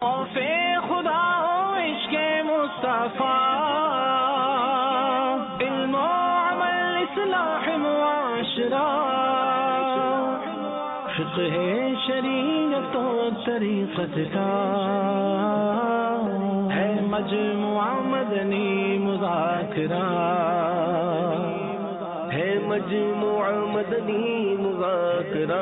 خوف خدا ہو عشق مصطفیٰ، علم و عمل اصلاح معاشرہ، فقہ شریعت و طریقت کا ہے مجموعہ مدنی مذاکرہ، ہے مجموعہ مدنی مذاکرہ۔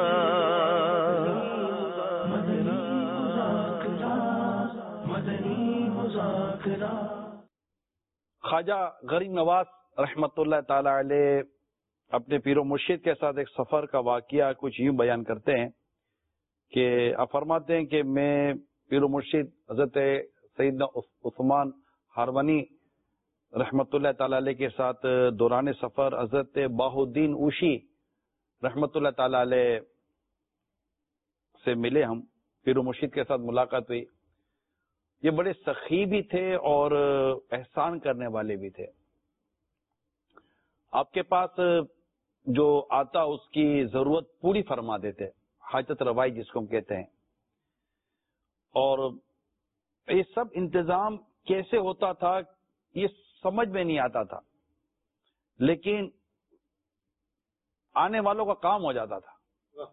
خواجہ غریب نواز رحمت اللہ تعالی علیہ اپنے پیر و مرشد کے ساتھ ایک سفر کا واقعہ کچھ یوں بیان کرتے ہیں کہ آپ فرماتے ہیں کہ میں پیر و مرشد حضرت سیدنا عثمان ہارونی رحمت اللہ تعالی علیہ کے ساتھ دوران سفر حضرت باہ الدین اوشی رحمت اللہ تعالی علیہ سے ملے، ہم پیر و مرشد کے ساتھ ملاقات ہوئی۔ یہ بڑے سخی بھی تھے اور احسان کرنے والے بھی تھے۔ آپ کے پاس جو آتا اس کی ضرورت پوری فرما دیتے، حاجت روائی جس کو ہم کہتے ہیں۔ اور یہ سب انتظام کیسے ہوتا تھا یہ سمجھ میں نہیں آتا تھا، لیکن آنے والوں کا کام ہو جاتا تھا۔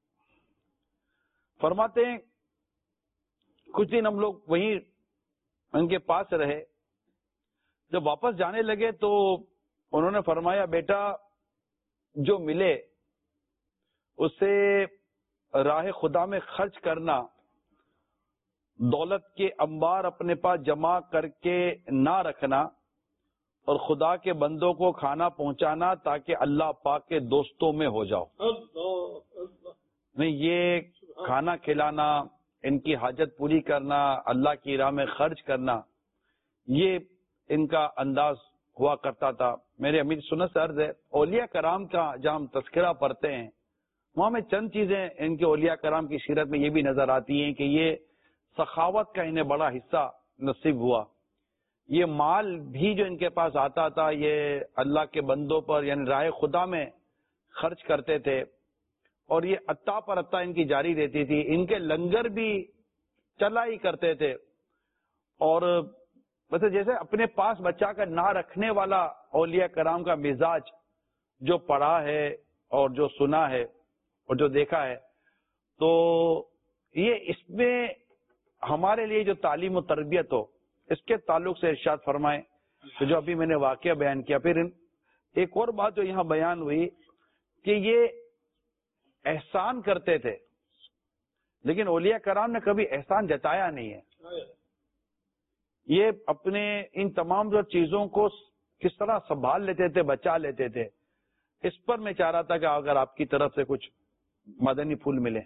فرماتے ہیں کچھ دن ہم لوگ وہیں ان کے پاس رہے، جب واپس جانے لگے تو انہوں نے فرمایا بیٹا جو ملے اسے راہ خدا میں خرچ کرنا، دولت کے انبار اپنے پاس جمع کر کے نہ رکھنا، اور خدا کے بندوں کو کھانا پہنچانا تاکہ اللہ پاک کے دوستوں میں ہو جاؤ۔ نہیں، یہ کھانا کھلانا، ان کی حاجت پوری کرنا، اللہ کی راہ میں خرچ کرنا، یہ ان کا انداز ہوا کرتا تھا۔ میرے امیر سنت سے عرض ہے، اولیاء کرام کا جہاں ہم تذکرہ پڑھتے ہیں وہاں میں چند چیزیں ان کے اولیاء کرام کی سیرت میں یہ بھی نظر آتی ہیں کہ یہ سخاوت کا انہیں بڑا حصہ نصیب ہوا۔ یہ مال بھی جو ان کے پاس آتا تھا یہ اللہ کے بندوں پر یعنی راہ خدا میں خرچ کرتے تھے، اور یہ عطا پر عطا ان کی جاری رہتی تھی۔ ان کے لنگر بھی چلا ہی کرتے تھے، اور ویسے جیسے اپنے پاس بچا کر نہ رکھنے والا اولیاء کرام کا مزاج جو پڑھا ہے اور جو سنا ہے اور جو دیکھا ہے، تو یہ اس میں ہمارے لیے جو تعلیم و تربیت ہو اس کے تعلق سے ارشاد فرمائیں تو جو ابھی میں نے واقعہ بیان کیا۔ پھر ایک اور بات جو یہاں بیان ہوئی کہ یہ احسان کرتے تھے، لیکن اولیاء کرام نے کبھی احسان جتایا نہیں ہے۔ یہ اپنے ان تمام جو چیزوں کو کس طرح سنبھال لیتے تھے، بچا لیتے تھے، اس پر میں چاہ رہا تھا کہ اگر آپ کی طرف سے کچھ مدنی پھول ملے۔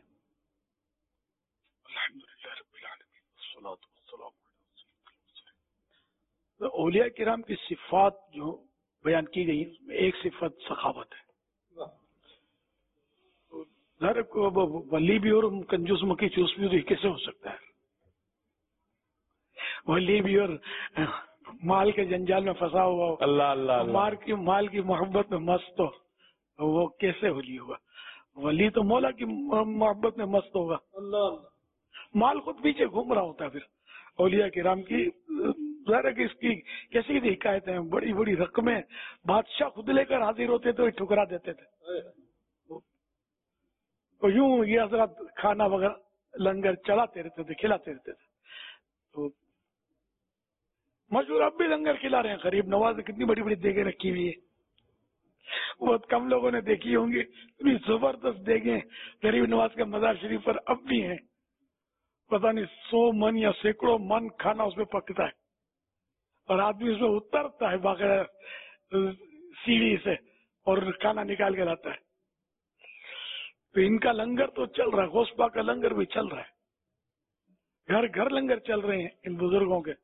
اولیاء کرام کی صفات جو بیان کی گئی ایک صفت سخاوت ہے۔ ظاہر ولی بھی اور کنجوس مکی چوس بھی کیسے ہو سکتا ہے؟ ولی بھی اور مال کے جنجال میں پھنسا ہوا ہو، اللہ اللہ مال کی محبت میں مست ہو، وہ کیسے ولی ہوگا؟ ولی تو مولا کی محبت میں مست ہوگا۔ مال خود پیچھے گھوم رہا ہوتا ہے۔ پھر اولیاء کرام کی ظاہر ہے کہ اس کی کیسی حکایتیں ہیں، بڑی بڑی رقمیں بادشاہ خود لے کر حاضر ہوتے تھے، ٹھکرا دیتے تھے۔ تو یوں یہ حضرات کھانا وغیرہ لنگر چلاتے رہتے تھے، کھلاتے رہتے تھے۔ تو مشہور اب بھی لنگر کھلا رہے ہیں۔ غریب نواز نے کتنی بڑی بڑی دیگیں رکھی ہوئی ہے، بہت کم لوگوں نے دیکھی ہوں گی، اتنی زبردست دیگیں غریب نواز کے مزار شریف پر اب بھی ہیں۔ پتہ نہیں 100 من یا سینکڑوں من کھانا اس میں پکتا ہے، اور آدمی اس میں اترتا ہے باقاعدہ سیڑھی سے اور کھانا نکال کے لاتا ہے۔ تو ان کا لنگر تو چل رہا ہے، غوث پاک کا لنگر بھی چل رہا ہے، گھر گھر لنگر چل رہے ہیں ان بزرگوں کے۔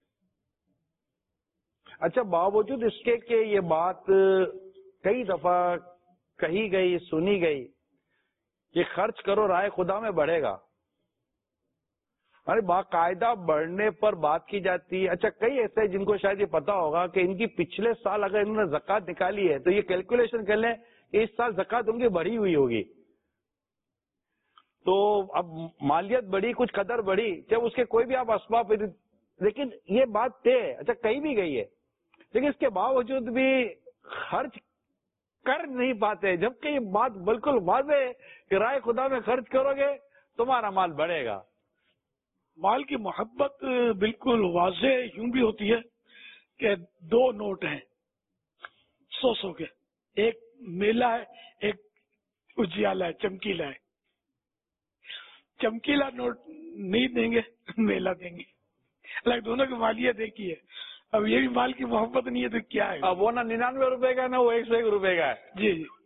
اچھا، باوجود اس کے کہ یہ بات کئی دفعہ کہی گئی، سنی گئی کہ خرچ کرو راہ خدا میں بڑھے گا، ارے باقاعدہ بڑھنے پر بات کی جاتی ہے۔ اچھا، کئی ایسے ہیں جن کو شاید یہ پتا ہوگا کہ ان کی پچھلے سال اگر انہوں نے زکوٰۃ نکالی ہے تو یہ کیلکولیشن کر لیں کہ اس سال زکوٰۃ ان کی بڑھی ہوئی ہوگی، تو اب مالیت بڑھی، کچھ قدر بڑھی، جب اس کے کوئی بھی آپ اسباب، لیکن یہ بات طے ہے، اچھا کہیں بھی گئی ہے، لیکن اس کے باوجود بھی خرچ کر نہیں پاتے، جبکہ یہ بات بالکل واضح ہے کہ راہ خدا میں خرچ کرو گے تمہارا مال بڑھے گا۔ مال کی محبت بالکل واضح یوں بھی ہوتی ہے کہ 2 نوٹ ہیں 100 کے، ایک میلہ ہے، ایک اجیالا ہے، چمکیلا ہے۔ چمکیلا نوٹ نہیں دیں گے، میلہ دیں گے، اللہ دونوں کی مالیت ایک ہی ہے۔ اب یہ بھی مال کی محبت نہیں ہے تو کیا ہے؟ اب وہ نہ 99 روپے کا نہ وہ 101 روپے کا ہے۔ جی جی،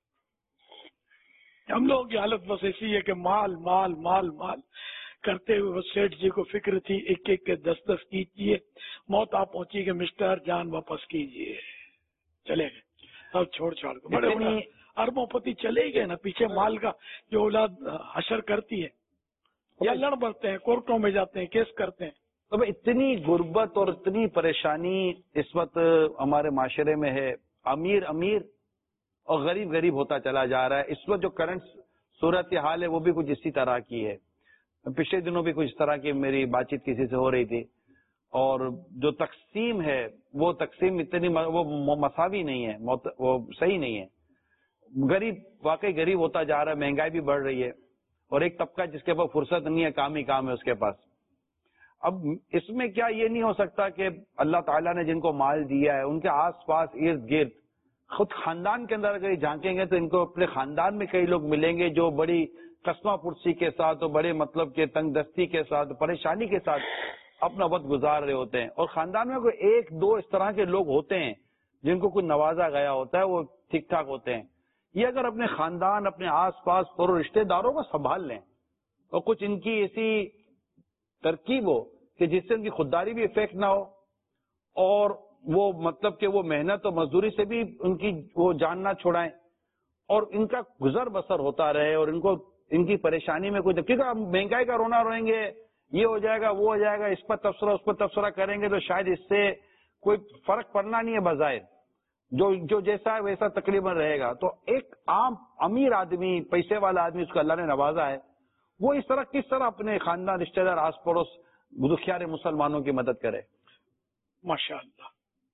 ہم لوگوں کی حالت بس ایسی ہے کہ مال مال مال مال کرتے ہوئے سیٹھ جی کو فکر تھی ایک ایک کے 10 کیجیے، موت آپ پہنچی کہ مسٹر جان واپس کیجیے، چلے گئے اب چھوڑ چھاڑ کو، بڑے بڑے اربوں پتی چلے گئے نا، پیچھے مال کا جو اولاد حشر کرتی ہے، یا لڑ بڑھتے ہیں، کورٹوں میں جاتے ہیں، کیس کرتے ہیں۔ اب اتنی غربت اور اتنی پریشانی اس وقت ہمارے معاشرے میں ہے، امیر امیر اور غریب غریب ہوتا چلا جا رہا ہے۔ اس وقت جو کرنٹ صورت حال ہے وہ بھی کچھ اسی طرح کی ہے۔ پچھلے دنوں بھی کچھ اس طرح کی میری بات چیت کسی سے ہو رہی تھی، اور جو تقسیم ہے وہ تقسیم اتنی وہ مساوی نہیں ہے، وہ صحیح نہیں ہے۔ غریب واقعی غریب ہوتا جا رہا ہے، مہنگائی بھی بڑھ رہی ہے، اور ایک طبقہ جس کے پاس فرصت نہیں ہے، کام ہی کام ہے اس کے پاس۔ اب اس میں کیا یہ نہیں ہو سکتا کہ اللہ تعالیٰ نے جن کو مال دیا ہے ان کے آس پاس ارد گرد خود خاندان کے اندر اگر یہ جھانکیں گے تو ان کو اپنے خاندان میں کئی لوگ ملیں گے جو بڑی قسمہ پرسی کے ساتھ اور بڑے مطلب کے تنگ دستی کے ساتھ پریشانی کے ساتھ اپنا وقت گزار رہے ہوتے ہیں، اور خاندان میں کوئی 1-2 اس طرح کے لوگ ہوتے ہیں جن کو کوئی نوازا گیا ہوتا ہے، وہ ٹھیک ٹھاک ہوتے ہیں۔ یہ اگر اپنے خاندان، اپنے آس پاس اور رشتہ داروں کو سنبھال لیں اور کچھ ان کی ایسی ترکیب ہو کہ جس سے ان کی خودداری بھی افیکٹ نہ ہو، اور وہ مطلب کہ وہ محنت اور مزدوری سے بھی ان کی وہ جان نہ چھوڑائیں، اور ان کا گزر بسر ہوتا رہے، اور ان کو ان کی پریشانی میں کوئی، کیونکہ ہم مہنگائی کا رونا روئیں گے، یہ ہو جائے گا وہ ہو جائے گا، اس پر تبصرہ اس پر تبصرہ کریں گے تو شاید اس سے کوئی فرق پڑنا نہیں ہے بظاہر، جو جیسا ہے ویسا تقریباً رہے گا۔ تو ایک عام امیر آدمی، پیسے والا آدمی، اس کو اللہ نے نوازا ہے، وہ اس طرح کس طرح اپنے خاندان، رشتہ دار، آس پڑوس دکھیارے مسلمانوں کی مدد کرے۔ ماشاء اللہ،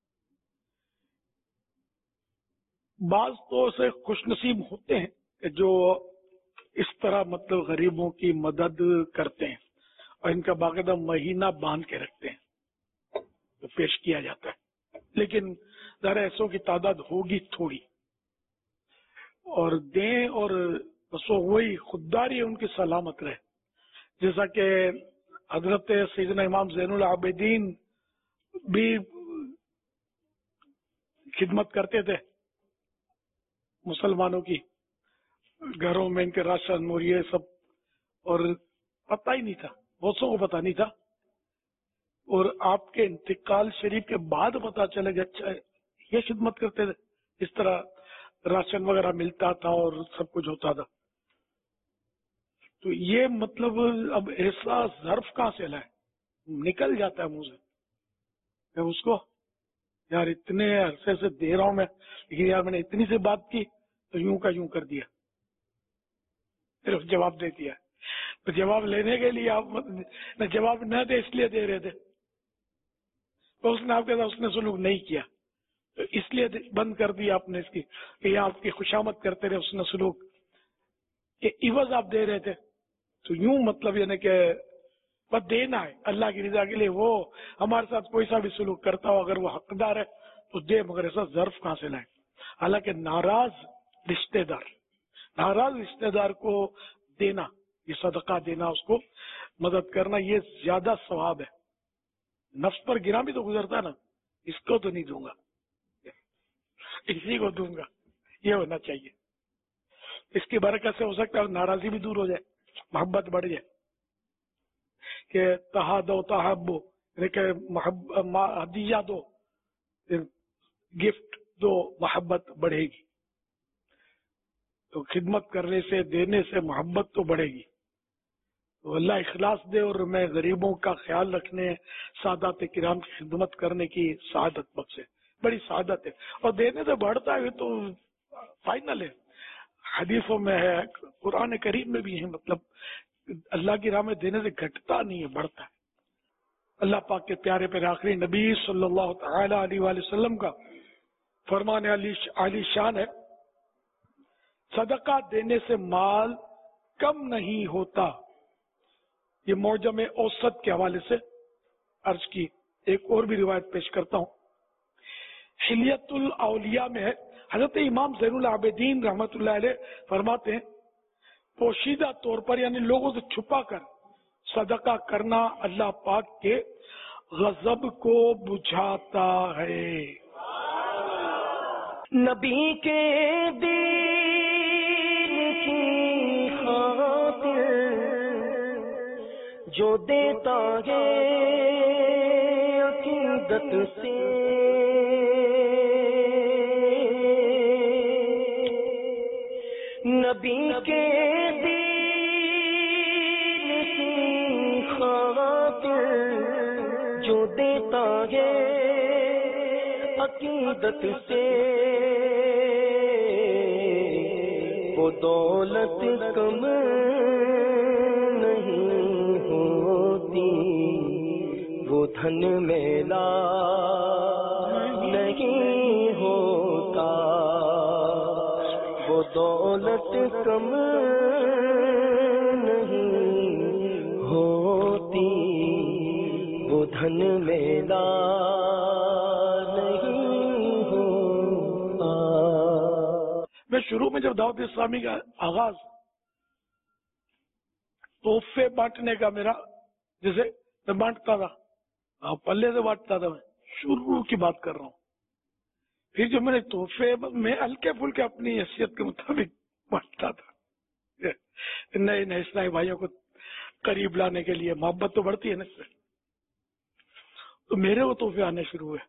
بعض تو سے خوش نصیب ہوتے ہیں کہ جو اس طرح مطلب غریبوں کی مدد کرتے ہیں اور ان کا باقاعدہ مہینہ باندھ کے رکھتے ہیں تو پیش کیا جاتا ہے، لیکن ذرا ایسوں کی تعداد ہوگی تھوڑی، اور دیں اور بس وہی خودداری ان کی سلامت رہے، جیسا کہ حضرت سیدنا امام زین العابدین بھی خدمت کرتے تھے مسلمانوں کی، گھروں میں ان کے راشن اور یہ سب، اور پتہ ہی نہیں تھا، بہت سو کو پتہ نہیں تھا، اور آپ کے انتقال شریف کے بعد پتہ چلے کہ اچھا یہ خدمت کرتے تھے، اس طرح راشن وغیرہ ملتا تھا اور سب کچھ ہوتا تھا۔ تو یہ مطلب اب ایسا ظرف کہاں سے لائے، نکل جاتا ہے منہ سے کہ اس کو یار اتنے عرصے سے دے رہا ہوں میں، لیکن یار میں نے اتنی سی بات کی تو یوں کا یوں کر دیا، صرف جواب دے دیا۔ تو جواب لینے کے لیے آپ جواب نہ دے اس لیے دے رہے تھے، تو اس نے آپ کے ساتھ اس نے سلوک نہیں کیا، تو اس لیے بند کر دیا آپ نے اس کی کہ یہ آپ کی خوشامد کرتے رہے اس نے سلوک کہ عوض آپ دے رہے تھے، تو یوں مطلب یعنی کہ بس دینا ہے اللہ کی رضا کے لیے۔ وہ ہمارے ساتھ کوئی سا بھی سلوک کرتا ہو اگر وہ حقدار ہے تو دے، مگر ایسا ظرف کہاں سے لائے۔ حالانکہ ناراض رشتہ دار کو دینا، یہ صدقہ دینا، اس کو مدد کرنا، یہ زیادہ ثواب ہے۔ نفس پر گرا بھی تو گزرتا ہے نا، اس کو تو نہیں دوں گا، اسی کو دوں گا، یہ ہونا چاہیے۔ اس کی برکت سے ہو سکتا ہے ناراضی بھی دور ہو جائے، محبت بڑھ جائے، کہ تہادو تحبو، کہ ہدیہ دو، گفٹ دو، محبت بڑھے گی۔ تو خدمت کرنے سے، دینے سے محبت تو بڑھے گی۔ تو اللہ اخلاص دے، اور میں غریبوں کا خیال رکھنے، سادات کرام کی خدمت کرنے کی سعادت بخشے، بڑی سعادت ہے، اور دینے سے بڑھتا ہے تو فائنل ہے۔ حدیثوں میں ہے، قرآن کریم میں بھی ہے، مطلب اللہ کی راہ میں دینے سے گھٹتا نہیں ہے، بڑھتا ہے۔ اللہ پاک کے پیارے پیارے آخری نبی صلی اللہ تعالی علیہ وآلہ وسلم کا فرمان علی شان ہے، صدقہ دینے سے مال کم نہیں ہوتا۔ یہ معجم اوسط کے حوالے سے عرض کی۔ ایک اور بھی روایت پیش کرتا ہوں، حلیت الاولیاء میں ہے، حضرت امام زین العابدین رحمت اللہ علیہ فرماتے ہیں، پوشیدہ طور پر یعنی لوگوں سے چھپا کر صدقہ کرنا اللہ پاک کے غضب کو بجھاتا ہے۔ نبی کے دین کی خاطر جو دیتا ہے عقیدت سے، نبی کے دین کی خاطر جو دیتا ہے عقیدت سے، وہ دولت کم نہیں ہوتی، وہ دھن میلا نہیں ہوتا، وہ دولت کم نہیں ہوتی، وہ دھن میلا نہیں ہوتا۔ میں شروع میں جب دعوت اسلامی کا آغاز تحفے بانٹنے کا میرا، جیسے میں بانٹتا تھا، پلے سے بانٹتا تھا، میں شروع کی بات کر رہا ہوں۔ پھر جو میں نے تحفے میں ہلکے پھلکے اپنی حیثیت کے مطابق بانٹتا تھا، نئے نئے اسلامی بھائیوں کو قریب لانے کے لیے، محبت تو بڑھتی ہے نا اس سے، تو میرے وہ تحفے آنے شروع ہوئے،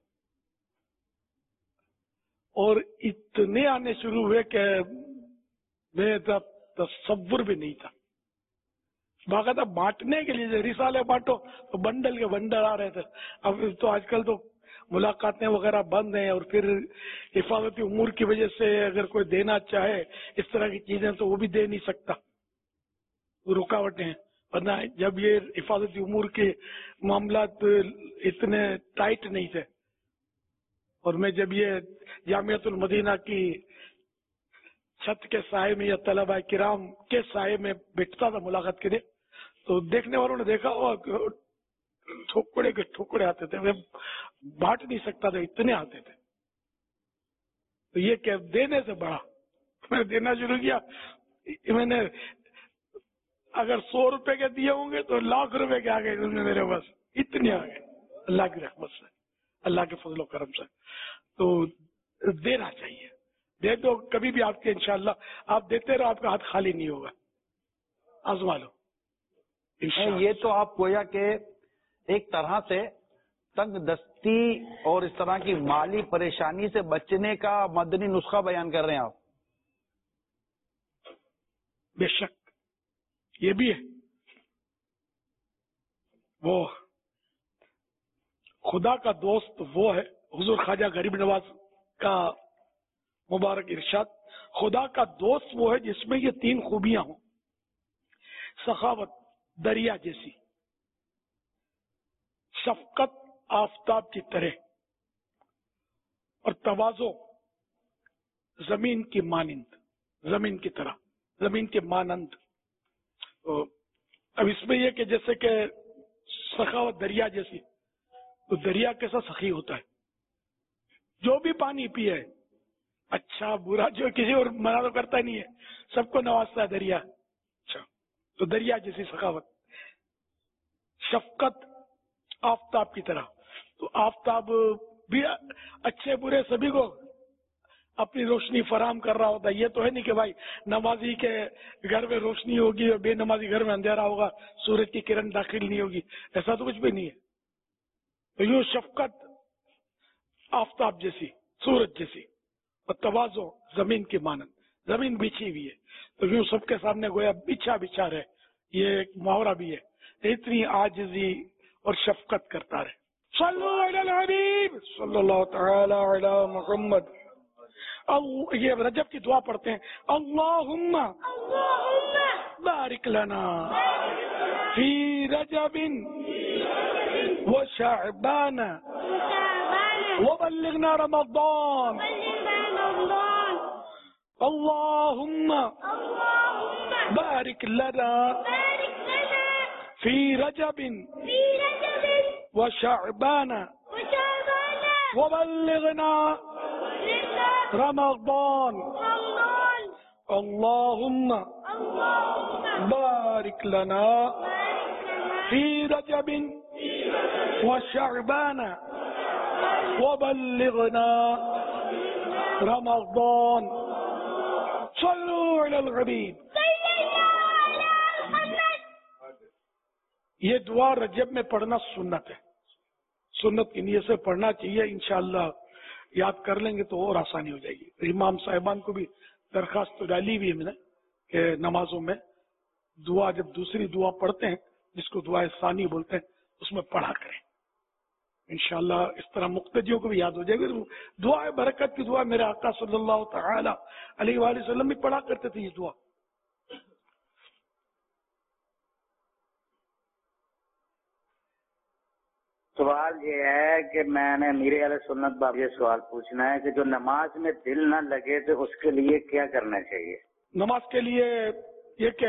اور اتنے آنے شروع ہوئے کہ میرا تصور بھی نہیں تھا۔ باقاعدہ بانٹنے کے لیے رسالے بانٹو تو بنڈل کے بنڈل آ رہے تھے۔ اب تو آج کل تو ملاقاتیں وغیرہ بند ہیں، اور پھر حفاظتی امور کی وجہ سے اگر کوئی دینا چاہے اس طرح کی چیزیں تو وہ بھی دے نہیں سکتا، وہ رکاوٹیں ہیں۔ ورنہ جب یہ حفاظتی امور کے معاملات اتنے ٹائٹ نہیں تھے، اور میں جب یہ جامعۃ المدینہ کی چھت کے سائے میں یا طلباء کرام کے سائے میں بیٹھتا تھا ملاقات کے لیے، تو دیکھنے والوں نے دیکھا ٹھوکڑے کے ٹھوکڑے آتے تھے، میں بانٹ نہیں سکتا تھا، اتنے آتے تھے۔ تو یہ کہ دینے سے بڑا میں دینا شروع کیا، میں نے اگر 100 روپے کے دیے ہوں گے تو لاکھ روپے کے آ گئے میرے پاس، اتنے آ گئے اللہ کی رحمت سے، اللہ کے فضل و کرم سے۔ تو دینا چاہیے، دے دو، کبھی بھی آپ کے انشاءاللہ آپ دیتے رہو، آپ کا ہاتھ خالی نہیں ہوگا، آزما لو۔ یہ تو آپ گویا کہ ایک طرح سے تنگ دستی اور اس طرح کی مالی پریشانی سے بچنے کا مدنی نسخہ بیان کر رہے ہیں آپ۔ بے شک یہ بھی ہے، وہ خدا کا دوست وہ ہے، حضور خواجہ غریب نواز کا مبارک ارشاد، خدا کا دوست وہ ہے جس میں یہ 3 خوبیاں ہوں: سخاوت دریا جیسی، شفقت آفتاب کی طرح، اور تواضع زمین کی مانند، زمین کی طرح، زمین کے مانند۔ اب اس میں یہ کہ جیسے کہ سخاوت دریا جیسی، تو دریا کیسا سخی ہوتا ہے، جو بھی پانی پیے، اچھا برا، جو کسی اور منع تو کرتا نہیں ہے، سب کو نوازتا ہے دریا۔ اچھا، تو دریا جیسی سخاوت، شفقت آفتاب کی طرح، تو آفتاب بھی اچھے برے سبھی کو اپنی روشنی فراہم کر رہا ہوتا ہے۔ یہ تو ہے نہیں کہ بھائی نمازی کے گھر میں روشنی ہوگی اور بے نمازی گھر میں اندھیرا ہوگا، سورج کی کرن داخل نہیں ہوگی، ایسا تو کچھ بھی نہیں ہے۔ تو یوں شفقت آفتاب جیسی، سورج جیسی، اور تواضع زمین کی مانند، زمین بچھی ہوئی ہے تو یوں سب کے سامنے گویا بچھا بچھا رہے، یہ ایک محاورہ بھی ہے، اتنی عاجزی اور شفقت کرتا رہے۔ صلو علی الحبیب صلی اللہ تعالی علی محمد یہ رجب کی دعا پڑھتے ہیں. اللہم بارک لنا فی رجب وشعبان وبلغنا رمضان. اللہم بارک لنا فی رجب وشعبان وبلغنا رمضان. اللہم بارک لنا فی رجب وشعبان وبلغنا رمضان. صلوا علی الحبیب. یہ دعا رجب میں پڑھنا سنت ہے. سنت کی نیت سے پڑھنا چاہیے. انشاءاللہ یاد کر لیں گے تو اور آسانی ہو جائے گی. امام صاحبان کو بھی درخواست تو ڈالی ہوئی ہے میں نے کہ نمازوں میں دعا جب دوسری دعا پڑھتے ہیں جس کو دعا ثانی بولتے ہیں اس میں پڑھا کریں. انشاءاللہ اس طرح مقتدیوں کو بھی یاد ہو جائے گا. دعا برکت کی دعا میرے آقا صلی اللہ تعالی علیہ وآلہ وسلم بھی پڑھا کرتے تھے یہ دعا. سوال یہ ہے کہ میں نے میرے علیہ سنت باب یہ سوال پوچھنا ہے کہ جو نماز میں دل نہ لگے تو اس کے لیے کیا کرنا چاہیے؟ نماز کے لیے یہ کہ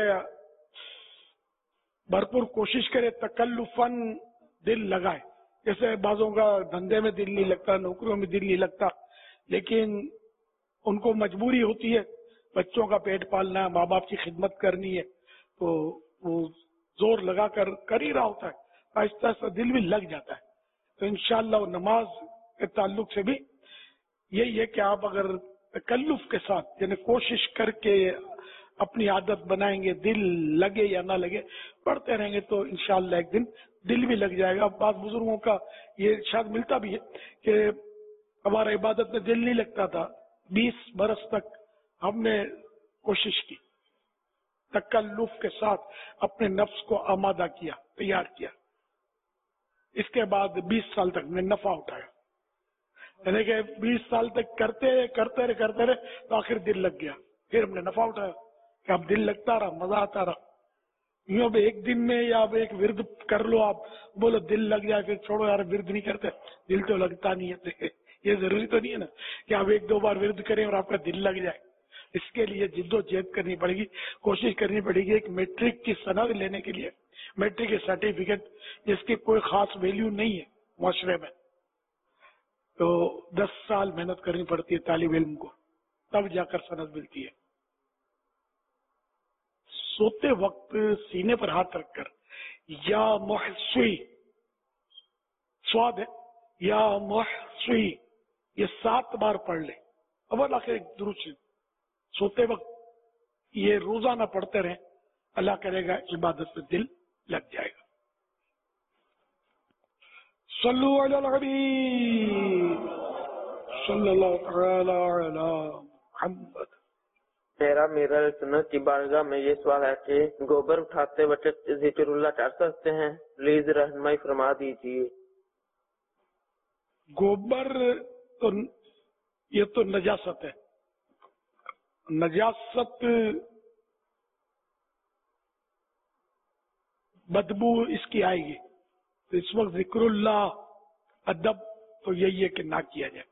بھرپور کوشش کرے تکلفاً دل لگائے. جیسے بعضوں کا دھندے میں دل نہیں لگتا, نوکریوں میں دل نہیں لگتا, لیکن ان کو مجبوری ہوتی ہے, بچوں کا پیٹ پالنا ہے, ماں باپ کی خدمت کرنی ہے, تو وہ زور لگا کر ہی رہا ہوتا ہے. آہستہ آہستہ دل بھی لگ جاتا ہے. تو انشاءاللہ وہ نماز کے تعلق سے بھی یہی ہے کہ آپ اگر تکلف کے ساتھ یعنی کوشش کر کے اپنی عادت بنائیں گے, دل لگے یا نہ لگے, پڑھتے رہیں گے تو انشاءاللہ ایک دن دل بھی لگ جائے گا. بعض بزرگوں کا یہ ارشاد ملتا بھی ہے کہ ہمارا عبادت میں دل نہیں لگتا تھا, 20 برس تک ہم نے کوشش کی, تکلف کے ساتھ اپنے نفس کو آمادہ کیا, تیار کیا, اس کے بعد 20 سال تک میں نفع اٹھایا. یعنی کہ 20 سال تک کرتے رہے تو آخر دل لگ گیا, پھر ہم نے نفع اٹھایا کہ اب دل لگتا رہا, مزہ آتا رہا. یوں اب ایک دن میں یا اب ایک ورد کر لو, آپ بولو دل لگ جائے, پھر چھوڑو یار ورد نہیں کرتے, دل تو لگتا نہیں ہے. یہ ضروری تو نہیں ہے نا کہ آپ 1-2 بار ورد کریں اور آپ کا دل لگ جائے. اس کے لیے جد و جہد کرنی پڑے گی, کوشش کرنی پڑے گی. ایک میٹرک کی سند لینے کے لیے, میٹرک کے سرٹیفکیٹ جس کی کوئی خاص ویلیو نہیں ہے معاشرے میں, تو 10 سال محنت کرنی پڑتی ہے طالب علم کو, تب جا کر سند ملتی ہے. سوتے وقت سینے پر ہاتھ رکھ کر یا محسوی, سواد ہے یا محسوی, یہ 7 بار پڑھ لیں. اول آخر ایک درود سوتے وقت یہ روزانہ پڑھتے رہیں, اللہ کرے گا عبادت میں دل لگ جائے گا. صلو علی الحبیب صلی اللہ تعالی علی محمد. میرا سنت کی بارگاہ میں یہ سوال ہے کہ گوبر اٹھاتے وقت ذکر اللہ کر سکتے ہیں؟ پلیز رہنمائی فرما دیجیے. گوبر تو یہ تو نجاست ہے, نجاست بدبو اس کی آئے گی, تو اس وقت ذکر اللہ ادب تو یہی ہے کہ نہ کیا جائے.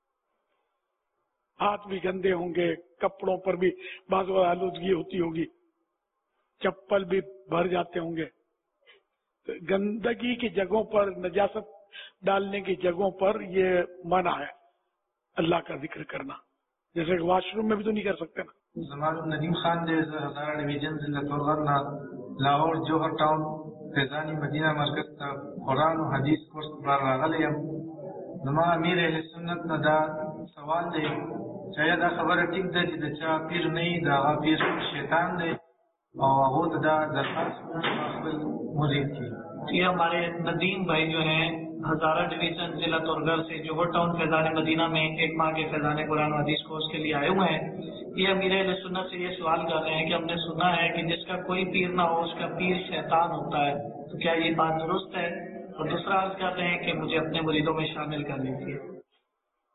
ہاتھ بھی گندے ہوں گے, کپڑوں پر بھی بعض آلودگی ہوتی ہوگی, چپل بھی بھر جاتے ہوں گے. تو گندگی کی جگہوں پر, نجاست ڈالنے کی جگہوں پر یہ منع ہے اللہ کا ذکر کرنا. جیسے کہ واش روم میں بھی تو نہیں کر سکتے نا. زمان ندیم خان دے ہزارہ ڈویژن ضلع تورغرنا لاہور جوہر ٹاؤن فیضانی مدینہ مرکز تا قرآن و حدیث کورس پر راغلیم. زما امیر اہل سنت نہ دا سوال دے چاہے دا خبر ٹھیک دے چې چا پیر نہیں دا پیر شیطان دے اور وہ دا درخواست خپل مرید کی. یہ ہمارے ندیم بھائی جو ہیں ہزارہ ڈویژن ضلع تورگھر سے جوہر ٹاؤن فیضان مدینہ میں 1 ماہ کے فیضان قرآن و حدیث کورس کے لیے آئے ہوئے ہیں. یہ امیر اہل سنت سے یہ سوال کر رہے ہیں کہ ہم نے سنا ہے کہ جس کا کوئی پیر نہ ہو اس کا پیر شیطان ہوتا ہے, تو کیا یہ بات درست ہے؟ اور دوسرا عرض کرتے ہیں کہ مجھے اپنے مریدوں میں شامل کر لیجیے.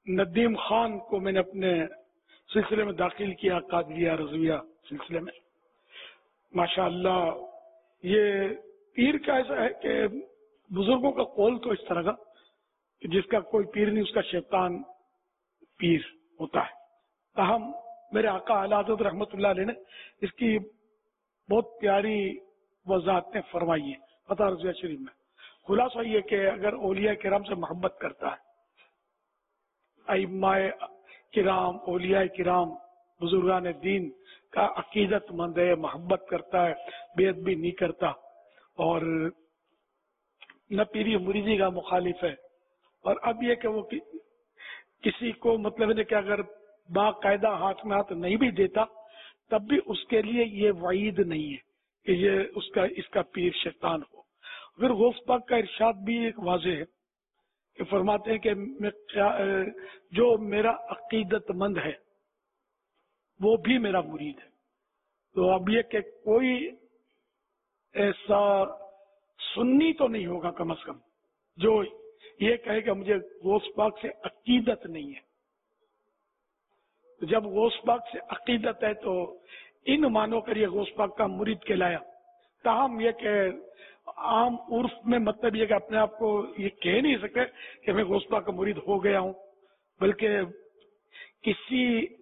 ندیم خان کو میں نے اپنے سلسلے میں داخل کیا، قادریہ رضویہ سلسلے میں. ماشاءاللہ یہ پیر کا ایسا ہے کہ بزرگوں کا قول تو اس طرح کا کہ جس کا کوئی پیر نہیں اس کا شیطان پیر ہوتا ہے. تاہم میرے آقا اعلی حضرت رحمت اللہ علیہ نے اس کی بہت پیاری وضاحتیں فرمائی ہیں فتح رضویہ شریف میں. خلاصہ یہ کہ اگر اولیاء کرام سے محبت کرتا ہے، ائمہ کرام، اولیاء کرام، بزرگان دین کا عقیدت مند ہے، محبت کرتا ہے، بے ادبی نہیں کرتا، اور نہ پیری مریدی کا مخالف ہے. اور اب یہ کہ وہ کسی کو مطلب ہے کہ اگر باقاعدہ ہاتھ میں ہاتھ نہیں بھی دیتا تب بھی اس کے لیے یہ وعید نہیں ہے کہ یہ اس کا پیر شیطان ہو. پھر غوث پاک کا ارشاد بھی ایک واضح ہے کہ فرماتے ہیں کہ جو میرا عقیدت مند ہے وہ بھی میرا مرید ہے. تو اب یہ کہ کوئی ایسا سنی تو نہیں ہوگا کم از کم جو یہ کہے کہ مجھے غوث پاک سے عقیدت نہیں ہے. جب غوث پاک سے عقیدت ہے تو ان معنوں کر یہ غوث پاک کا مرید کہلایا. تاہم یہ کہ عام عرف میں مطلب یہ کہ اپنے آپ کو یہ کہہ نہیں سکتے کہ میں غوث پاک کا مرید ہو گیا ہوں، بلکہ کسی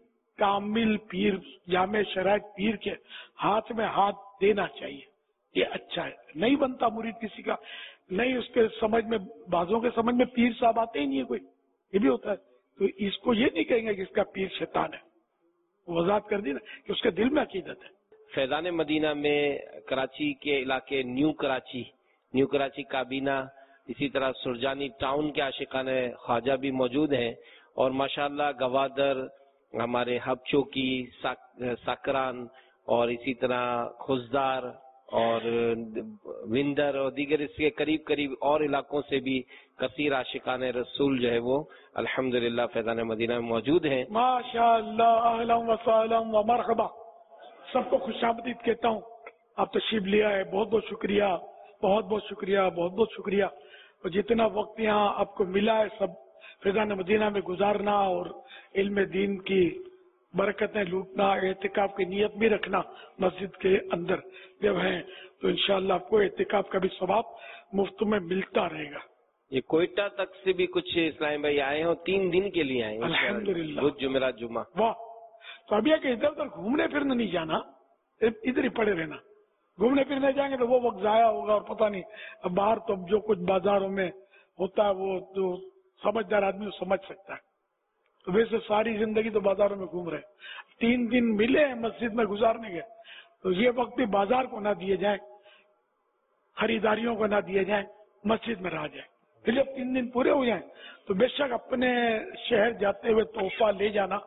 کامل پیر، جامع شرائط پیر کے ہاتھ میں ہاتھ دینا چاہیے، یہ اچھا ہے. نہیں بنتا مرید کسی کا، نہیں اس کے سمجھ میں، بعضوں کے سمجھ میں پیر صاحب آتے ہی نہیں ہے کوئی، یہ بھی ہوتا ہے. تو اس کو یہ نہیں کہیں گے کہ اس کا پیر شیطان ہے. وضاحت کر دی نا کہ اس کے دل میں عقیدت ہے. فیضان مدینہ میں کراچی کے علاقے نیو کراچی کابینہ، اسی طرح سرجانی ٹاؤن کے عاشقان خواجہ بھی موجود ہیں، اور ماشاءاللہ گوادر، ہمارے ہب چوکی، ساکران، اور اسی طرح خزدار اور وندر اور دیگر اس کے قریب اور علاقوں سے بھی کثیر عاشقان رسول جو ہے وہ الحمدللہ فیضان مدینہ میں موجود ہیں. ماشاءاللہ، اہلا و سہلا و مرحبا. سب کو خوش آمدید کہتا ہوں. آپ تشریف لیا ہے، بہت بہت شکریہ، بہت بہت شکریہ، بہت بہت شکریہ. اور جتنا وقت یہاں آپ کو ملا ہے سب فیضان مدینہ میں گزارنا اور علم دین کی برکتیں لوٹنا، اعتکاف کی نیت بھی رکھنا مسجد کے اندر جب ہیں تو انشاءاللہ آپ کو اعتکاف کا بھی ثواب مفت میں ملتا رہے گا. یہ کوئٹہ تک سے بھی کچھ اسلام بھائی آئے ہیں اور 3 دن کے لیے آئے ہیں الحمدللہ. بدھ جمعرات جمعہ. واہ. تو ابھی ہے کہ ادھر ادھر گھومنے پھرنے نہیں جانا، ادھر ہی پڑے رہنا. گھومنے پھرنے جائیں گے تو وہ وقت ضائع ہوگا اور پتہ نہیں. اب باہر تو جو کچھ بازاروں میں ہوتا ہے وہ جو سمجھدار آدمی سمجھ سکتا ہے. تو ویسے ساری زندگی تو بازاروں میں گھوم رہے، 3 دن ملے ہیں مسجد میں گزارنے کے، تو یہ وقت بھی بازار کو نہ دیے جائیں، خریداریوں کو نہ دیے جائیں، مسجد میں رہ جائیں. پھر جب 3 دن پورے ہو جائیں تو بے شک اپنے شہر جاتے ہوئے تحفہ لے جانا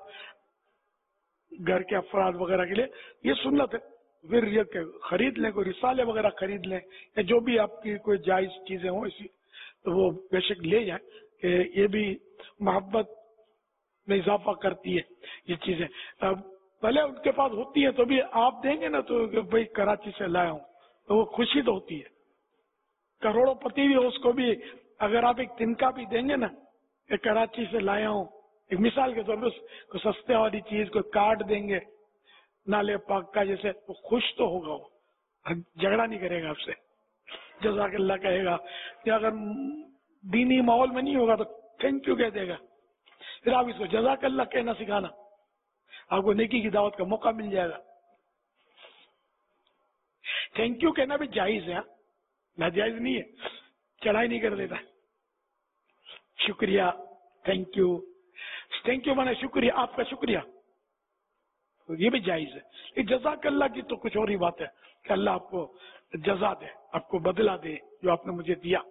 گھر کے افراد وغیرہ کے لیے، یہ سنت ہے. پھر یہ کہ خرید لیں، کوئی رسالے وغیرہ خرید لیں یا جو بھی آپ کی کوئی جائز چیزیں ہوں اسی، تو وہ بے شک لے جائیں کہ یہ بھی محبت میں اضافہ کرتی ہے یہ چیزیں. اب پہلے ان کے پاس ہوتی ہے تو بھی آپ دیں گے نا تو کہ بھائی کراچی سے لایا ہوں تو وہ خوشی تو ہوتی ہے. کروڑوں پتی بھی ہو اس کو بھی اگر آپ ایک تنکا بھی دیں گے نا کہ کراچی سے لایا ہوں، ایک مثال کے طور پہ کوئی سستے والی چیز، کوئی کارڈ دیں گے نالے پاک کا جیسے، تو خوش تو ہوگا، وہ جھگڑا نہیں کرے گا آپ سے، جزاک اللہ کہے گا. یا اگر دینی ماحول میں نہیں ہوگا تو تھینک یو کہہ دے گا. پھر آپ اس کو جزاک اللہ کہنا سکھانا، آپ کو نیکی کی دعوت کا موقع مل جائے گا. تھینک یو کہنا بھی جائز ہے، ناجائز نہیں ہے، چڑھائی نہیں کر دیتا. شکریہ، تھینک یو، تھینک یو مانا شکریہ، آپ کا شکریہ، یہ بھی جائز ہے. جزاک اللہ کی تو کچھ اور ہی بات ہے کہ اللہ آپ کو جزا دے، آپ کو بدلہ دے جو آپ نے مجھے دیا.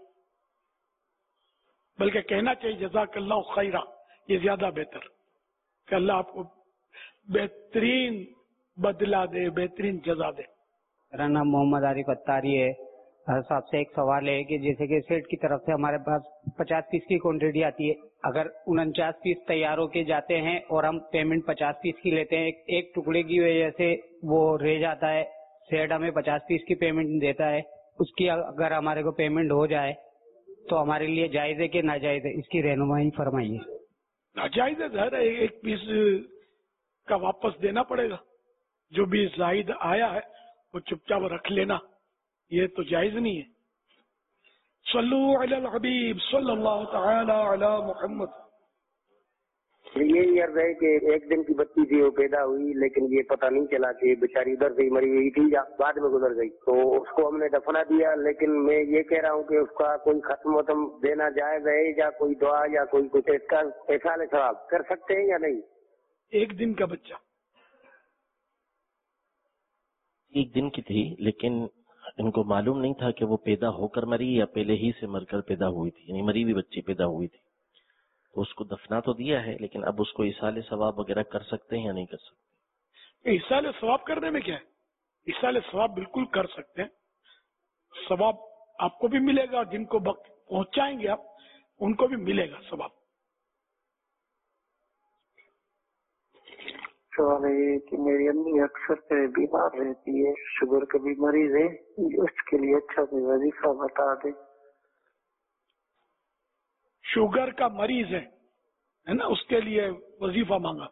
بلکہ کہنا چاہیے جزاک اللہ خیرہ، یہ زیادہ بہتر کہ اللہ آپ کو بہترین بدلہ دے، بہترین جزا دے. میرا نام محمد عارف اتاری ہے. صاحب سے ایک سوال ہے کہ جیسے کہ سیٹ کی طرف سے ہمارے پاس 50 پیس کی کوانٹٹی آتی ہے، اگر 49 پیس تیار ہو کے جاتے ہیں اور ہم پیمنٹ 50 پیس کی لیتے ہیں، ایک ٹکڑے کی وجہ سے وہ رہ جاتا ہے، سیٹ ہمیں 50 پیس کی پیمنٹ دیتا ہے، اس کی اگر ہمارے کو پیمنٹ ہو جائے تو ہمارے لیے جائز ہے کہ ناجائز ہے؟ اس کی رہنمائی فرمائیے. नाजायज है, ज़ाहिर है एक पीस का वापस देना पड़ेगा, जो भी जायद आया है वो चुपचाप रख लेना, ये तो जायज नहीं है। सल्लु अलल हबीब सल्लल्लाहु तआला अला मुहम्मद। यही अर्ज है कि एक दिन की बच्ची थी, वो पैदा हुई, लेकिन ये पता नहीं चला कि बेचारी उधर से ही मरी हुई थी या बाद में गुजर गई, तो उसको हमने दफना दिया। लेकिन मैं ये कह रहा हूँ कि उसका कोई खत्म वतम देना जायज है, या कोई दुआ या कोई कुछ इसका ऐसा सवाब कर सकते हैं या नहीं? एक दिन का बच्चा, एक दिन की थी, लेकिन इनको मालूम नहीं था कि वो पैदा होकर मरी या पहले ही से मरकर पैदा हुई थी, यानी मरी हुई बच्ची पैदा हुई थी। तो उसको दफना तो दिया है, लेकिन अब उसको इसाले सवाब वगैरह कर सकते हैं या नहीं कर सकते? इसाले सवाब करने में क्या है, इसाले सवाब बिल्कुल कर सकते हैं, सवाब आपको भी मिलेगा, जिनको पहुंचाएंगे आप उनको भी मिलेगा सवाब। सवाल है कि मेरी अम्मी अक्सर बीमार रहती है, शुगर का भी मरीज है, उसके लिए अच्छा कोई वजीफा बता दे। शुगर का मरीज है ना, उसके लिए वजीफा मांगा।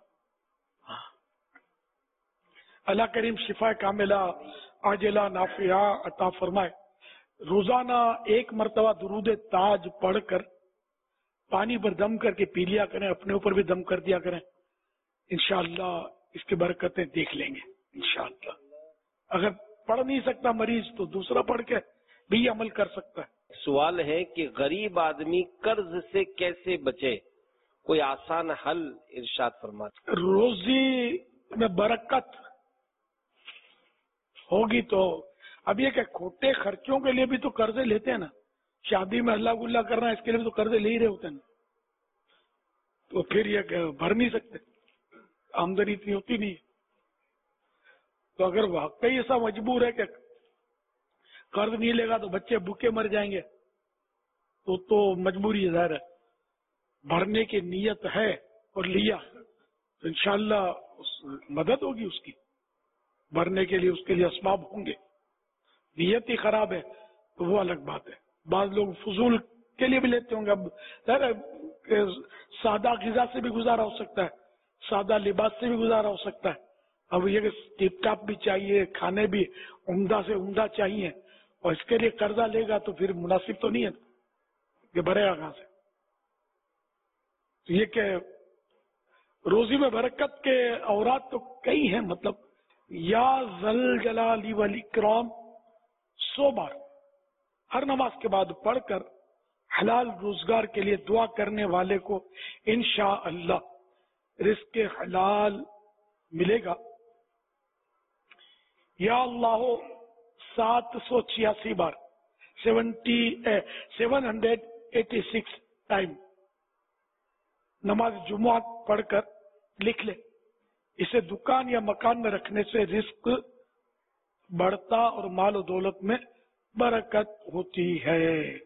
अल्लाह करीम शिफा कामिला आजिला नाफिया अता फरमाए। रोजाना एक मर्तबा दुरूद ताज पढ़कर पानी पर दम करके पी लिया करें, अपने ऊपर भी दम कर दिया करें, इंशाअल्लाह इसकी बरकतें देख लेंगे इंशाअल्लाह। अगर पढ़ नहीं सकता मरीज तो दूसरा पढ़ के भी अमल कर सकता है। सवाल है कि गरीब आदमी कर्ज से कैसे बचे, कोई आसान हल इरशाद फरमाते। रोजी में बरकत होगी तो अब ये क्या खोटे खर्चों के लिए भी तो कर्जे लेते हैं ना, शादी में हल्ला गुल्ला करना है इसके लिए भी तो कर्जे ले ही रहे होते हैं, तो फिर ये भर नहीं सकते, आमदनी इतनी होती नहीं। तो अगर वाकई ऐसा मजबूर है कि कर्ज नहीं लेगा तो बच्चे भूखे मर जाएंगे, तो मजबूरी ज़ाहिर है, भरने की नीयत है और लिया तो इंशाअल्लाह मदद होगी उसकी, भरने के लिए उसके लिए असबाब होंगे। नीयत ही खराब है तो वो अलग बात है। बाद लोग फजूल के लिए भी लेते होंगे। अब सादा ग़िज़ा से भी गुजारा हो सकता है, सादा लिबास से भी गुजारा हो सकता है। अब ये टिप टाप भी चाहिए, खाने भी उम्दा से उम्दा चाहिए, और इसके लिए कर्जा लेगा तो फिर मुनासिब तो नहीं है कि भरेगा कहां से। तो ये क्या रोजी में बरकत के औरात तो कई हैं, मतलब या जल जलाली वल इकराम 100 बार हर नमाज के बाद पढ़कर हलाल रोजगार के लिए दुआ करने वाले को इंशाअल्लाह रिज़्क़ हलाल मिलेगा। या अल्लाह 786 बार 786 टाइम नमाज जुमा पढ़कर लिख ले। इसे दुकान या मकान में रखने से रिस्क बढ़ता और माल और दौलत में बरकत होती है।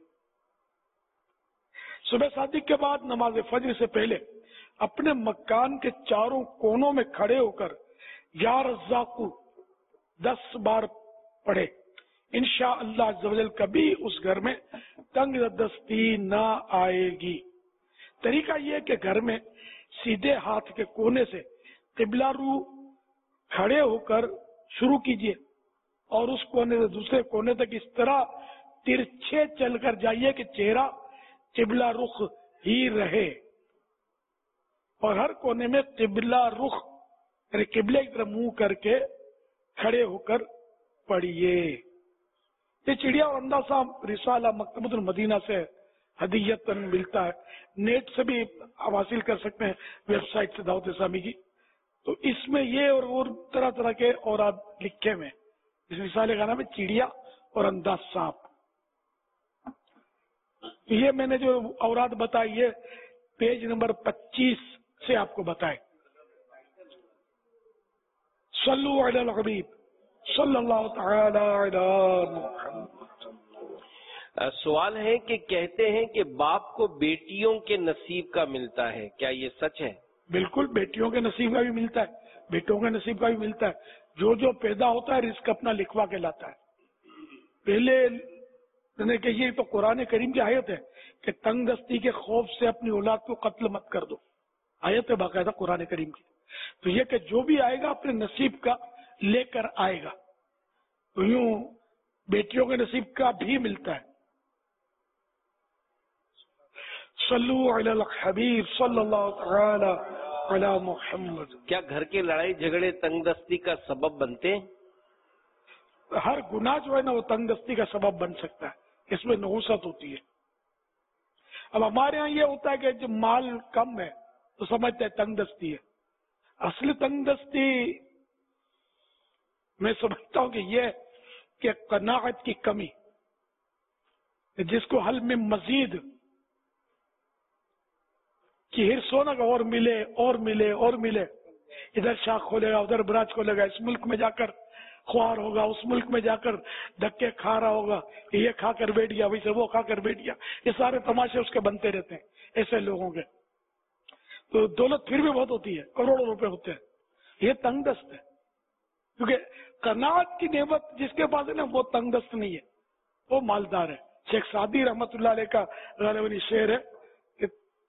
सुबह सादिक के बाद नमाज फज्र से पहले अपने मकान के चारों कोनों में खड़े होकर या रज़्ज़ाक़ू 10 बार पढ़े। इंशाअल्लाह अज़्ज़वजल कभी उस घर में तंग दस्ती ना आएगी। तरीका यह है कि घर में सीधे हाथ के कोने से किबला रू खड़े होकर शुरू कीजिए और उस कोने से दूसरे कोने तक इस तरह तिरछे चलकर जाइए कि चेहरा किबला रुख ही रहे, और हर कोने में किबला रुख यानी किबले की तरफ मुंह करके खड़े होकर पढ़िए। ये चिड़िया और अंदा साहब रिसाला मकतबतुल मदीना से हदीयतन मिलता है, नेट से भी आप हासिल कर सकते हैं, वेबसाइट से दावत इस्लामी की। तो इसमें ये और तरह तरह के औराद लिखे हुए, इस रिसाले का नाम है चिड़िया और अंदाज सांप। तो ये मैंने जो औराद बताई है पेज नंबर 25 से आपको बताए। सल्लु अलल हबीब सल्लल्लाहु तआला अला मुहम्मद। सवाल है कि कहते हैं कि बाप को बेटियों के नसीब का मिलता है, क्या ये सच है? बिल्कुल, बेटियों के नसीब का भी मिलता है, बेटों के नसीब का भी मिलता है। जो जो पैदा होता है रिस्क अपना लिखवा के लाता है। पहले कि ये तो कुरान करीम की आयत है कि तंग दस्ती के खौफ से अपनी औलाद को कत्ल मत कर दो। आयत है बाकायदा कुरान करीम की। तो ये कि जो भी आएगा अपने नसीब का लेकर आएगा। तो यूं बेटियों के नसीब का भी मिलता है। सल्लु अलल हबीब सल्लल्लाहु तआला अला मुहम्मद। क्या घर के लड़ाई झगड़े तंगदस्ती का सबब बनते हैं? हर गुनाह जो है ना वो तंगदस्ती का सबब बन सकता है, इसमें नहुसत होती है। अब हमारे यहाँ ये होता है कि जब माल कम है तो समझते हैं तंगदस्ती है। असली तंगदस्ती मैं समझता हूँ कि ये कि कनाअत की कमी, जिसको हल में मजीद कि हिर्स होना का और मिले और मिले और मिले, इधर शाख खोलेगा उधर ब्रांच खोलेगा, इस मुल्क में जाकर ख्वार होगा, उस मुल्क में जाकर धक्के खा रहा होगा, ये खा कर बैठ गया वैसे वो खा कर बैठ गया, ये सारे तमाशे उसके बनते रहते हैं ऐसे लोगों के। तो दौलत फिर भी बहुत होती है, करोड़ों रुपए होते हैं, ये तंगदस्त है। क्योंकि कनाअत की नेमत जिसके पास है ना वो तंगदस्त नहीं है, वो मालदार है। शेख सादी रहमतुल्लाह अलैह का गालिबन शेर है कि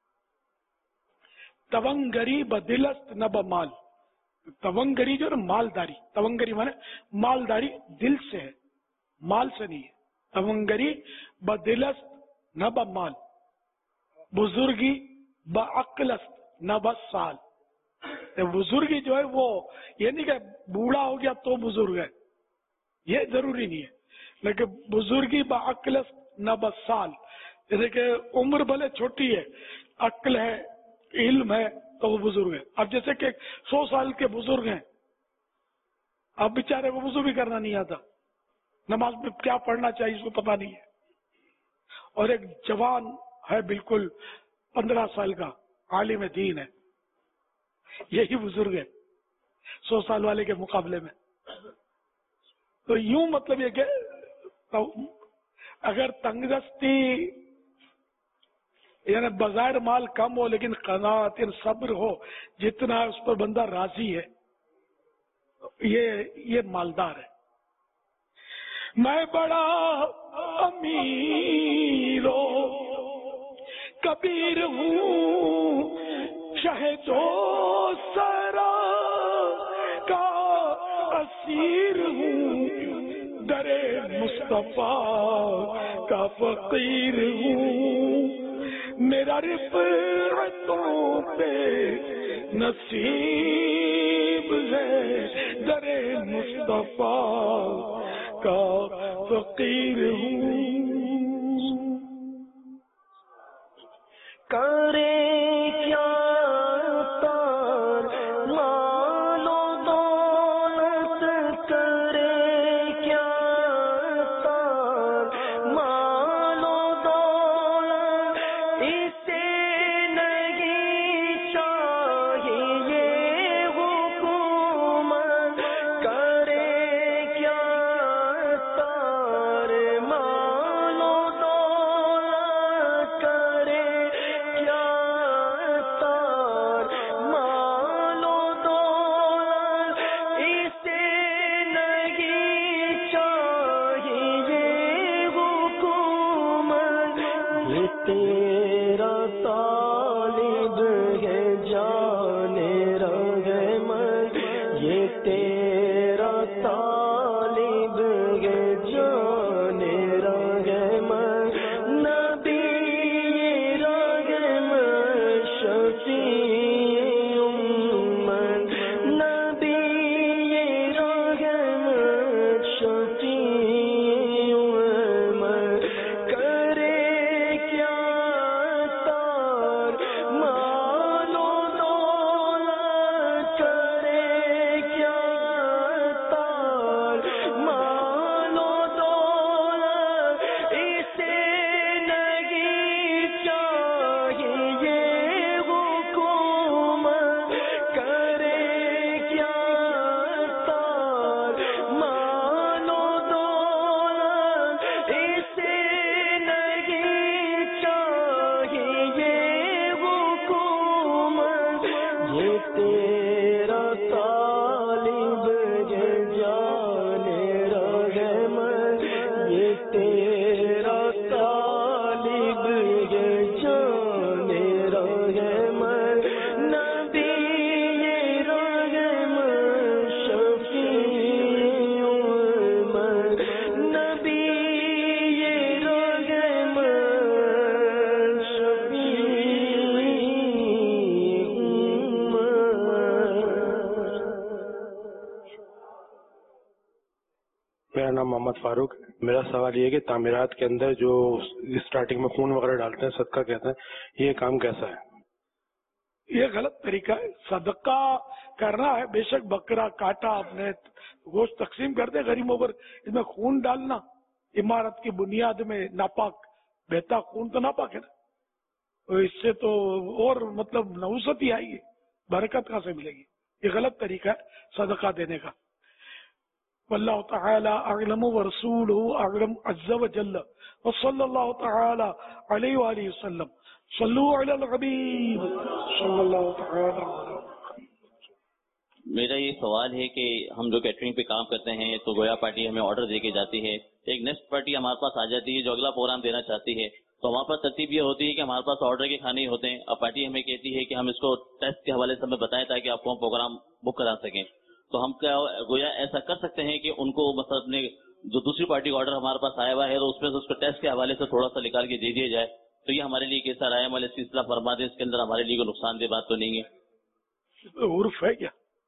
तवंगरी बदिलस्त न बमाल। तवंगरी जो है ना मालदारी, तवंगरी माने मालदारी दिल से है, माल से नहीं है। तवंगरी बदिलस्त न बमाल, बुजुर्गी बअक्लस्त न बसाल। बुजुर्गी जो है वो ये नहीं कि बूढ़ा हो गया तो बुजुर्ग है, ये जरूरी नहीं है, लेकिन बुजुर्गी बअक्लस्त न बसाल। जैसे कि उम्र भले छोटी है, अक्ल है, इल्म है तो वो बुजुर्ग है। अब जैसे कि 100 साल के बुजुर्ग हैं, अब बेचारे को वुजू भी करना नहीं आता, नमाज में क्या पढ़ना चाहिए इसको पता नहीं है। और एक जवान है बिल्कुल 15 साल का, आलिम दीन है, यही बुजुर्ग है 100 साल वाले के मुकाबले में। तो यूं मतलब ये कि तो अगर तंगदस्ती यानी बाजार माल कम हो लेकिन कनाअत यानी सब्र हो, जितना उस पर बंदा राजी है, ये मालदार है। मैं बड़ा अमीर कबीर हूँ, शहदो सरा का असीर हूँ, दरे मुस्तफा का फकीर हूँ। मेरा रिफ़अतों पे नसीब है, दरे मुस्तफा का फकीर हूँ। करे क्या तार मालो दौलत, करे क्या तार मालो दौलत, इसे नहीं चाहिए हुकूमत। करे क्या तार मालो दौलत, करे क्या तार मालो दौलत, इसे नहीं चाहिए हुकूमत। ये तेरा तालिब है जाने रहमत, ये तेरा तालिब है जाने रहमत। नबी रहमत शफीए उम्मत, नबी रहमत शफीए उम्मत। करे क्या तार मोहम्मद फारूक। मेरा सवाल ये है कि तामीरात के अंदर जो स्टार्टिंग में खून वगैरह डालते हैं, सदका कहते हैं, ये काम कैसा है? ये गलत तरीका है। सदका करना है, बेशक बकरा काटा आपने, गोश्त तकसीम कर दे गरीबों पर, इसमें खून डालना इमारत की बुनियाद में नापाक, बहता खून तो नापाक है ना, तो इससे तो और मतलब नहुसत ही आएगी, बरकत कहाँ से मिलेगी? ये गलत तरीका है सदका देने का। वल्लाहु तआला अअलम व रसूलुहु अअलम अज़्ज़ व जल्ल व सल्लल्लाहु तआला अलैहि व आलिहि वसल्लम। सल्लु अलल हबीब सल्लल्लाहु तआला। मेरा ये सवाल है कि हम जो कैटरिंग पे काम करते हैं तो गोया पार्टी हमें ऑर्डर दे के जाती है, एक नेक्स्ट पार्टी हमारे पास आ जाती है जो अगला प्रोग्राम देना चाहती है, तो हमारे पास तरतीब ये होती है कि हमारे पास ऑर्डर के खाने ही होते हैं। अब पार्टी हमें कहती है कि हम इसको टेस्ट के हवाले से हमें बताएं ताकि आपको हम प्रोग्राम बुक करा सकें, तो हम क्या गोया ऐसा कर सकते हैं कि उनको मतलब अपने जो दूसरी पार्टी का ऑर्डर हमारे पास आया हुआ है तो उसमें से उसको टेस्ट के हवाले से थोड़ा सा निकाल के दे दिया जाए, तो ये हमारे लिए कैसा राय वाले सिलसिला फरमा दे, इसके अंदर हमारे लिए कोई नुकसानदेह बात तो नहीं है? उर्फ है क्या?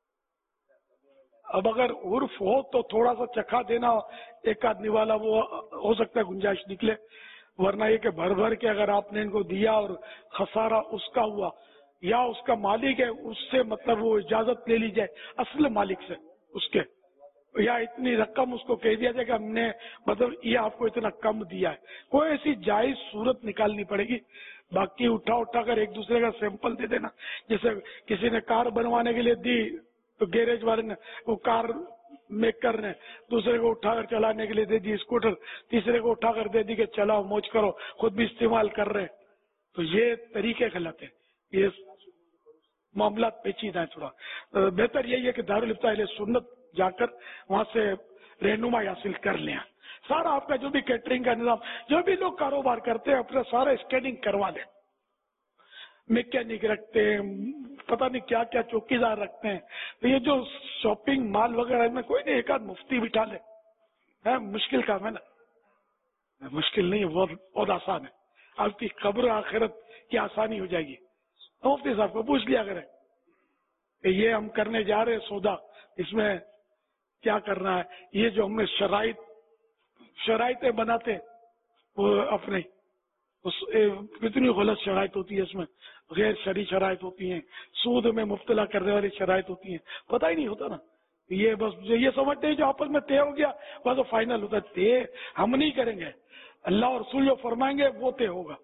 अब अगर उर्फ हो तो थोड़ा सा चखा देना एक आदमी वाला वो हो सकता है गुंजाइश निकले, वरना ये कि भर भर के अगर आपने इनको दिया और खसारा उसका हुआ या उसका मालिक है उससे मतलब वो इजाजत ले ली जाए असल मालिक से उसके, या इतनी रकम उसको कह दिया जाए कि हमने मतलब ये आपको इतना कम दिया है, कोई ऐसी जायज सूरत निकालनी पड़ेगी। बाकी उठा कर एक दूसरे का सैंपल दे देना, जैसे किसी ने कार बनवाने के लिए दी तो गैरेज वाले ने वो कार मेकर ने दूसरे को उठाकर चलाने के लिए दे दी स्कूटर, तीसरे को उठाकर दे दी कि चलाओ मौज करो, खुद भी इस्तेमाल कर रहे हैं, तो ये तरीके गलत है, ये मामला पेचीदा है थोड़ा। बेहतर यही है कि दारुल इफ्ता अहले सुन्नत जाकर वहां से रहनुमाई हासिल कर लें। सारा आपका जो भी कैटरिंग का निजाम, जो भी लोग कारोबार करते हैं अपना सारा स्कैनिंग करवा लें, मैकेनिक रखते हैं, पता नहीं क्या क्या चौकीदार रखते हैं, तो ये जो शॉपिंग मॉल वगैरह में कोई नहीं एक आध मुफ्ती बिठा ले, है मुश्किल काम है ना? मुश्किल नहीं है, बहुत आसान है, आपकी कब्र आखिरत की आसानी हो जाएगी। तो मुफ्ती साहब को पूछ लिया करें कि ये हम करने जा रहे हैं सौदा, इसमें क्या करना है, ये जो हमें शराइतें बनाते हैं वो अपने कितनी गलत शराइत होती है, इसमें गैर शरई शराइत होती हैं, सूद में मुब्तला करने वाली शराइत होती हैं, पता ही नहीं होता ना। ये बस ये समझते हैं जो आपस में तय हो गया बस वो फाइनल होता है, तय हम नहीं करेंगे, अल्लाह और रसूल जो फरमाएंगे वो तय होगा।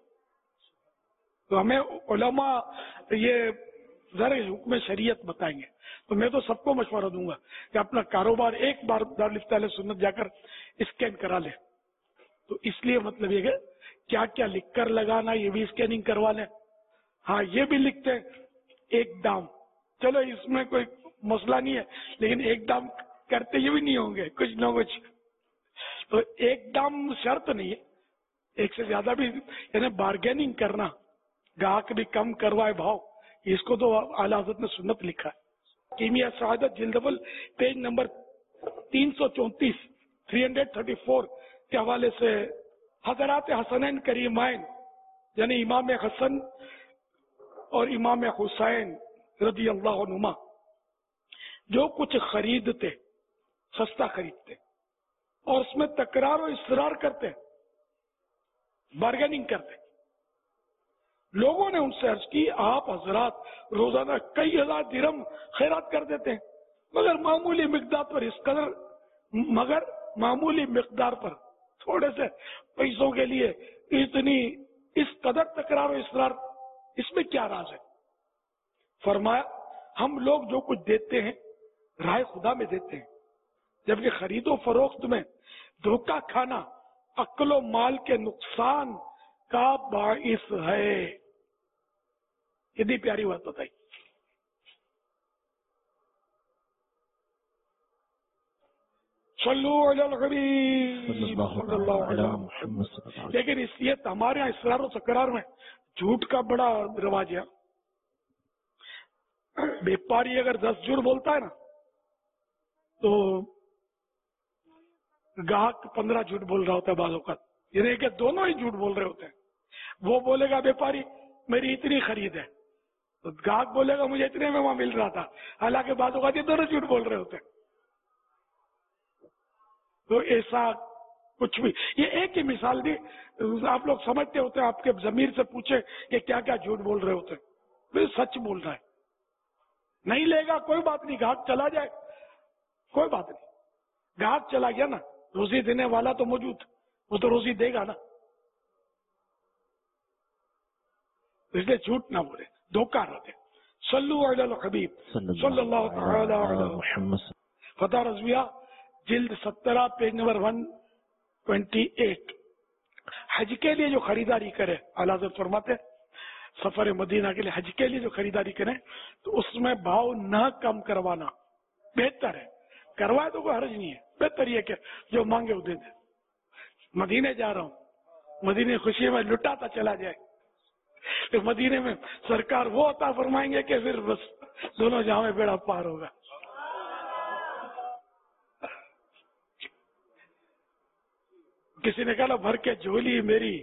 तो हमें उलमा ये जरा हुक्म शरीयत बताएंगे, तो मैं तो सबको मशवरा दूंगा कि अपना कारोबार एक बार दारुल इफ्ता अहले सुन्नत जाकर स्कैन करा ले। तो इसलिए मतलब ये क्या क्या लिख कर लगाना ये भी स्कैनिंग करवा लें। हाँ ये भी लिखते हैं एक दाम, चलो इसमें कोई मसला नहीं है, लेकिन एक दाम करते ये भी नहीं होंगे कुछ न कुछ, तो एक दाम शर्त नहीं है, एक से ज्यादा भी यानी बार्गेनिंग करना, ग्राहक भी कम करवाए भाव, इसको तो आला हज़रत ने सुन्नत लिखा है। कीमिया शहादत जिल्दवल पेज नंबर 334 334 के हवाले से हजरात हसनैन करीमैन यानी इमाम हसन और इमाम हुसैन रज़ी अल्लाह अनुमा जो कुछ खरीदते सस्ता खरीदते और उसमें तकरार और इसरार करते, बार्गेनिंग करते। लोगों ने उनसे अर्ज की आप हजरात रोजाना कई हजार दिरहम खैरात कर देते हैं, मगर मामूली मिकदार पर मामूली मिकदार पर थोड़े से पैसों के लिए इतनी इस कदर तकरार और इसरार, इसमें क्या राज है? फरमाया हम लोग जो कुछ देते हैं राह खुदा में देते हैं, जबकि खरीदो फरोख्त में धोखा खाना अक्लो माल के नुकसान का बाइस है। कितनी प्यारी बात बताई। लेकिन इसलिए हमारे यहाँ इसरार और तकरार में झूठ का बड़ा रिवाज है। व्यापारी अगर 10 झूठ बोलता है ना तो ग्राहक 15 झूठ बोल रहा होता है बाज़ औक़ात, यानी कि दोनों ही झूठ बोल रहे होते हैं। वो बोलेगा व्यापारी मेरी इतनी खरीद है, तो ग्राहक बोलेगा मुझे इतने में वहां मिल रहा था, हालांकि बाज़ औक़ात ये दोनों झूठ बोल रहे होते हैं। تو ایسا کچھ بھی، یہ ایک ہی مثال دی. آپ لوگ سمجھتے ہوتے ہیں، آپ کے ضمیر سے پوچھے کہ کیا کیا جھوٹ بول رہے ہوتے، سچ بول رہا ہے. نہیں لے گا کوئی بات نہیں، گاہک چلا جائے کوئی بات نہیں. گاہک چلا گیا نا، روزی دینے والا تو موجود، وہ تو روزی دے گا نا. اس لیے جھوٹ نہ بولے، دھوکہ نہ دے. صلو علی الحبیب صلی اللہ تعالی علی محمد. فتح رضویہ جلد 17 پیج نمبر 128. حج کے لیے جو خریداری کرے، اعلیٰ حضرت فرماتے سفر مدینہ کے لیے حج کے لیے جو خریداری کریں تو اس میں بھاؤ نہ کم کروانا بہتر ہے. کروائے تو کوئی حرج نہیں ہے، بہتر یہ کہ جو مانگے وہ دے دے. مدینے جا رہا ہوں، مدینے خوشی میں لٹاتا چلا جائے، تو مدینے میں سرکار وہ عطا فرمائیں گے کہ پھر بس دونوں جہاں میں بیڑا پار ہوگا. کسی نے کہا بھر کے جھولی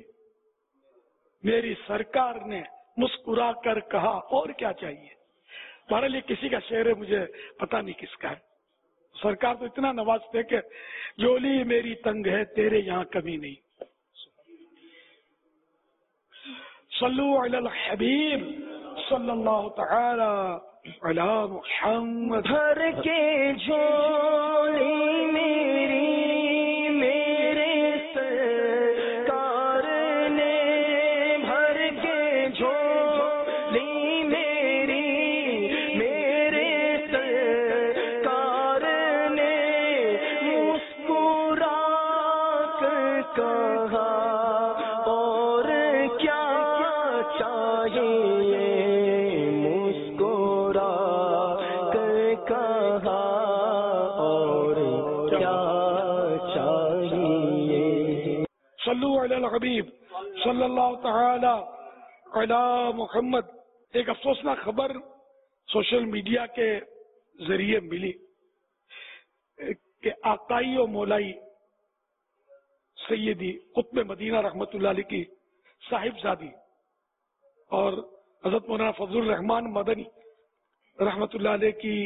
میری سرکار نے مسکرا کر کہا اور کیا چاہیے. ہمارے لیے کسی کا شعر ہے، مجھے پتا نہیں کس کا ہے. سرکار تو اتنا نوازتے کہ جھولی میری تنگ ہے تیرے یہاں کمی نہیں. صلو علی الحبیب صلی اللہ تعالی علی محمد. بھر کے جھولی میری میرے سرکار نے، بھر کے جھولی میری میرے سرکار نے، مسکرا کر کہا اور کیا چاہیے، مسکرا کر کہا اور کیا چاہیے. صلو علی الحبیب صلی اللہ تعالی علی محمد. ایک افسوسناک خبر سوشل میڈیا کے ذریعے ملی کہ آقائی و مولائی سیدی قطب مدینہ رحمت اللہ علیہ کی صاحبزادی اور حضرت مولانا فضل الرحمان مدنی رحمت اللہ علیہ کی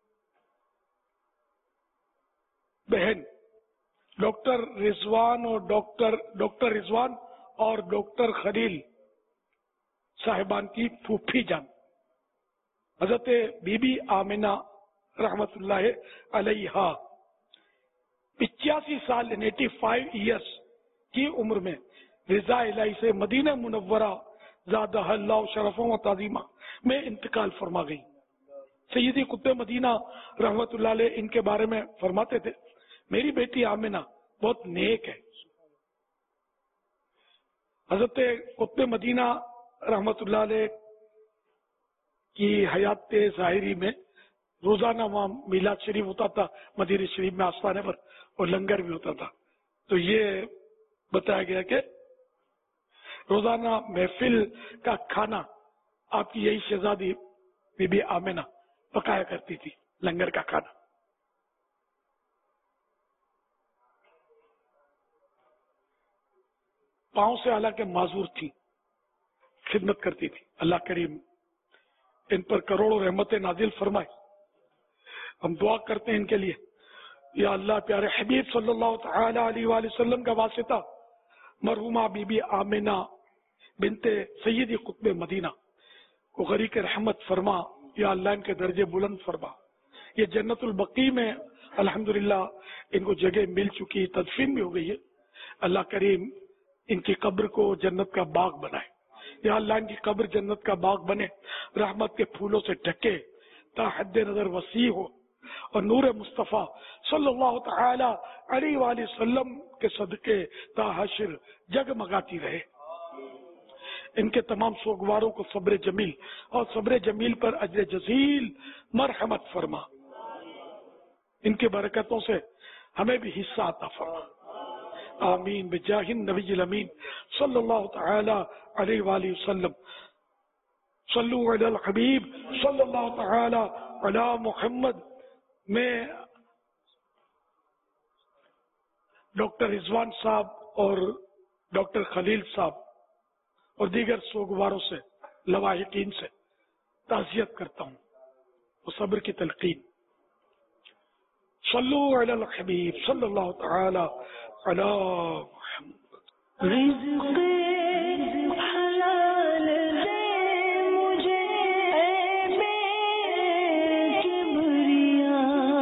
بہن ڈاکٹر رضوان اور ڈاکٹر خلیل صاحبان کی پھوپھی جان حضرت بی بی آمنہ رحمت اللہ علیہ 85 سال 85 ایئرس کی عمر میں رضا الہی سے مدینہ منورہ زادہ اللہ شرفوں و تعظیمہ میں انتقال فرما گئی. سیدی قطب مدینہ رحمت اللہ علیہ ان کے بارے میں فرماتے تھے، میری بیٹی آمنہ بہت نیک ہے. حضرت قطب مدینہ رحمت اللہ علیہ کی حیات ظاہری میں روزانہ وہاں میلاد شریف ہوتا تھا، مدینہ شریف میں آستانے پر، اور لنگر بھی ہوتا تھا. تو یہ بتایا گیا کہ روزانہ محفل کا کھانا آپ کی یہی شہزادی بی بی آمنہ پکایا کرتی تھی، لنگر کا کھانا. پاؤں سے حالانکہ معذور تھی، خدمت کرتی تھی. اللہ کریم ان پر کروڑوں رحمتیں نازل فرمائے. ہم دعا کرتے ہیں ان کے لیے، یا اللہ پیارے حبیب صلی اللہ تعالی علیہ وآلہ وسلم کا واسطہ مرحومہ بی بی آمنہ بنت سیدی قطب مدینہ کو غریق رحمت فرما. یا اللہ ان کے درجے بلند فرما. یہ جنت البقیع میں الحمدللہ ان کو جگہ مل چکی، تدفین بھی ہو گئی ہے. اللہ کریم ان کی قبر کو جنت کا باغ بنائے. یا اللہ ان کی قبر جنت کا باغ بنے، رحمت کے پھولوں سے ڈھکے تا حد نظر وسیع ہو، اور نور مصطفیٰ صلی اللہ تعالی علیہ وآلہ وسلم کے صدقے تا حشر جگمگاتی رہے. ان کے تمام سوگواروں کو صبر جمیل اور صبر جمیل پر اجر جزیل مرحمت فرما. ان کے برکتوں سے ہمیں بھی حصہ عطا فرما. آمین بجاہ النبی الامین صلی اللہ تعالی علیہ وآلہ وسلم. صلو علی الحبیب صلی اللہ تعالی علی محمد. میں ڈاکٹر رضوان صاحب اور ڈاکٹر خلیل صاحب اور دیگر سوگواروں سے، لواحقین سے تعزیت کرتا ہوں اور صبر کی تلقین. صلو علی الحبیب صلی اللہ تعالی علی محمد. رزق حلال دے مجھے اے میرے کبریا.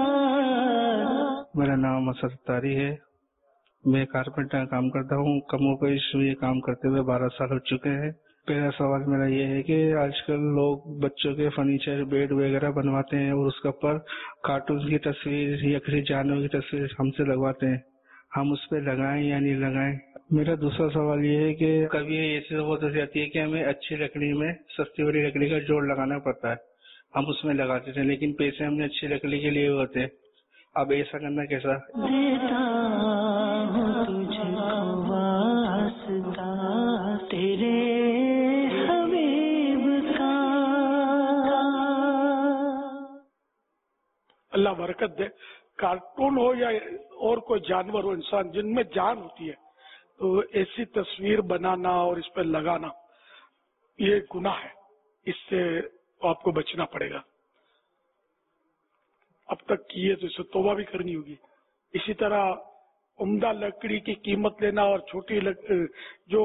میرا نام اسد تاری ہے. میں کارپینٹر کا کام کرتا ہوں. کم و بیش یہ کام کرتے ہوئے 12 سال ہو چکے ہیں. پہلا سوال میرا یہ ہے کہ آج کل لوگ بچوں کے فرنیچر بیڈ وغیرہ بنواتے ہیں اور اس کے اوپر کارٹون کی تصویر یا کسی جانور کی تصویر ہم سے لگواتے ہیں. ہم اس پہ لگائیں یا نہیں لگائیں؟ میرا دوسرا سوال یہ ہے کہ کبھی ایسی ضرورت ہو جاتی ہے کہ ہمیں اچھی لکڑی میں سستی والی لکڑی کا جوڑ لگانا پڑتا ہے. ہم اس میں لگاتے تھے لیکن پیسے ہم نے اچھی لکڑی کے لیے ہوتے ہیں. اب ایسا کرنا کیسا؟ دیتا ہوں تجھ کو واسطہ تیرے حبیب کا. اللہ برکت دے. کارٹون ہو یا اور کوئی جانور ہو، انسان جن میں جان ہوتی ہے، تو ایسی تصویر بنانا اور اس پہ لگانا یہ گناہ ہے. اس سے آپ کو بچنا پڑے گا. اب تک کیے تو اسے توبہ بھی کرنی ہوگی. اسی طرح عمدہ لکڑی کی قیمت لینا اور چھوٹی جو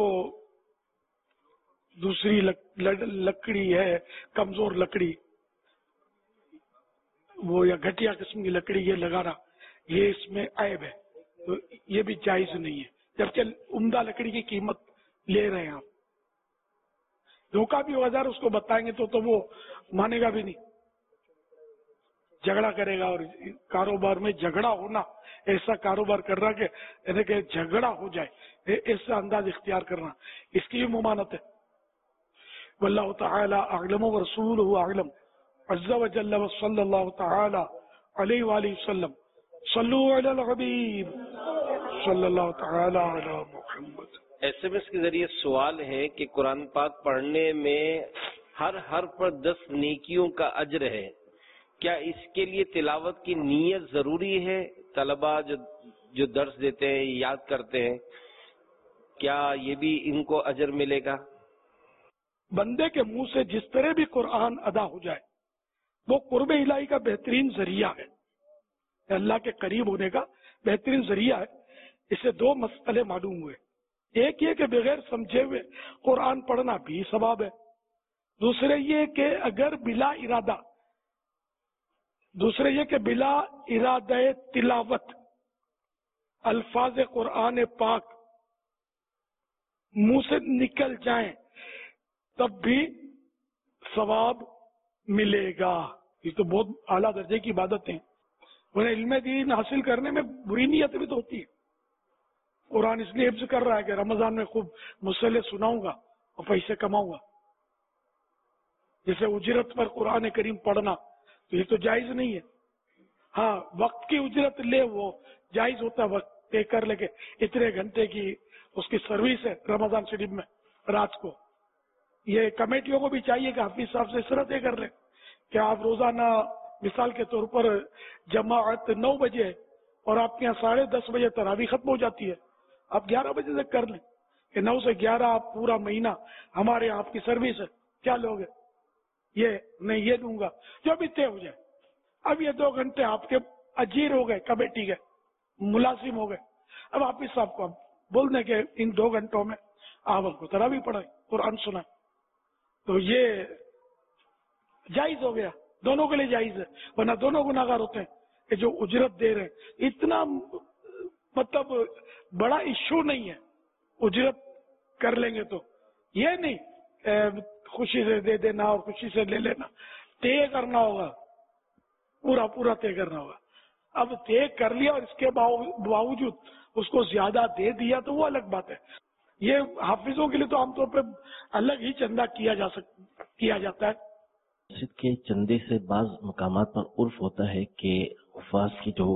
دوسری لکڑی ہے، کمزور لکڑی وہ یا گھٹیا قسم کی لکڑی یہ لگانا، یہ اس میں عیب ہے. تو یہ بھی جائز نہیں ہے، جبکہ عمدہ لکڑی کی قیمت لے رہے ہیں آپ. دھوکہ بھی ہو اس کو بتائیں گے تو وہ مانے گا بھی نہیں، جھگڑا کرے گا. اور کاروبار میں جھگڑا ہونا، ایسا کاروبار کر رہا کہ یعنی کہ جھگڑا ہو جائے، ایسا انداز اختیار کرنا، اس کی بھی ممانت ہے. واللہ تعالی اعلم ورسولہ اعلم عز وجل وصلی اللہ تعالی علیہ وآلہ وسلم. صلو علی الحبیب صلی اللہ تعالی علی محمد. SMS کے ذریعے سوال ہے کہ قرآن پاک پڑھنے میں ہر حرف پر 10 نیکیوں کا اجر ہے. کیا اس کے لیے تلاوت کی نیت ضروری ہے؟ طلباء جو درس دیتے ہیں، یاد کرتے ہیں، کیا یہ بھی ان کو اجر ملے گا؟ بندے کے منہ سے جس طرح بھی قرآن ادا ہو جائے وہ قرب الہی کا بہترین ذریعہ ہے، اللہ کے قریب ہونے کا بہترین ذریعہ ہے. اس سے 2 مسئلے معلوم ہوئے. ایک یہ کہ بغیر سمجھے ہوئے قرآن پڑھنا بھی ثواب ہے. دوسرے یہ کہ اگر بلا ارادہ تلاوت الفاظ قرآن پاک منہ سے نکل جائیں تب بھی ثواب ملے گا. یہ تو بہت اعلیٰ درجے کی عبادت ہیں. انہیں علم دین حاصل کرنے میں بری نیت بھی تو ہوتی ہے. قرآن اس لیے حفظ کر رہا ہے کہ رمضان میں خوب مصلح سناؤں گا اور پیسے کماؤں گا. جیسے اجرت پر قرآن کریم پڑھنا تو یہ تو جائز نہیں ہے. ہاں وقت کی اجرت لے وہ جائز ہوتا ہے، وقت طے کر لے کے اتنے گھنٹے کی اس کی سروس ہے رمضان شریف میں رات کو. یہ کمیٹیوں کو بھی چاہیے کہ حافظ صاحب سے اس طرح طے کر لیں کہ آپ روزانہ مثال کے طور پر جماعت 9 بجے اور آپ کے یہاں 10:30 بجے تراویح ختم ہو جاتی ہے، آپ 11 بجے تک کر لیں کہ 9 سے 11 آپ پورا مہینہ ہمارے آپ کی سروس ہے. کیا لوگ ہیں؟ یہ نہیں، یہ دوں گا جو بھی طے ہو جائے. اب یہ 2 گھنٹے آپ کے اجیر ہو گئے، کمیٹی کے ملازم ہو گئے. اب حافظ صاحب کو ہم بول دیں کہ ان 2 گھنٹوں میں آپ ہم کو تراویح پڑھائیں، قرآن سنائیں، تو یہ جائز ہو گیا. دونوں کے لیے جائز ہے، ورنہ دونوں گناہگار ہوتے ہیں کہ جو اجرت دے رہے ہیں. اتنا مطلب بڑا ایشو نہیں ہے، اجرت کر لیں گے تو یہ نہیں خوشی سے دے دینا اور خوشی سے لے لینا. طے کرنا ہوگا، پورا طے کرنا ہوگا. اب طے کر لیا اور اس کے باوجود اس کو زیادہ دے دیا تو وہ الگ بات ہے. یہ حافظوں کے لیے تو عام طور پہ الگ ہی چندہ کیا جاتا ہے. مسجد کے چندے سے بعض مقامات پر عرف ہوتا ہے کہ حفاظ کی جو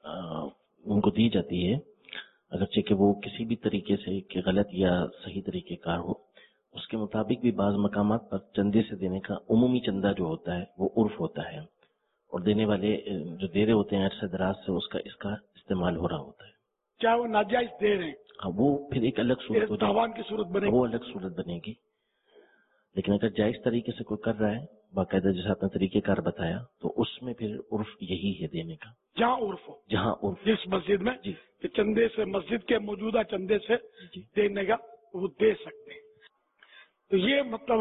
ان کو دی جاتی ہے، اگرچہ کہ وہ کسی بھی طریقے سے کہ غلط یا صحیح طریقے کار ہو، اس کے مطابق بھی بعض مقامات پر چندے سے دینے کا عمومی چندہ جو ہوتا ہے وہ عرف ہوتا ہے، اور دینے والے جو دے رہے ہوتے ہیں عرصہ دراز سے اس کا استعمال ہو رہا ہوتا ہے. چاہے وہ ناجائز دے رہے ہیں، وہ پھر ایک الگ صورت تاوان کی صورت بنے گی، وہ الگ صورت بنے گی. لیکن اگر جائز طریقے سے کوئی کر رہا ہے باقاعدہ جیسا آپ نے طریقہ کار بتایا تو اس میں پھر عرف یہی ہے دینے کا، جہاں عرف ہو، جہاں عرف جس مسجد میں کہ چندے سے، مسجد کے موجودہ چندے سے دینے کا وہ دے سکتے ہیں. تو یہ مطلب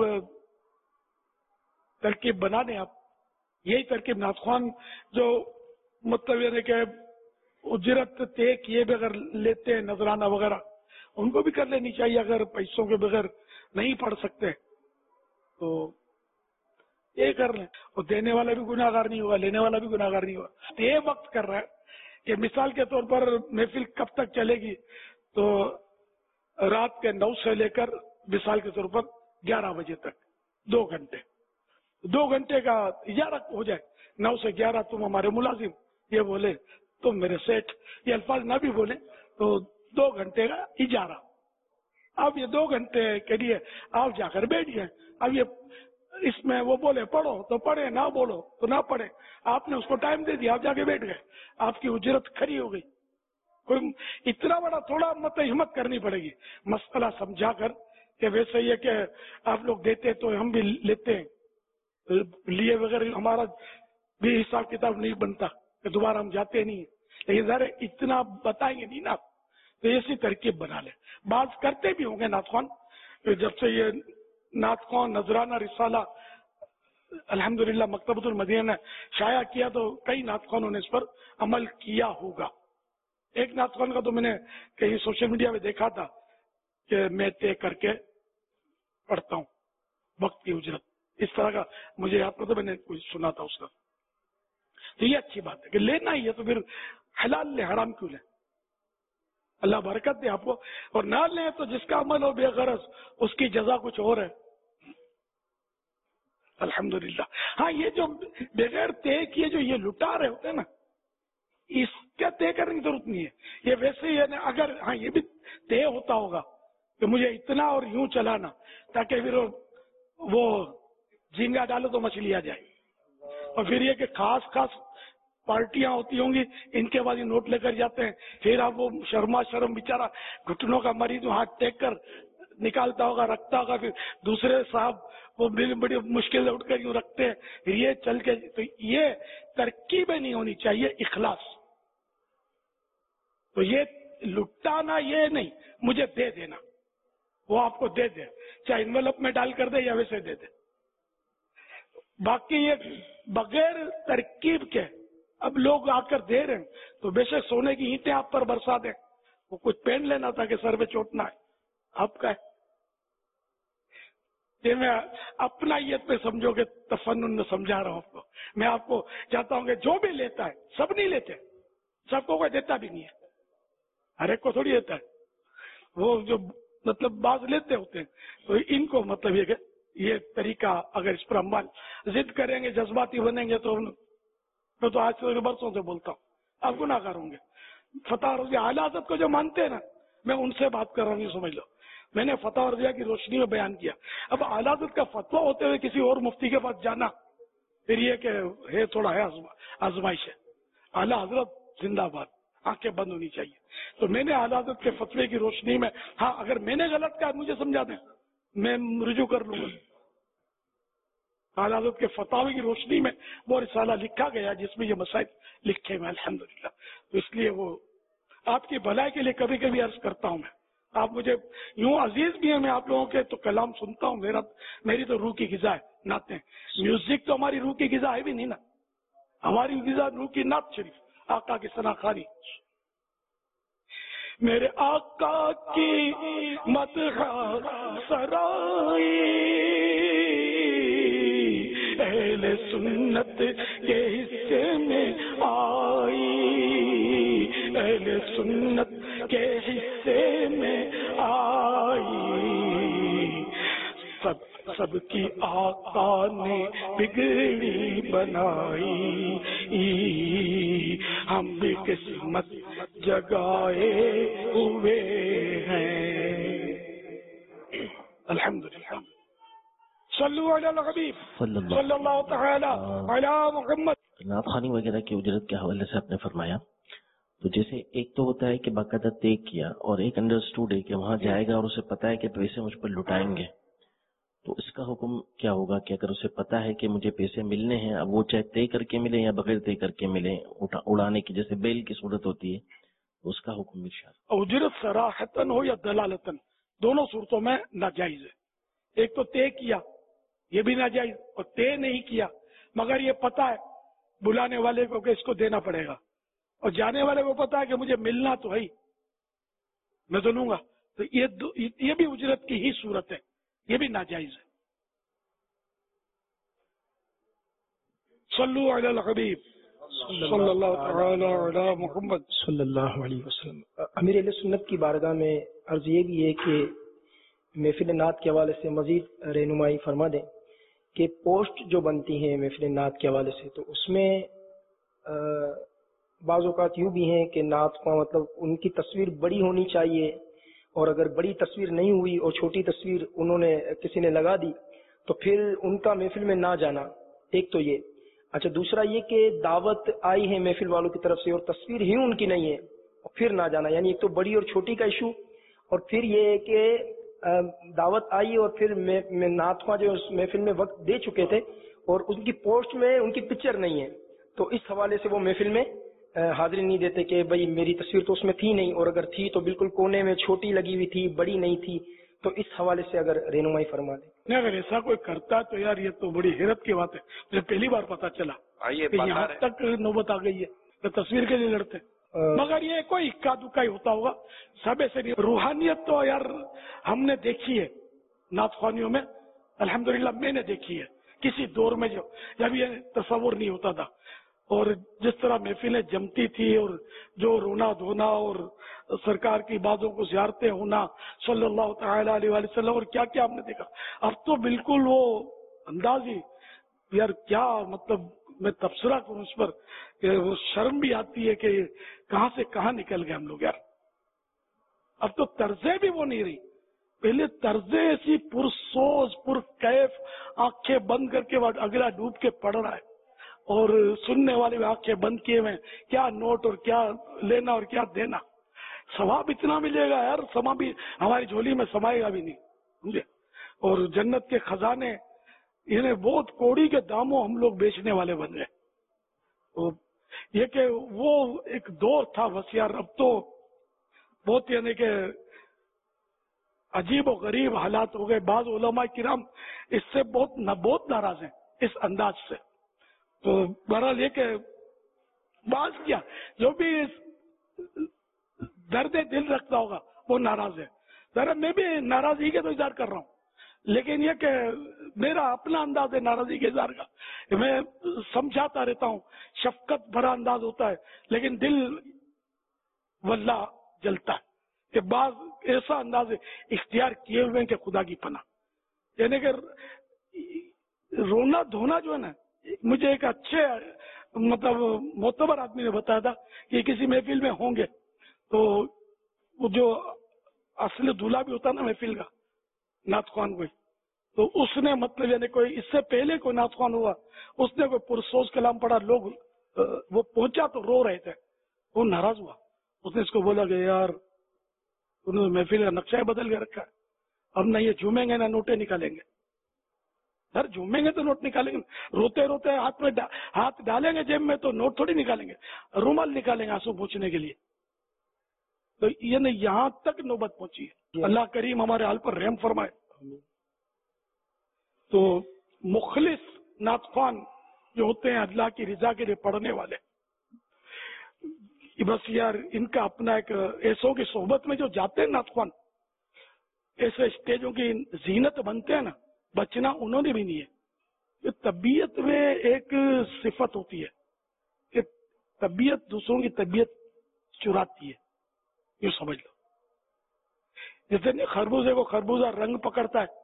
ترکیب بنا دیں آپ. یہی ترکیب ناخوان جو مطلب یہ کہ اجرت طے کیے بغیر لیتے ہیں نذرانہ وغیرہ، ان کو بھی کر لینی چاہیے. اگر پیسوں کے بغیر نہیں پڑھ سکتے تو یہ کر لیں. اور دینے والا بھی گناہ گار نہیں ہوگا، لینے والا بھی گناہ گار نہیں ہوگا. یہ وقت کر رہا ہے کہ مثال کے طور پر محفل کب تک چلے گی، تو رات کے 9 سے لے کر مثال کے طور پر 11 بجے تک 2 گھنٹے. 2 گھنٹے کا اجارہ ہو جائے. 9 سے 11 تم ہمارے ملازم یہ بولے، تم میرے سیٹ یہ الفاظ نہ بھی بولے تو 2 گھنٹے کا اجارہ. اب یہ 2 گھنٹے کے لیے آپ جا کر بیٹھ جائیں. اب یہ اس میں وہ بولے پڑھو تو پڑھے، نہ بولو تو نہ پڑھے. آپ نے اس کو ٹائم دے دیا، آپ جا کے بیٹھ گئے، آپ کی اجرت کھری ہو گئی. کوئی اتنا بڑا تھوڑا ہمت کرنی پڑے گی مسئلہ سمجھا کر کہ ویسے یہ کہ آپ لوگ دیتے تو ہم بھی لیتے ہیں، لیے بغیر ہمارا بھی حساب کتاب نہیں بنتا کہ دوبارہ ہم جاتے نہیں ہیں. لیکن ذرا اتنا بتائیں گے نہیں نا، تو ایسی ترکیب بنا لیں. بعض کرتے بھی ہوں گے نعت خوان، جب سے یہ نعت خوان نذرانہ رسالہ الحمدللہ مکتبۃ المدینہ نے شائع کیا تو کئی نعت خوانوں نے اس پر عمل کیا ہوگا. ایک نعت خوان کا تو میں نے کہیں سوشل میڈیا میں دیکھا تھا کہ میں طے کر کے پڑھتا ہوں وقت کی اجرت، اس طرح کا مجھے آپ کو تو میں نے کوئی سنا تھا اس کا. تو یہ اچھی بات ہے کہ لینا ہی ہے تو پھر حلال لے، حرام کیوں لیں. اللہ برکت دے آپ کو. اور نہ لیں تو جس کا عمل ہو بے غرض اس کی جزا کچھ اور ہے. الحمدللہ. ہاں یہ جو بغیر طے کیے جو یہ لٹا رہے ہوتے ہیں نا، اس کا طے کرنے کی ضرورت نہیں ہے. یہ ویسے ہی ہے نا، اگر ہاں یہ بھی طے ہوتا ہوگا کہ مجھے اتنا اور یوں چلانا تاکہ پھر وہ جھینگا ڈالو تو مچھلی آ جائے. اور پھر یہ کہ خاص پارٹیاں ہوتی ہوں گی، ان کے بعد یہ نوٹ لے کر جاتے ہیں. پھر اب وہ شرم بیچارہ گھٹنوں کا مریض ہاتھ ٹیک کر نکالتا ہوگا، رکھتا ہوگا، پھر دوسرے صاحب وہ بڑی مشکل سے اٹھ کر یوں رکھتے ہیں. پھر یہ چل کے تو یہ ترکیبیں نہیں ہونی چاہیے. اخلاص. تو یہ لٹانا یہ نہیں مجھے دے دینا، وہ آپ کو دے دے، چاہے انویلپ میں ڈال کر دے یا ویسے دے دے. باقی یہ بغیر ترکیب کے اب لوگ آ کر دے رہے ہیں تو بے شک سونے کی اینٹیں آپ پر برسا دیں. وہ کچھ پہن لینا تھا کہ سر پہ چوٹ نہ ہے، آپ کا ہے. یہ میں اپنائیت پہ سمجھو کہ تفنن میں سمجھا رہا ہوں آپ کو. میں آپ کو چاہتا ہوں کہ جو بھی لیتا ہے، سب نہیں لیتے، سب کو کوئی دیتا بھی نہیں ہے، ہر ایک کو تھوڑی دیتا ہے. وہ جو مطلب بعض لیتے ہوتے ہیں تو ان کو مطلب یہ کہ یہ طریقہ اگر اس پر ہم ضد کریں گے، جذباتی بنیں گے تو میں تو آج سے برسوں سے بولتا ہوں آپ گناہ گار ہوں گے. فتح رضیہ اعلی حضرت کو جو مانتے ہیں نا، میں ان سے بات کر رہا ہوں، یہ سمجھ لو. میں نے فتح رضیہ کی روشنی میں بیان کیا. اب اعلی حضرت کا فتویٰ ہوتے ہوئے کسی اور مفتی کے پاس جانا پھر یہ کہ ہے تھوڑا ہے آزمائش ہے. اعلی حضرت زندہ باد، آنکھیں بند ہونی چاہیے. تو میں نے اعلی حضرت کے فتوے کی روشنی میں، ہاں اگر میں نے غلط کہا مجھے سمجھا دیں، میں رجوع کر لوں گا. اعلی حضرت کے فتاوی کی روشنی میں وہ رسالہ لکھا گیا جس میں یہ مسائل لکھے ہوئے الحمدللہ. تو اس لیے وہ آپ کی بھلائی کے لیے کبھی کبھی عرض کرتا ہوں. میں آپ مجھے یوں عزیز بھی ہیں، میں آپ لوگوں کے تو کلام سنتا ہوں، میری تو روح کی غذا ہے نعتیں. میوزک تو ہماری روح کی غذا ہے بھی نہیں نا، ہماری غذا روح کی نعت شریف، آقا کی ثنا خوانی. میرے آقا کی مدح سرائی اہل سنت کے حصے میں آئی، اہل سنت کے حصے میں آئی. سب کی آقا نے بگڑی بنائی، ہم بھی قسمت جگائے ہوئے ہیں. الحمدللہ. صلو علی الحبیب صلی اللہ تعالی علی محمد. نعت خوانی وغیرہ کی اجرت کے حوالے سے آپ نے فرمایا، تو جیسے ایک تو ہوتا ہے کہ باقاعدہ طے کیا، اور ایک انڈرسٹوڈ ہے کہ وہاں جائے گا اور اسے پتا ہے کہ پیسے مجھ پر لٹائیں گے، تو اس کا حکم کیا ہوگا کہ اگر اسے پتا ہے کہ مجھے پیسے ملنے ہیں، اب وہ چاہے طے کر کے ملیں یا بغیر طے کر کے ملیں، اڑانے کی جیسے بیل کی صورت ہوتی ہے، تو اس کا حکم ارشاد۔ اجرت صراحتاً ہو یا دلالتاً، دونوں صورتوں میں ناجائز ہے۔ ایک تو طے کیا، یہ بھی ناجائز، اور طے نہیں کیا مگر یہ پتا ہے بلانے والے کو کہ اس کو دینا پڑے گا، اور جانے والے کو پتا ہے کہ مجھے ملنا تو ہے، میں تو لوں گا، تو یہ بھی اجرت کی ہی صورت ہے، یہ بھی ناجائز ہے۔ صلو علی الحبیب صلی اللہ تعالی علی محمد صلی اللہ علیہ وسلم۔ امیر اہل سنت کی بارگاہ میں عرض یہ بھی ہے کہ محفل نعت کے حوالے سے مزید رہنمائی فرما دیں کہ پوسٹ جو بنتی ہیں محفل نعت کے حوالے سے، تو اس میں بعض اوقات یوں بھی ہیں کہ نعت کا مطلب ان کی تصویر بڑی ہونی چاہیے، اور اگر بڑی تصویر نہیں ہوئی اور چھوٹی تصویر انہوں نے کسی نے لگا دی تو پھر ان کا محفل میں نہ جانا، ایک تو یہ۔ اچھا، دوسرا یہ کہ دعوت آئی ہے محفل والوں کی طرف سے اور تصویر ہی ان کی نہیں ہے اور پھر نہ جانا، یعنی ایک تو بڑی اور چھوٹی کا ایشو، اور پھر یہ ہے کہ دعوت آئی اور پھر نعت خواں جو اس محفل میں وقت دے چکے تھے اور ان کی پوسٹ میں ان کی پکچر نہیں ہے، تو اس حوالے سے وہ محفل میں حاضری نہیں دیتے کہ بھئی میری تصویر تو اس میں تھی نہیں، اور اگر تھی تو بالکل کونے میں چھوٹی لگی ہوئی تھی، بڑی نہیں تھی، تو اس حوالے سے اگر رہنمائی فرما دیں۔ نہیں، اگر ایسا کوئی کرتا تو یار یہ تو بڑی حیرت کی بات ہے، مجھے پہلی بار پتا چلا کہ یہاں تک نوبت آ گئی ہے تو تصویر کے لیے لڑتے، مگر یہ کوئی اکا دکا ہی ہوتا ہوگا، سب ایسے نہیں۔ روحانیت تو یار ہم نے دیکھی ہے نعت خوانیوں میں، الحمدللہ میں نے دیکھی ہے، کسی دور میں جب یہ تصور نہیں ہوتا تھا، اور جس طرح محفلیں جمتی تھی اور جو رونا دھونا اور سرکار کی باتوں کو زیارتیں ہونا صلی اللہ تعالی علیہ وآلہ وسلم، اور کیا کیا ہم نے دیکھا۔ اب تو بالکل وہ انداز ہی یار کیا مطلب میں تبصرہ کروں اس پر کہ وہ شرم بھی آتی ہے کہ کہاں سے کہاں نکل گئے ہم لوگ یار۔ اب تو طرزیں بھی وہ نہیں رہی، پہلے طرزیں ایسی پرسوز پرکیف، آنکھیں بند کر کے اگلا ڈوب کے پڑھ رہا ہے اور سننے والے آنکھیں بند کیے ہوئے کیا نوٹ اور کیا لینا اور کیا دینا، ثواب اتنا ملے گا یار، سما بھی ہماری جھولی میں سمائے گا بھی نہیں، سمجھے۔ اور جنت کے خزانے انہیں بہت کوڑی کے داموں ہم لوگ بیچنے والے بن گئے۔ اور یہ کہ وہ ایک دور تھا وسیار، اب تو بہت یعنی کہ عجیب و غریب حالات ہو گئے۔ بعض علماء کرام اس سے بہت ناراض ہیں اس انداز سے۔ تو بہرحال یہ کہ بعض کیا جو بھی درد دل رکھتا ہوگا وہ ناراض ہے، ذرا میں بھی ناراضی کے تو اظہار کر رہا ہوں، لیکن یہ کہ میرا اپنا انداز ہے ناراضی کے اظہار کا، میں سمجھاتا رہتا ہوں، شفقت بھرا انداز ہوتا ہے، لیکن دل واللہ جلتا ہے کہ بعض ایسا انداز اختیار کیے ہوئے ہیں کہ خدا کی پناہ، یعنی کہ رونا دھونا جو ہے نا، مجھے ایک اچھے مطلب معتبر آدمی نے بتایا تھا کہ کسی محفل میں ہوں گے تو وہ جو اصل دولہا بھی ہوتا نا محفل کا، نعت خوان کوئی، تو اس نے مطلب یعنی کوئی اس سے پہلے کوئی نعت خوان ہوا، اس نے کوئی پرسوز کلام پڑھا، لوگ وہ پہنچا تو رو رہے تھے، وہ ناراض ہوا، اس نے اس کو بولا کہ یار انہوں نے محفل کا نقشہ بدل کے رکھا ہے، اب نہ یہ جھومیں گے نہ نوٹیں نکالیں گے، سر جھومیں گے تو نوٹ نکالیں گے، روتے روتے ہاتھ ڈالیں گے جیب میں تو نوٹ تھوڑی نکالیں گے، رومال نکالیں گے آنسو پوچھنے کے لیے۔ تو یہ یہاں تک نوبت پہنچی ہے، اللہ کریم ہمارے حال پر رحم فرمائے۔ تو مخلص نعت خوان جو ہوتے ہیں اللہ کی رضا کے لیے پڑھنے والے، بس یار ان کا اپنا ایک ایسوں کی صحبت میں جو جاتے ہیں نعت خوان، ایسے اسٹیجوں کی زینت بنتے ہیں نا، بچنا انہوں نے بھی نہیں ہے۔ طبیعت میں ایک صفت ہوتی ہے کہ طبیعت دوسروں کی طبیعت چراتی ہے، یہ سمجھ لو، جیسے خربوزے کو خربوزہ رنگ پکڑتا ہے،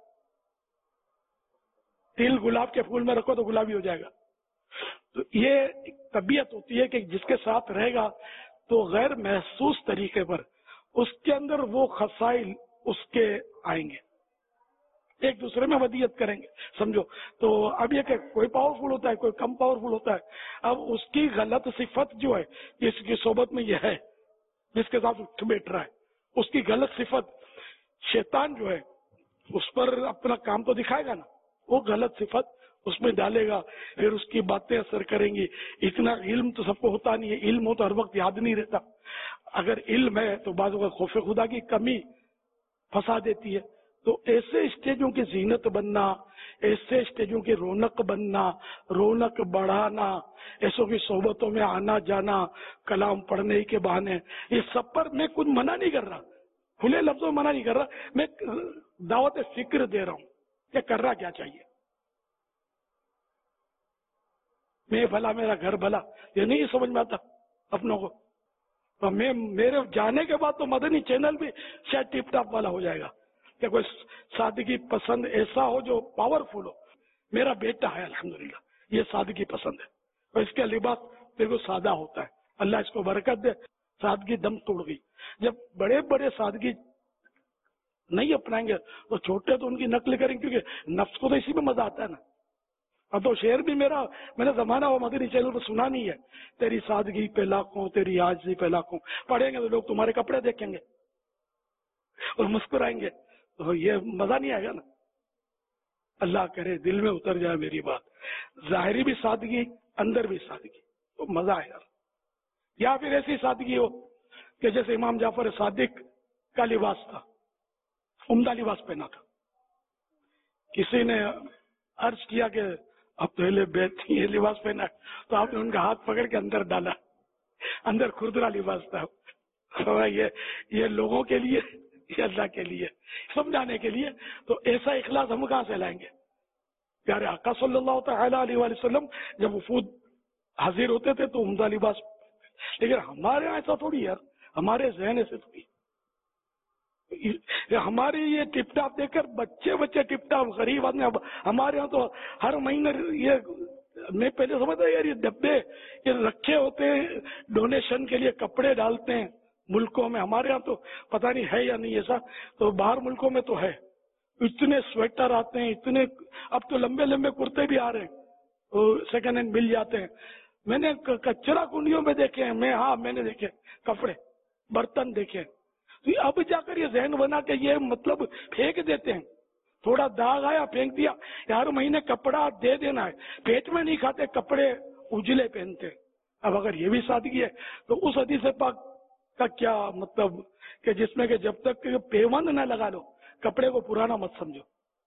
تل گلاب کے پھول میں رکھو تو گلابی ہو جائے گا، تو یہ ایک طبیعت ہوتی ہے کہ جس کے ساتھ رہے گا تو غیر محسوس طریقے پر اس کے اندر وہ خصائل اس کے آئیں گے، ایک دوسرے میں ودیت کریں گے، سمجھو۔ تو اب یہ کہ کوئی پاورفل ہوتا ہے، کوئی کم پاورفل ہوتا ہے، اب اس کی غلط صفت جو ہے جس کی صحبت میں یہ ہے، جس کے ساتھ اٹھ بیٹھ رہا ہے، اس کی غلط صفت شیطان جو ہے اس پر اپنا کام تو دکھائے گا نا, وہ غلط صفت اس میں ڈالے گا, پھر اس کی باتیں اثر کریں گی. اتنا علم تو سب کو ہوتا نہیں ہے, علم ہو تو ہر وقت یاد نہیں رہتا. اگر علم ہے تو بعض اوقات خوف خدا کی کمی پھنسا دیتی ہے. تو ایسے اسٹیجوں کی زینت بننا, ایسے اسٹیجوں کی رونق بننا, رونق بڑھانا, ایسوں کی صحبتوں میں آنا جانا, کلام پڑھنے کے بہانے, یہ سب پر میں کچھ منع نہیں کر رہا, کھلے لفظوں میں منع نہیں کر رہا, میں دعوت فکر دے رہا ہوں کہ کرنا کیا چاہیے. میں بھلا میرا گھر بھلا, یہ نہیں سمجھ میں آتا اپنوں کو. تو میرے جانے کے بعد تو مدنی چینل بھی شاید ٹپ ٹاپ والا ہو جائے گا کہ کوئی سادگی پسند ایسا ہو جو پاورفل ہو. میرا بیٹا ہے الحمدللہ, یہ سادگی پسند ہے, اور اس کا لباس بالکل سادہ ہوتا ہے. اللہ اس کو برکت دے. سادگی دم توڑ گئی. جب بڑے بڑے سادگی نہیں اپنائیں گے تو چھوٹے تو ان کی نقل کریں گے, کیونکہ نفس کو تو اسی میں مزہ آتا ہے نا. اب تو شعر بھی میں نے زمانہ وہ مدنی چینل پر سنا نہیں ہے, تیری سادگی پہ لاکھوں, تیری عاجزی پہ لاکھوں. پڑھیں گے تو لوگ تمہارے کپڑے دیکھیں گے اور مسکرائیں گے, تو یہ مزہ نہیں آئے گا نا. اللہ کرے دل میں اتر جائے میری بات. ظاہری بھی سادگی, اندر بھی سادگی, تو مزہ آئے گا. یا پھر ایسی سادگی ہو کہ جیسے امام جعفر صادق کا لباس تھا, عمدہ لباس پہنا تھا. کسی نے عرض کیا کہ اب پہلے بیٹھی یہ لباس پہنا, تو آپ نے ان کا ہاتھ پکڑ کے اندر ڈالا. اندر کھردرا لباس تھا. یہ لوگوں کے لیے, یہ اللہ کے لیے سمجھانے کے لیے. تو ایسا اخلاص ہم کہاں سے لائیں گے؟ پیارے آقا صلی اللہ تعالی علیہ وآلہ وسلم جب وفود حاضر ہوتے تھے تو عمدہ لباس, لیکن ہمارے یہاں ایسا تھوڑی یار, ہمارے ذہن ایسے تھوڑی. ہماری یہ ٹپ ٹاپ دیکھ کر بچے ٹپ ٹاپ غریب آدمی. ہمارے یہاں تو ہر مہینے یہ میں پہلے سمجھتا یار یہ ڈبے یہ رکھے ہوتے ہیں ڈونیشن کے لیے, کپڑے ڈالتے ہیں ملکوں میں. ہمارے یہاں تو پتہ نہیں ہے یا نہیں ایسا, تو باہر ملکوں میں تو ہے. اتنے سویٹر آتے ہیں, اتنے اب تو لمبے لمبے کرتے بھی آ رہے ہیں, سیکنڈ ہینڈ مل جاتے ہیں. میں نے کچرا کنڈیوں میں دیکھے ہیں, میں نے دیکھے کپڑے برتن دیکھے. تو اب جا کر یہ ذہن بنا کہ یہ مطلب پھینک دیتے ہیں, تھوڑا داغ آیا پھینک دیا. ہر مہینے کپڑا دے دینا ہے, پیٹ میں نہیں کھاتے, کپڑے اجلے پہنتے. اب اگر یہ بھی سادگی ہے تو اس حدیث پاک کا کیا مطلب کہ جس میں کہ جب تک پیوند نہ لگا لو کپڑے کو پرانا مت سمجھو.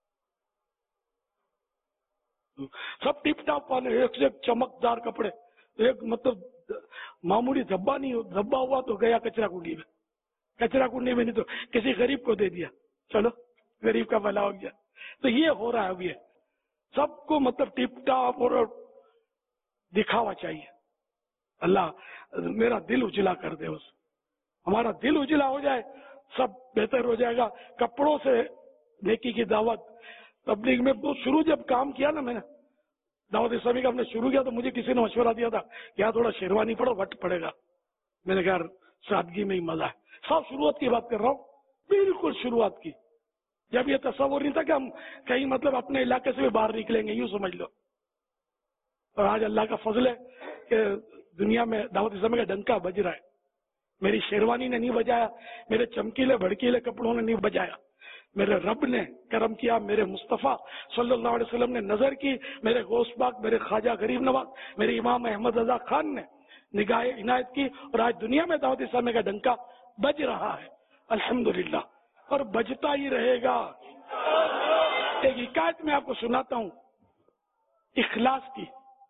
سب ٹپ ٹاپ والے, ایک سے چمکدار کپڑے, ایک مطلب معمولی دھبا نہیں, دھبا ہوا تو گیا کچرا کنڈی میں, کچرا کنڈی میں نہیں تو کسی غریب کو دے دیا, چلو غریب کا بھلا ہو گیا. تو یہ ہو رہا ہے اب. یہ سب کو مطلب ٹپ ٹاپ اور دکھاوا چاہیے. اللہ میرا دل اجلا کر دے, اس ہمارا دل اجلا ہو جائے سب بہتر ہو جائے گا. کپڑوں سے نیکی کی دعوت تبلیغ میں شروع جب کام کیا نا, میں نے دعوت اسلامی کا ہم نے شروع کیا تو مجھے کسی نے مشورہ دیا تھا یہاں تھوڑا شیروانی پڑو, وٹ پڑے گا. میں نے کہا سادگی میں ہی مزہ ہے. سب شروعات کی بات کر رہا ہوں, بالکل شروعات کی, جب یہ تصور نہیں تھا کہ ہم کہیں مطلب اپنے علاقے سے بھی باہر نکلیں گے, یوں سمجھ لو. اور آج اللہ کا فضل ہے کہ دنیا میں دعوت اسلامی کا ڈنکا بج رہا ہے. میری شیروانی نے نہیں بجایا, میرے چمکیلے بھڑکیلے کپڑوں نے نہیں بجایا, میرے رب نے کرم کیا, میرے مصطفیٰ صلی اللہ علیہ وسلم نے نظر کی, میرے غوث پاک, میرے خواجہ غریب نواز, میرے امام احمد رضا خان نے نگاہ عنایت کی, اور آج دنیا میں دعوت اسلامی کا ڈنکا بج رہا ہے الحمدللہ, اور بجتا ہی رہے گا. ایک حکایت میں آپ کو سناتا ہوں اخلاص کی.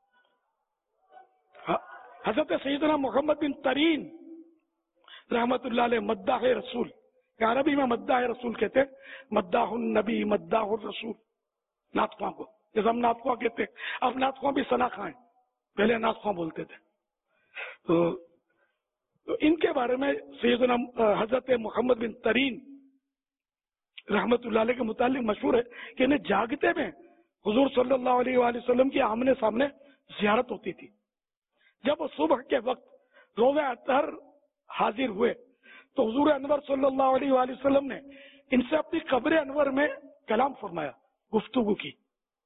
حضرت سیدنا محمد بن ترین رحمت اللہ علیہ مداح رسول, عربی میں مداح رسول کہتے ہیں, مداح النبی مداح الرسول, نعت خواں کو جیسے ہم نعت خواں کہتے ہیں. اب نعت خواں بھی ثنا خواں ہیں, پہلے نعت خواں بولتے تھے. تو ان کے بارے میں سیدنا حضرت محمد بن ترین رحمت اللہ علیہ کے متعلق مشہور ہے کہ انہیں جاگتے میں حضور صلی اللہ علیہ وآلہ وسلم کی آمنے سامنے زیارت ہوتی تھی. جب وہ صبح کے وقت روضہ اطہر حاضر ہوئے تو حضور انور صلی اللہ علیہ وآلہ وسلم نے ان سے اپنی قبر انور میں کلام فرمایا, گفتگو کی.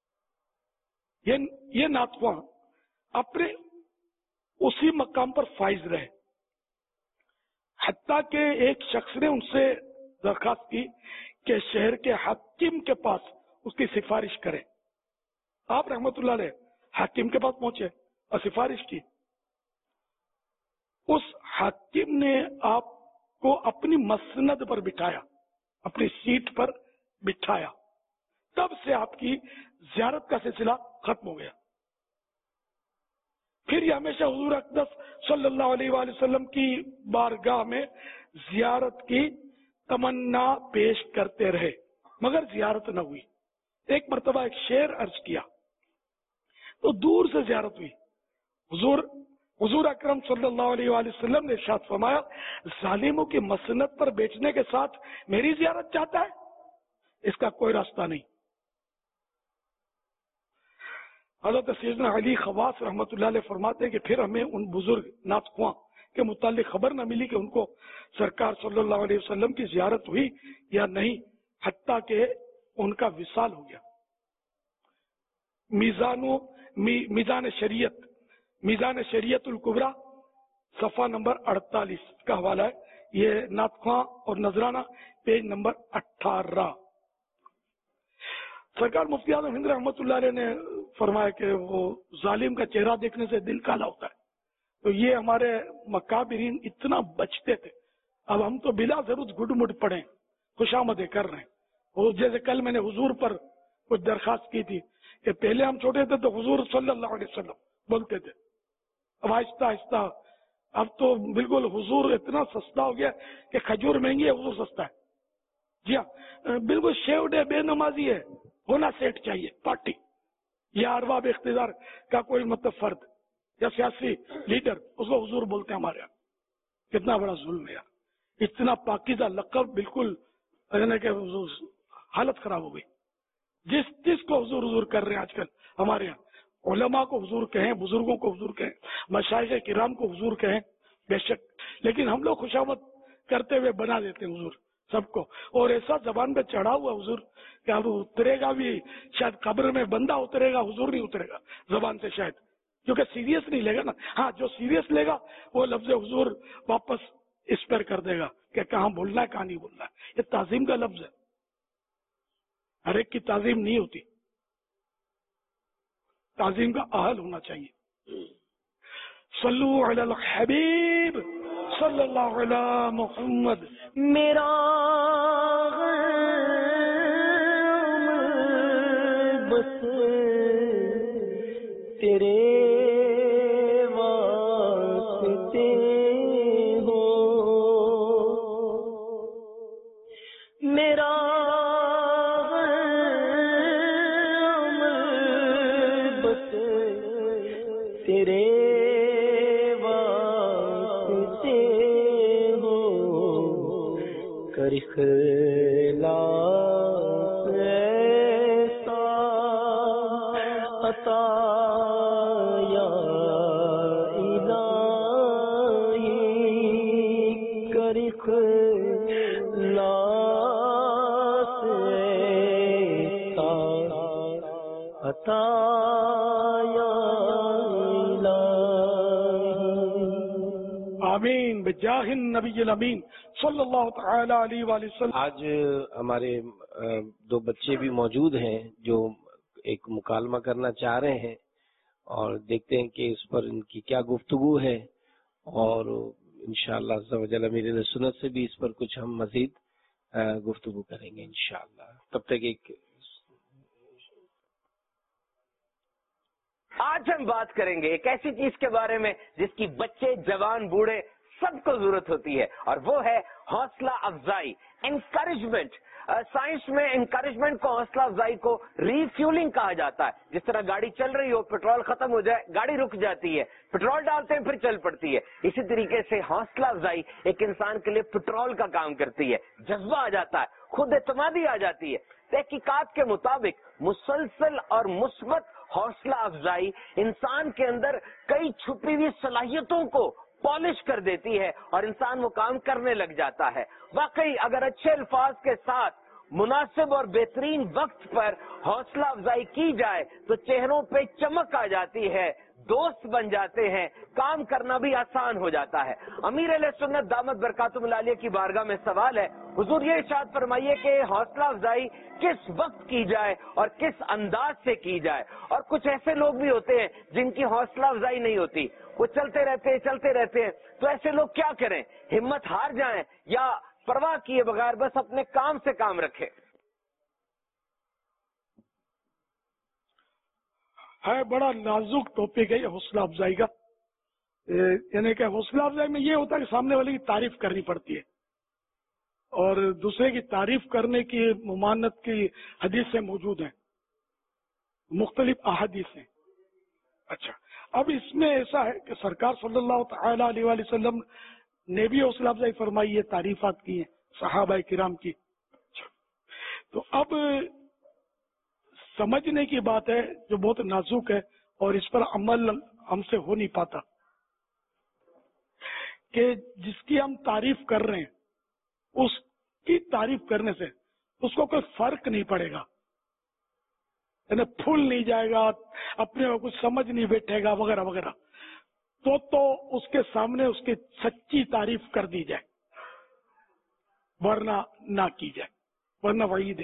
یہ نعت خواں اپنے اسی مقام پر فائز رہے, حتیٰ کہ ایک شخص نے ان سے درخواست کی کہ شہر کے حاکم کے پاس اس کی سفارش کریں. آپ رحمت اللہ علیہ حاکم کے پاس پہنچے اور سفارش کی. اس حاکم نے آپ کو اپنی مسند پر بٹھایا, اپنی سیٹ پر بٹھایا. تب سے آپ کی زیارت کا سلسلہ ختم ہو گیا. پھر یہ ہمیشہ حضور اقدس صلی اللہ علیہ وآلہ وسلم کی بارگاہ میں زیارت کی تمنا پیش کرتے رہے مگر زیارت نہ ہوئی. ایک مرتبہ ایک شعر عرض کیا تو دور سے زیارت ہوئی. حضور اکرم صلی اللہ علیہ وآلہ وسلم نے ارشاد فرمایا, ظالموں کی مسند پر بیچنے کے ساتھ میری زیارت چاہتا ہے, اس کا کوئی راستہ نہیں. حضرت سیدنا علی خواص رحمۃ اللہ علیہ فرماتے ہیں کہ پھر ہمیں ان بزرگ نعت خواں کے متعلق خبر نہ ملی کہ ان کو سرکار صلی اللہ علیہ وسلم کی زیارت ہوئی یا نہیں, حتیٰ کہ ان کا وصال ہو گیا. میزان شریعت الکبریٰ صفحہ نمبر 48 کا حوالہ ہے. یہ نعت خواں اور نذرانہ پیج نمبر 18. سرکار مفتی اعظم ہند رحمۃ اللہ علیہ نے فرمایا کہ وہ ظالم کا چہرہ دیکھنے سے دل کالا ہوتا ہے. تو یہ ہمارے مکابرین اتنا بچتے تھے. اب ہم تو بلا ضرورت گڈ مڈ پڑھیں, خوشامدیں کر رہے ہیں. اور جیسے کل میں نے حضور پر کچھ درخواست کی تھی کہ پہلے ہم چھوٹے تھے تو حضور صلی اللہ علیہ وسلم بولتے تھے, اب آہستہ آہستہ اب تو بالکل حضور اتنا سستا ہو گیا کہ کھجور مہنگی ہے, حضور سستا ہے. جی ہاں, بالکل شیوڈے بے نمازی ہے, ہونا سیٹ چاہیے پارٹی یا ارباب اقتدار کا کوئی مطلب فرد یا سیاسی لیڈر, اس کو حضور بولتے ہیں ہمارے یہاں. کتنا بڑا ظلم ہے یار, اتنا پاکیزہ لقب بالکل کہ حالت خراب ہو گئی. جس کو حضور حضور کر رہے ہیں آج کل ہمارے یہاں, علماء کو حضور کہیں, بزرگوں کو حضور کہیں, مشائخ کرام کو حضور کہیں بے شک, لیکن ہم لوگ خوشامد کرتے ہوئے بنا دیتے ہیں حضور سب کو. اور ایسا زبان پہ چڑھا ہوا حضور کہ اب اترے گا بھی شاید قبر میں بندہ اترے گا, حضور نہیں اترے گا زبان سے شاید, کیونکہ سیریس نہیں لے گا نا. ہاں جو سیریس لے گا وہ لفظ حضور واپس اس پر کر دے گا کہ کہاں بولنا ہے کہاں نہیں بولنا ہے. یہ تعظیم کا لفظ ہے, ہر ایک کی تعظیم نہیں ہوتی, تعظیم کا اہل ہونا چاہیے. صلو علی الحبیب صلی اللہ علی محمد. میرا بس تیرے واسطے ہو, میرا بس تیرے واسطے ہو, کر اخلاص ایسا عطا یا الہی, کر اخلاص ایسا عطا یا الہی. آمین بجاہ النبی الامین صلی اللہ تعالی علیہ وآلہ وسلم. آج ہمارے دو بچے بھی موجود ہیں جو ایک مکالمہ کرنا چاہ رہے ہیں, اور دیکھتے ہیں کہ اس پر ان کی کیا گفتگو ہے, اور انشاءاللہ عز و جل امیر اہل سنت سے بھی اس پر کچھ ہم مزید گفتگو کریں گے انشاءاللہ. تب تک ایک آج ہم بات کریں گے ایک ایسی چیز کے بارے میں جس کی بچے, جوان, بوڑھے سب کو ضرورت ہوتی ہے, اور وہ ہے حوصلہ افزائی, انکریجمنٹ. سائنس میں انکریجمنٹ کو, حوصلہ افزائی کو ریفیولنگ کہا جاتا ہے. جس طرح گاڑی چل رہی ہو, پیٹرول ختم ہو جائے, گاڑی رک جاتی ہے, پیٹرول ڈالتے ہیں پھر چل پڑتی ہے. اسی طریقے سے حوصلہ افزائی ایک انسان کے لیے پیٹرول کا کام کرتی ہے. جذبہ آ جاتا ہے, خود اعتمادی آ جاتی ہے. تحقیقات کے مطابق مسلسل اور مثبت حوصلہ افزائی انسان کے اندر کئی چھپی ہوئی صلاحیتوں کو پالش کر دیتی ہے اور انسان وہ کام کرنے لگ جاتا ہے. واقعی اگر اچھے الفاظ کے ساتھ مناسب اور بہترین وقت پر حوصلہ افزائی کی جائے تو چہروں پہ چمک آ جاتی ہے، دوست بن جاتے ہیں، کام کرنا بھی آسان ہو جاتا ہے۔ امیر اہل سنت دامت برکاتہم العالیہ کی بارگاہ میں سوال ہے، حضور یہ ارشاد فرمائیے کہ حوصلہ افزائی کس وقت کی جائے اور کس انداز سے کی جائے؟ اور کچھ ایسے لوگ بھی ہوتے ہیں جن کی حوصلہ افزائی نہیں ہوتی، وہ چلتے رہتے ہیں، تو ایسے لوگ کیا کریں؟ ہمت ہار جائیں یا پرواہ کیے بغیر بس اپنے کام سے کام رکھے؟ ہے بڑا نازک ٹاپک ہے یہ حوصلہ افزائی کا، یعنی کہ حوصلہ افزائی میں یہ ہوتا ہے کہ سامنے والے کی تعریف کرنی پڑتی ہے اور دوسرے کی تعریف کرنے کی ممانعت کی حدیث سے موجود ہیں، مختلف احادیث ہیں۔ اچھا، اب اس میں ایسا ہے کہ سرکار صلی اللہ تعالی علیہ وآلہ وسلم نے بھی حوصلہ افزائی فرمائی ہے، تعریفات کی ہیں صحابہ کرام کی۔ تو اب سمجھنے کی بات ہے جو بہت نازک ہے اور اس پر عمل ہم سے ہو نہیں پاتا، کہ جس کی ہم تعریف کر رہے ہیں اس کی تعریف کرنے سے اس کو کوئی فرق نہیں پڑے گا، یعنی پھول نہیں جائے گا، اپنے کو کچھ سمجھ نہیں بیٹھے گا وغیرہ وغیرہ، تو اس کے سامنے اس کی سچی تعریف کر دی جائے، ورنہ نہ کی جائے، ورنہ وعید ہے۔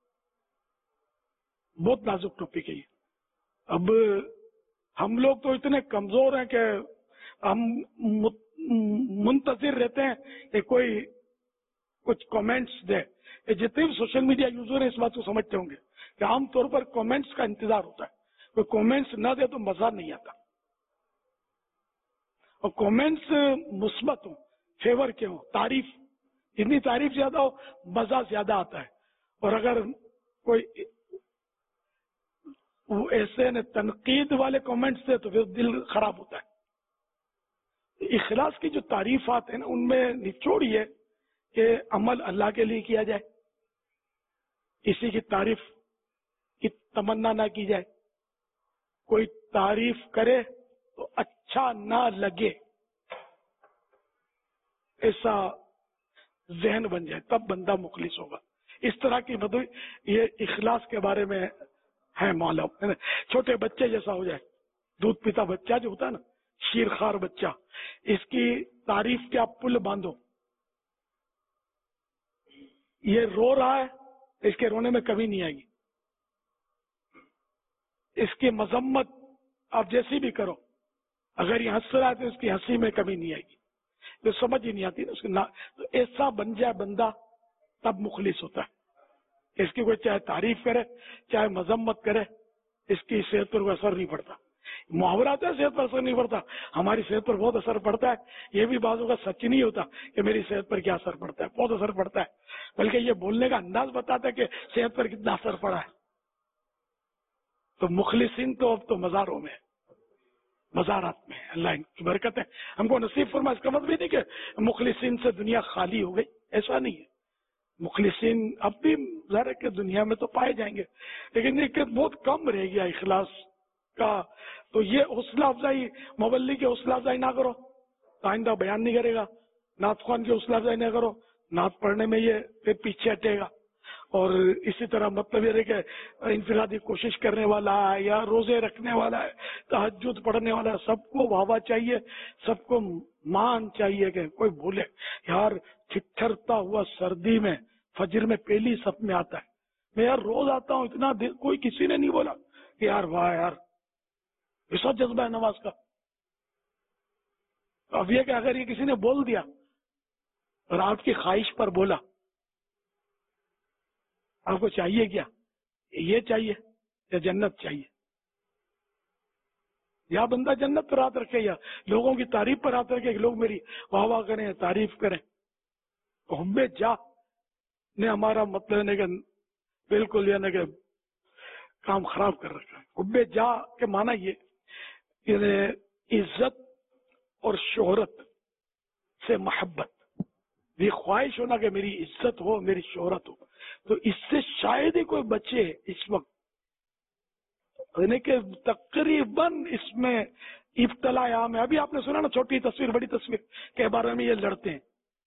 بہت نازک ٹاپک ہے یہ۔ اب ہم لوگ تو اتنے کمزور ہیں کہ ہم منتظر رہتے ہیں کہ کوئی کچھ کامنٹس دے۔ جتنے بھی سوشل میڈیا یوزر ہیں اس بات کو سمجھتے ہوں گے کہ عام طور پر کامنٹس کا انتظار ہوتا ہے، کوئی کامنٹس نہ دے تو مزہ نہیں آتا، اور کامنٹس مثبت ہوں، فیور کے ہوں، تعریف، جتنی تعریف زیادہ ہو مزہ زیادہ آتا ہے، اور اگر کوئی وہ ایسے تنقید والے کامنٹس دے تو پھر دل خراب ہوتا ہے۔ اخلاص کی جو تعریفات ہیں نا ان میں نچوڑ یہ کہ عمل اللہ کے لیے کیا جائے، کسی کی تعریف کی تمنا نہ کی جائے، کوئی تعریف کرے تو اچھا نہ لگے، ایسا ذہن بن جائے، تب بندہ مخلص ہوگا۔ اس طرح کی یہ اخلاص کے بارے میں ہے معلوم، چھوٹے بچے جیسا ہو جائے، دودھ پیتا بچہ جو ہوتا ہے نا، شیر خوار بچہ، اس کی تعریف کے آپ پل باندھو، یہ رو رہا ہے اس کے رونے میں کمی نہیں آئے گی، اس کی مذمت آپ جیسی بھی کرو، اگر یہ ہنس رہا ہے تو اس کی ہنسی میں کمی نہیں آئے گی، جو سمجھ ہی نہیں آتی اس کی تو ایسا بن جائے بندہ، تب مخلص ہوتا ہے۔ اس کی کوئی چاہے تعریف کرے چاہے مذمت کرے، اس کی صحت پر کوئی اثر نہیں پڑتا۔ محاورات ہے صحت پر اثر نہیں پڑتا، ہماری صحت پر بہت اثر پڑتا ہے، یہ بھی بعضوں کا سچ نہیں ہوتا کہ میری صحت پر کیا اثر پڑتا ہے، بہت اثر پڑتا ہے، بلکہ یہ بولنے کا انداز بتاتا ہے کہ صحت پر کتنا اثر پڑا ہے۔ تو مخلصین تو اب تو مزاروں میں، مزارات میں، اللہ ان کی برکت ہے، ہم کو نصیب فرما۔ اس کا مطلب نہیں کہ مخلصین سے دنیا خالی ہو گئی، ایسا نہیں ہے، مخلصین اب بھی ظاہر کہ دنیا میں تو پائے جائیں گے، لیکن یہ بہت کم رہ گیا اخلاص کا۔ تو یہ حوصلہ افزائی، مبلغ کی حوصلہ افزائی نہ کرو، آئندہ بیان نہیں کرے گا، نعت خوان کی حوصلہ افزائی نہ کرو، نعت پڑھنے میں یہ پھر پیچھے ہٹے گا، اور اسی طرح مطلب یہ ہے کہ انفرادی کوشش کرنے والا ہے یا روزے رکھنے والا ہے، تہجد پڑھنے والا ہے، سب کو واہ واہ چاہیے، سب کو مان چاہیے کہ کوئی بھولے یار ٹھٹھرتا ہوا سردی میں فجر میں پہلی صف میں آتا ہے، میں یار روز آتا ہوں، اتنا دیر کوئی کسی نے نہیں بولا کہ یار واہ یار ایسا جذبہ ہے نماز کا۔ اب یہ کہ اگر یہ کسی نے بول دیا اور آپ کی خواہش پر بولا، آپ کو چاہیے کیا؟ یہ چاہیے یا جنت چاہیے؟ یا بندہ جنت پر ہاتھ رکھے یا لوگوں کی تعریف پر ہاتھ رکھے کہ لوگ میری واہ واہ کریں، تعریف کریں؟ حب جا نے ہمارا مطلب ہے کہ بالکل یعنی کہ کام خراب کر رکھا ہے۔ حب جا کے معنی یہ یعنی عزت اور شہرت سے محبت، یہ خواہش ہونا کہ میری عزت ہو، میری شہرت ہو، تو اس سے شاید ہی کوئی بچے اس وقت، یعنی کہ تقریباً اس میں ابتلا عام ہے۔ ابھی آپ نے سنا نا چھوٹی تصویر بڑی تصویر کے بارے میں یہ لڑتے ہیں،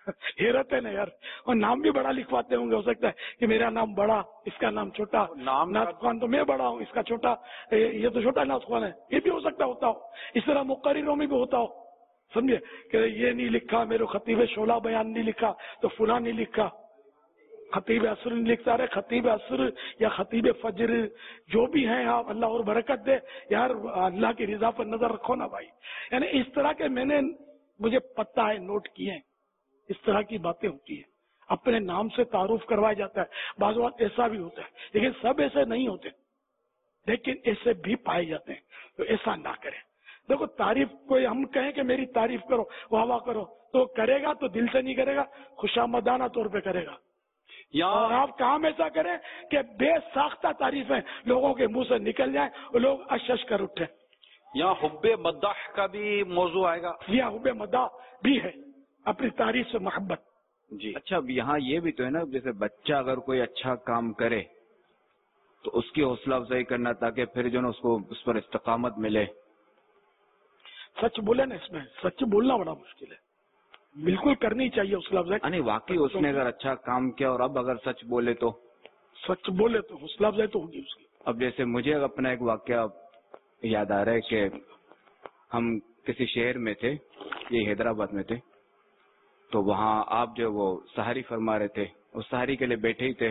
حیرت ہے نا یار. اور نام بھی بڑا لکھواتے ہوں گے, ہو سکتا ہے کہ میرا نام بڑا, اس کا نام چھوٹا. نعت خوان تو میں بڑا ہوں, اس کا چھوٹا, یہ تو چھوٹا نعت خوان ہے. یہ بھی ہو سکتا ہوتا ہو. اس طرح مقرروں میں بھی ہوتا ہو, سمجھے, کہ یہ نہیں لکھا میرے خطیب شعلہ بیان نہیں لکھا تو فلاں نہیں لکھا, خطیب عصر نہیں لکھتا رہے, خطیب عصر یا خطیب فجر جو بھی ہیں آپ, اللہ اور برکت دے یار, اللہ کی رضا پر نظر رکھو نا بھائی. یعنی اس طرح کے میں نے, مجھے پتہ ہے, نوٹ کیے ہیں, اس طرح کی باتیں ہوتی ہیں. اپنے نام سے تعارف کروایا جاتا ہے, بعض وقت ایسا بھی ہوتا ہے, لیکن سب ایسے نہیں ہوتے, لیکن ایسے بھی پائے جاتے ہیں. تو ایسا نہ کریں. دیکھو تعریف, کوئی ہم کہیں کہ میری تعریف کرو, واہ واہ کرو, تو کرے گا تو دل سے نہیں کرے گا, خوشامدانہ طور پہ کرے گا. اور آپ کام ایسا کریں کہ بے ساختہ تعریفیں لوگوں کے منہ سے نکل جائیں اور لوگ اشش کر اٹھیں. یہاں حب مدح کا بھی موضوع آئے گا. یہاں حب مدح بھی ہے, اپنی تعریف سے محبت. جی اچھا, اب یہاں یہ بھی تو ہے نا, جیسے بچہ اگر کوئی اچھا کام کرے تو اس کی حوصلہ افزائی کرنا تاکہ پھر جو نا اس کو اس پر استقامت ملے. سچ بولے نا, اس میں سچ بولنا بڑا مشکل ہے, بالکل کرنی چاہیے حوصلہ افزائی. نہیں واقعی اس نے اگر اچھا کام کیا اور اب اگر سچ بولے تو حوصلہ افزائی تو ہوگی اس کی. اب جیسے مجھے اپنا ایک واقعہ یاد آ رہا ہے کہ ہم کسی شہر میں تھے, یہ حیدرآباد میں تھے, تو وہاں آپ جو وہ سحری فرما رہے تھے, اس سحری کے لیے بیٹھے ہی تھے.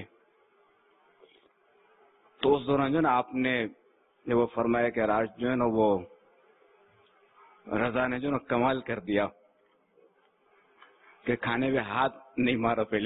تو اس دوران جو نا آپ نے جو وہ فرمایا کہ آج جو ہے نا وہ رضا نے جو نا کمال کر دیا کہ کھانے میں ہاتھ نہیں مارا پہلے.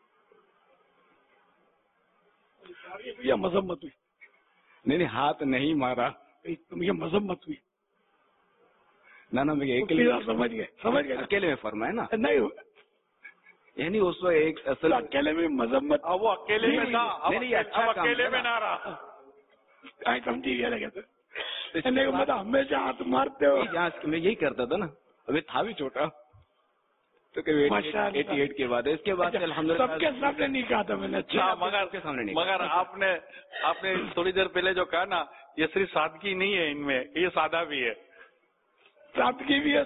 یہ مذمت ہوئی. نہیں ہاتھ نہیں مارا, یہ مذمت ہوئی. نہ سمجھ گئے اکیلے میں فرمایا نا, نہیں یعنی اس وقت ایک اصل اکیلے میں مذمت, وہ اکیلے میں تھا, نہیں اچھا اکیلے میں نہ رہا, سمجھی گیا لگے تو ہمیشہ ہاتھ مارتے ہو. میں یہی کرتا تھا نا, ابھی تھا بھی چھوٹا تو 88 کے بعد, اس کے بعد الحمدللہ سب کے سامنے نہیں کہا تھا میں نے. مگر آپ نے تھوڑی دیر پہلے جو کہا نا, یہ صرف سادگی نہیں ہے ان میں, یہ سادہ بھی ہے. سادگی بھی ہے,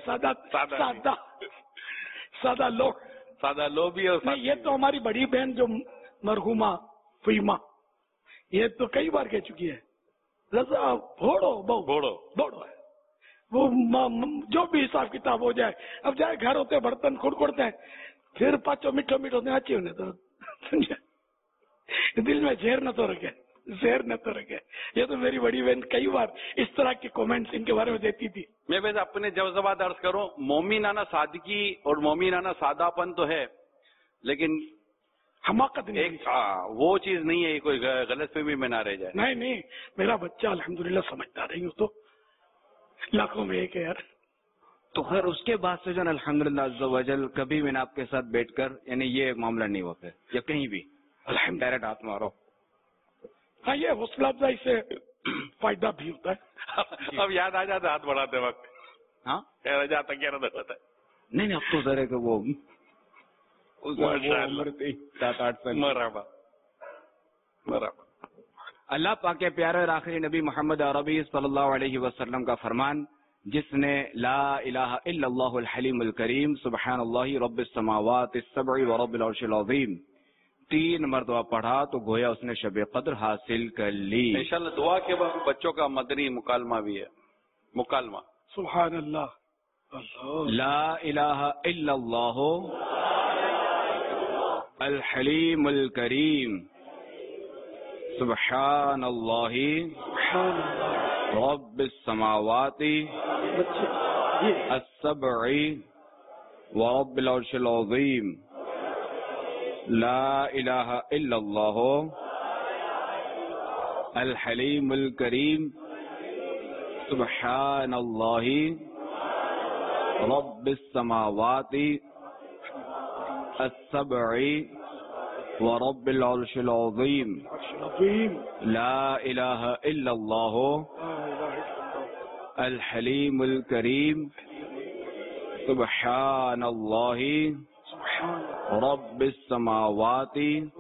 سادہ لوگ بھی ہے. یہ تو ہماری بڑی بہن جو مرحومہ فیما, یہ تو کئی بار کہہ چکی ہے, رضا بھوڑو ہے وہ, جو بھی حساب کتاب ہو جائے. اب جائے گھر ہوتے برتن کھڑکھڑتے ہیں, پھر پاچو میٹھو ہوتے ہیں, اچھی ہونے تو دل میں زہر نہ تو رکھے. یہ تو میری بڑی بہن کئی بار اس طرح کے کومنٹس ان کے بارے میں دیتی تھی. میں ویسے اپنے جوزبات عرض کروں, مومنانہ سادگی اور مومنانہ سادہ پن تو ہے, لیکن حماقت نہیں, وہ چیز نہیں ہے, کوئی غلط فہمی میں نہ رہ جائے. نہیں, میرا بچہ الحمدللہ سمجھدار ہے, یوں تو لاکھوں میں ایک ہے یار. تو خیر اس کے بعد سے جو الحمدللہ عز و جل کبھی میں نے آپ کے ساتھ بیٹھ کر, یعنی یہ معاملہ نہیں ہوا پھر, یا کہیں بھی ڈائریکٹ ہاتھ مارو. ہاں, یہ حوصلہ افزائی سے فائدہ بھی ہوتا ہے. اب یاد آ جاتا ہاتھ بڑھاتے وقت, ہاں جاتا کیا رہتا ہے. نہیں اب تو ذرا کہ وہ 7-8 سال. مرحبا. اللہ پاک کے پیارے اور آخری نبی محمد عربی صلی اللہ علیہ وسلم کا فرمان, جس نے لا الہ الا اللہ الحلیم الکریم سبحان اللہ رب السماوات السبع و رب العرش العظیم 3 مرتبہ پڑھا تو گویا اس نے شب قدر حاصل کر لی. انشاءاللہ دعا کے بعد بچوں کا مدنی مکالمہ بھی ہے. مکالمہ سبحان اللہ, لا الہ الا اللہ الحلیم الکریم سبحان اللہ رب السماوات السبع ورب العرش العظیم لا الہ الا اللہ الحلیم الکریم سبحان اللہ رب السماوات السبع ورب العرش العظیم لا الہ الا اللہ الحلیم الکریم سبحان اللہ رب السماوات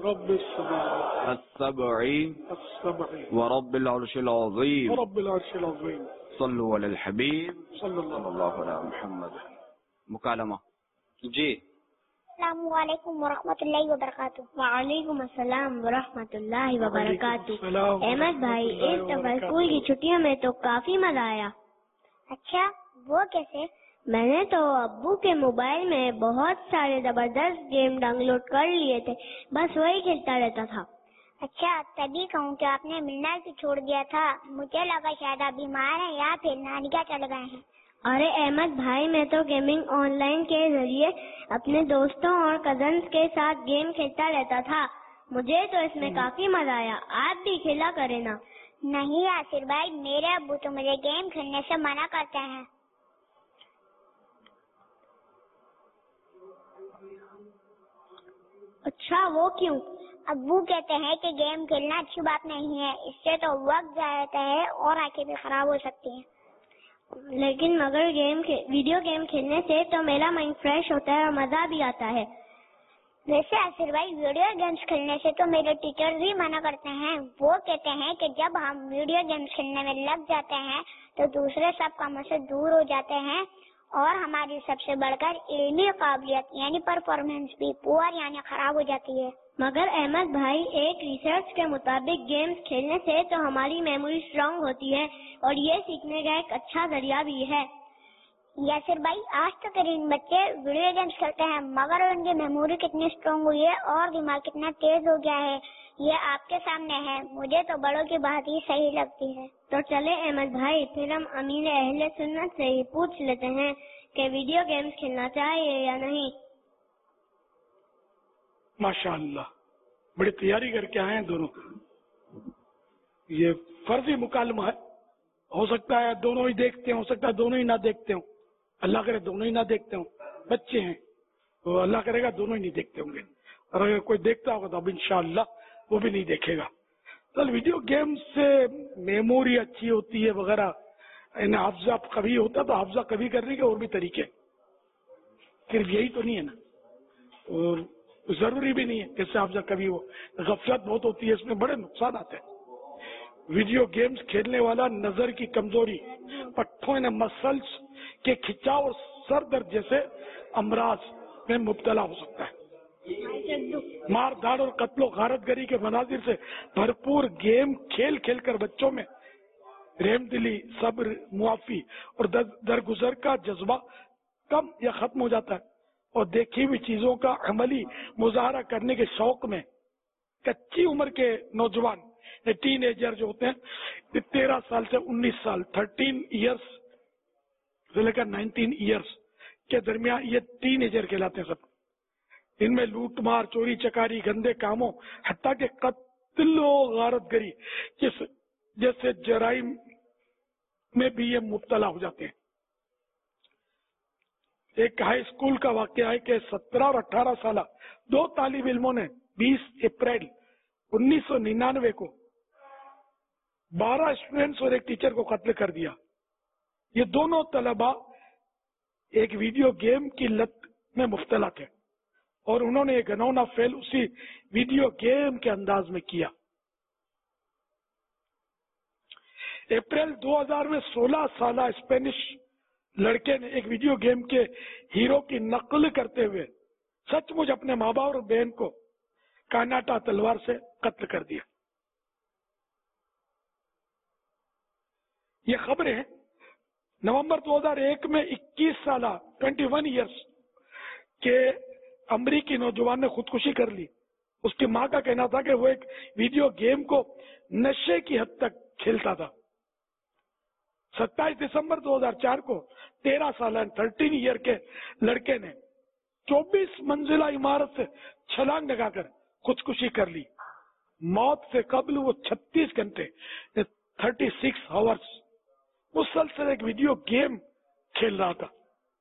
السبع ورب العرش العظیم صلو علی الحبیب صلی اللہ علیہ محمد. مکالمہ. جی السلام علیکم ورحمۃ اللہ وبرکاتہ. وعلیکم السلام ورحمۃ اللہ وبرکاتہ. احمد بھائی اس دفعہ اسکول کی چھٹیوں میں تو کافی مزہ آیا. اچھا وہ کیسے؟ میں نے تو ابو کے موبائل میں بہت سارے زبردست گیم ڈاؤن لوڈ کر لیے تھے, بس وہی کھیلتا رہتا تھا. اچھا تبھی کہوں کہ آپ نے ملنا بھی چھوڑ دیا تھا. مجھے لگا شاید آپ بیمار ہیں یا پھر نانی کیا چل گئے ہیں. ارے احمد بھائی میں تو گیمنگ آن لائن کے ذریعے اپنے دوستوں اور کزنز کے ساتھ گیم کھیلتا رہتا تھا. مجھے تو اس میں کافی مزہ آیا. آپ بھی کھیلا کرے نا. نہیں یاسر بھائی, میرے ابو تو مجھے گیم کھیلنے سے منع کرتے ہیں. اچھا وہ کیوں؟ ابو کہتے ہیں کہ گیم کھیلنا اچھی بات نہیں ہے, اس سے تو وقت ضائع ہوتا ہے اور آنکھیں بھی خراب ہو سکتی ہیں. لیکن مگر ویڈیو گیم کھیلنے سے تو میرا مائنڈ فریش ہوتا ہے اور مزہ بھی آتا ہے. ویسے آصر بھائی ویڈیو گیمز کھیلنے سے تو میرے ٹیچر بھی منع کرتے ہیں. وہ کہتے ہیں کہ جب ہم ویڈیو گیمز کھیلنے میں لگ جاتے ہیں تو دوسرے سب کاموں سے دور ہو جاتے ہیں اور ہماری سب سے بڑھ کر علمی قابلیت یعنی پرفارمنس بھی پور یعنی خراب ہو جاتی ہے. مگر احمد بھائی ایک ریسرچ کے مطابق گیمز کھیلنے سے تو ہماری میموری اسٹرانگ ہوتی ہے اور یہ سیکھنے کا ایک اچھا ذریعہ بھی ہے. یاسر بھائی آج تو ترین بچے ویڈیو گیمز کھیلتے ہیں مگر ان کی میموری کتنی اسٹرانگ ہوئی ہے اور دماغ کتنا تیز ہو گیا ہے یہ آپ کے سامنے ہے. مجھے تو بڑوں کی بات ہی صحیح لگتی ہے. تو چلے احمد بھائی پھر ہم امیر اہل سنت سے ہی پوچھ لیتے ہیں کہ ویڈیو گیمز کھیلنا چاہیے یا نہیں. ماشاء اللہ بڑی تیاری کر کے آئے ہیں دونوں. یہ فرضی مکالمہ ہے, ہو سکتا ہے دونوں ہی دیکھتے ہیں, ہو سکتا ہے دونوں ہی نہ دیکھتے ہوں. اللہ کرے دونوں ہی نہ دیکھتے ہوں. بچے ہیں تو اللہ کرے گا دونوں ہی نہیں دیکھتے ہوں گے, اور اگر کوئی دیکھتا ہوگا تو اب انشاءاللہ وہ بھی نہیں دیکھے گا. تو ویڈیو گیم سے میموری اچھی ہوتی ہے وغیرہ, حافظہ کبھی ہوتا تو حافظہ کبھی کرنے کے اور بھی طریقے, صرف یہی تو نہیں ہے نا. اور ضروری بھی نہیں ہے کہ حافظہ کبھی ہو. غفلت بہت ہوتی ہے, اس میں بڑے نقصان آتے ہیں. ویڈیو گیمز کھیلنے والا نظر کی کمزوری, پٹھوں مسلس کے کھچاؤ اور سر درد جیسے امراض میں مبتلا ہو سکتا ہے. مار دھاڑ اور قتل و غارت گری کے مناظر سے بھرپور گیم کھیل کھیل کر بچوں میں رحم دلی, صبر, معافی اور درگزر کا جذبہ کم یا ختم ہو جاتا ہے, اور دیکھی ہوئی چیزوں کا عملی مظاہرہ کرنے کے شوق میں کچی عمر کے نوجوان ٹین ایجر جو ہوتے ہیں 13 سال سے 19 سال 13 ایئرس سے لے کر 19 ایئرس کے درمیان یہ ٹین ایجر کہلاتے ہیں. سب ان میں لوٹ مار, چوری چکاری, گندے کاموں حتیٰ کہ قتل و غارت گری جیسے جرائم میں بھی یہ مبتلا ہو جاتے ہیں. ایک ہائی اسکول کا واقعہ ہے کہ 17 اور 18 سالہ دو طالب علموں نے 20 اپریل 1999 کو 12 اسٹوڈینٹس اور ایک ٹیچر کو قتل کر دیا. یہ دونوں طلباء ایک ویڈیو گیم کی لت میں مبتلا تھے اور انہوں نے یہ گھناؤنا فعل اسی ویڈیو گیم کے انداز میں کیا. اپریل 2000 میں 16 سالہ اسپینش لڑکے نے ایک ویڈیو گیم کے ہیرو کی نقل کرتے ہوئے سچ مچ اپنے ماں باپ اور بہن کو کاناٹا تلوار سے قتل کر دیا. یہ خبریں نومبر 2001 میں 21 سالہ 21 ایئرس کے امریکی نوجوان نے خودکشی کر لی. اس کی ماں کا کہنا تھا کہ وہ ایک ویڈیو گیم کو نشے کی حد تک کھیلتا تھا. 27 دسمبر 2004 کو 13 سالہ 13 ایئر کے لڑکے نے 24 منزلہ عمارت سے چھلانگ لگا کر خودکشی کر لی. موت سے قبل وہ 36 گھنٹے 36 آورس مسلسل ایک ویڈیو گیم کھیل رہا تھا.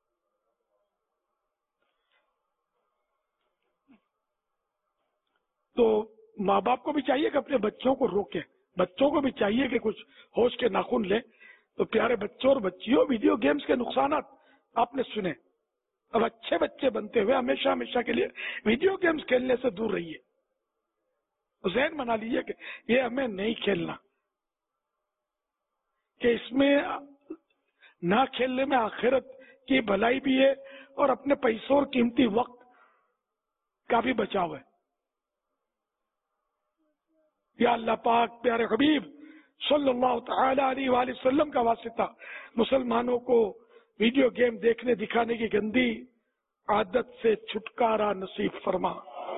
تو ماں باپ کو بھی چاہیے کہ اپنے بچوں کو روکیں, بچوں کو بھی چاہیے کہ کچھ ہوش کے ناخن لیں. تو پیارے بچوں اور بچیوں, ویڈیو گیمز کے نقصانات آپ نے سنے. اب اچھے بچے بنتے ہوئے ہمیشہ ہمیشہ کے لیے ویڈیو گیمز کھیلنے سے دور رہیے. ذہن بنا لیجیے کہ یہ ہمیں نہیں کھیلنا, کہ اس میں نہ کھیلنے میں آخرت کی بھلائی بھی ہے اور اپنے پیسوں اور قیمتی وقت کا بھی बचाव है। या अल्लाह पाक प्यारे हबीब सल्लल्लाहु तआला अलैहि वसल्लम का वास्ता मुसलमानों को वीडियो गेम देखने दिखाने की गंदी आदत से छुटकारा नसीब फरमा।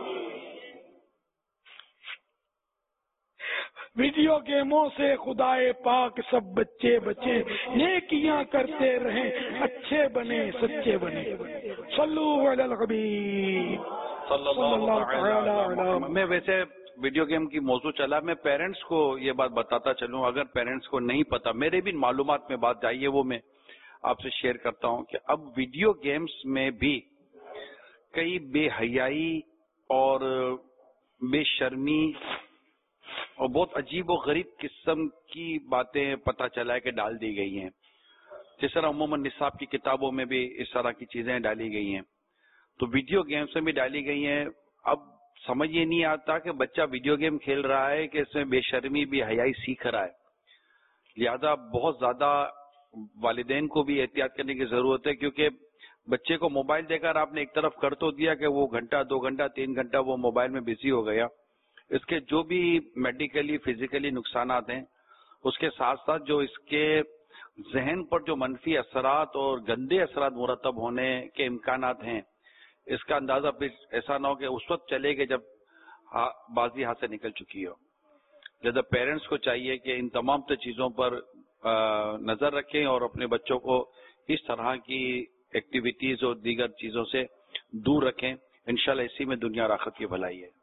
वीडियो गेमों से खुदाए पाक सब बच्चे बचे, नेकियां करते रहें, अच्छे बने सच्चे बने। सल्लु अलल हबीब सल्लल्लाहु तआला अलैहि। मैं वैसे वीडियो गेम की मौजू चला, मैं पेरेंट्स को ये बात बताता चलूं, अगर पेरेंट्स को नहीं पता, मेरे भी मालूमात में बात आई है, वो मैं आपसे शेयर करता हूं कि अब वीडियो गेम्स में भी कई बेहयाई और बेशर्मी और बहुत अजीब और गरीब किस्म की बातें पता चला है कि डाल दी गई हैं। जिस तरह उम्मुमन निसाब की किताबों में भी इस तरह की चीजें डाली गई हैं, तो वीडियो गेम्स में भी डाली गई हैं। अब समझ ये नहीं आता कि बच्चा वीडियो गेम खेल रहा है कि इसमें बेशर्मी बेहयाई सीख रहा है। लिहाजा बहुत ज्यादा वालिदैन को भी एहतियात करने की जरूरत है, क्योंकि बच्चे को मोबाइल देकर आपने एक तरफ कर तो दिया कि वो घंटा 2 घंटा 3 घंटा वो मोबाइल में बिजी हो गया। इसके जो भी मेडिकली फिजिकली नुकसानात हैं, उसके साथ साथ जो इसके जहन पर जो मनफी असरात और गंदे असरात मुरतब होने के इम्कानात हैं, इसका अंदाजा फिर ऐसा ना हो कि उस वक्त चले कि जब बाजी हाथ से निकल चुकी हो। लिहाजा पेरेंट्स को चाहिए कि इन तमाम चीजों पर नजर रखें और अपने बच्चों को इस तरह की एक्टिविटीज और दीगर चीजों से दूर रखें। इंशाल्लाह इसी में दुनिया और आखिरत की भलाई है।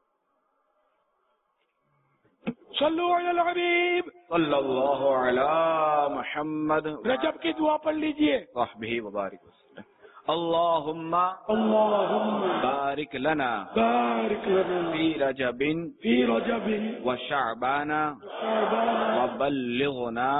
सल्लु अलल हबीब सल्लल्लाहु अला मुहम्मद। रजब की दुआ पढ़ लीजिए। वहबिही व बारिक वसल्लम। अल्लाहुम्मा बारिक लना फी रजबिन व शअबाना व बल्लिगना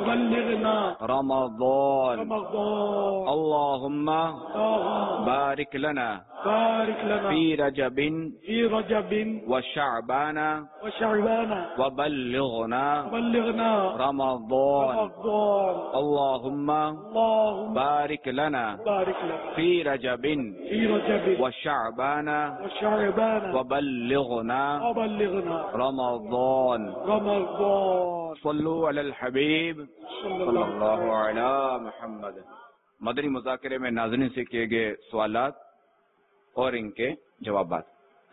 रमज़ान। अल्लाहुम्मा बारिक लना फी रजबिन व शअबाना व बल्लिगना रमज़ान। अल्लाहुम्मा बारिक लना फी रजबिन व शअबाना व बल्लिगना रमज़ान। सल्लु अलल हबीब सल्लल्लाहु अला मुहम्मद। मदनी मुज़ाकरे में नाज़रीन से किए गए सवालात और इनके जवाबात।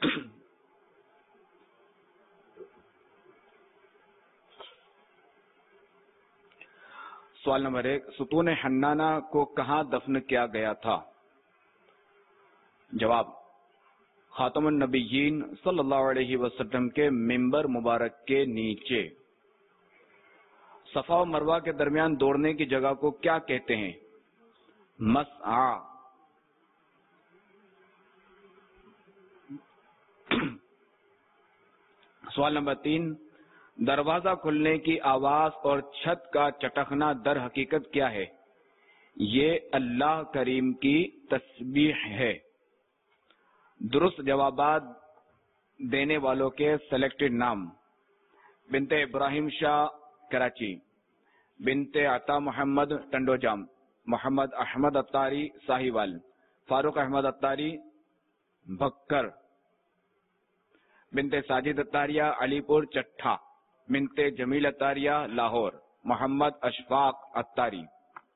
सवाल नंबर 1, सुतून हन्नाना को कहां दफन किया गया था? जवाब, खातमुन नबिय्यीन सल्लल्लाहु अलैहि वसल्लम के मिंबर मुबारक के नीचे। सफा और मरवा के दरमियान दौड़ने की जगह को क्या कहते हैं? मसआ। सवाल नंबर 3, दरवाजा खुलने की आवाज और छत का चटकना दर हकीकत क्या है? ये अल्लाह करीम की तस्बीह है। दुरुस्त जवाबात देने वालों के सेलेक्टेड नाम: बिनते इब्राहिम शाह कराची, बिनते अता मोहम्मद टंडोजाम, मोहम्मद अहमद अत्तारी साहिवाल, फारूक अहमद अत्तारी भक्कर, बिनते साजिद अत्तारिया अलीपुर चट्ठा, बिनते जमील अत्तारिया लाहौर, मोहम्मद अशफाक अत्तारी।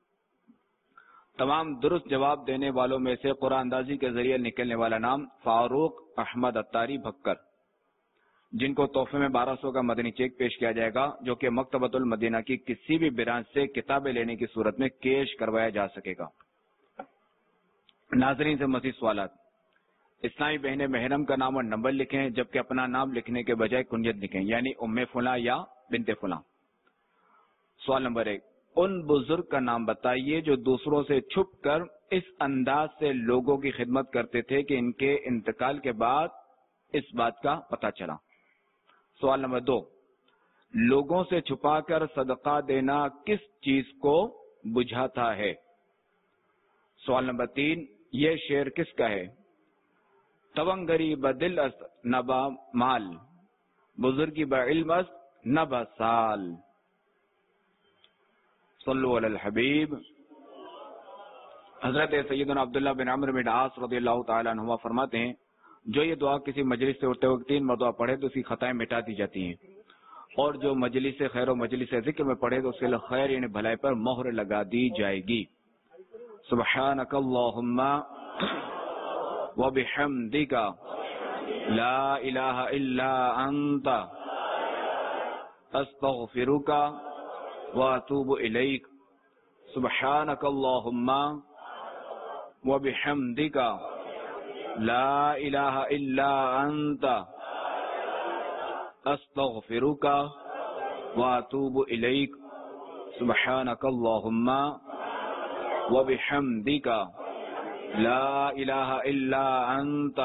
तमाम दुरुस्त जवाब देने वालों में से कुरान अंदाजी के जरिए निकलने वाला नाम फारूक अहमद अत्तारी भक्कर, जिनको तोहफे में 1200 का मदनी चेक पेश किया जाएगा, जो कि मकतबतुल मदीना की किसी भी ब्रांच से किताबें लेने की सूरत में कैश करवाया जा सकेगा। नाजरीन से मज़ीद सवालात। इस्लामी बहने महरम का नाम और नंबर लिखें, जबकि अपना नाम लिखने के बजाय कुंयत लिखें, यानी उम्मे फुला या बिनते फुला। सवाल नंबर 1, उन बुजुर्ग का नाम बताइए जो दूसरों से छुप कर इस अंदाज से लोगों की खिदमत करते थे कि इनके इंतकाल के बाद इस बात का पता चला। सवाल नंबर 2, लोगों से छुपाकर सदका देना किस चीज को बुझाता है? सवाल नंबर 3, यह शेर किसका है? तवंगरी बदिल अस्त नबा माल, बुजुर्गी बिल्म अस्त नबा साल। सल्लु अलल हबीब। हजरत सैयदना अब्दुल्लाह बिन अम्र बिन आस रदियल्लाहु ताला अन्हुमा फरमाते हैं, جو یہ دعا کسی مجلس سے اٹھتے وقت 3 مرتبہ پڑھے تو اس کی خطائیں مٹا دی جاتی ہیں، اور جو مجلس خیر و مجلس ذکر میں پڑھے تو اس کے لیے خیر یعنی بھلائی پر مہر لگا دی جائے گی۔ سبحانک اللہم وبحمدک لا الہ الا انت استغفرک واتوب الیک۔ سبحانک اللہم وبحمدک لا الہ الا انت استغفرک واتوب الیک۔ سبحانک اللہم وبحمدک لا الہ الا انت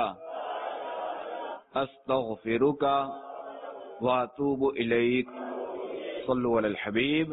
استغفرک واتوب الیک۔ صلوا علی الحبیب۔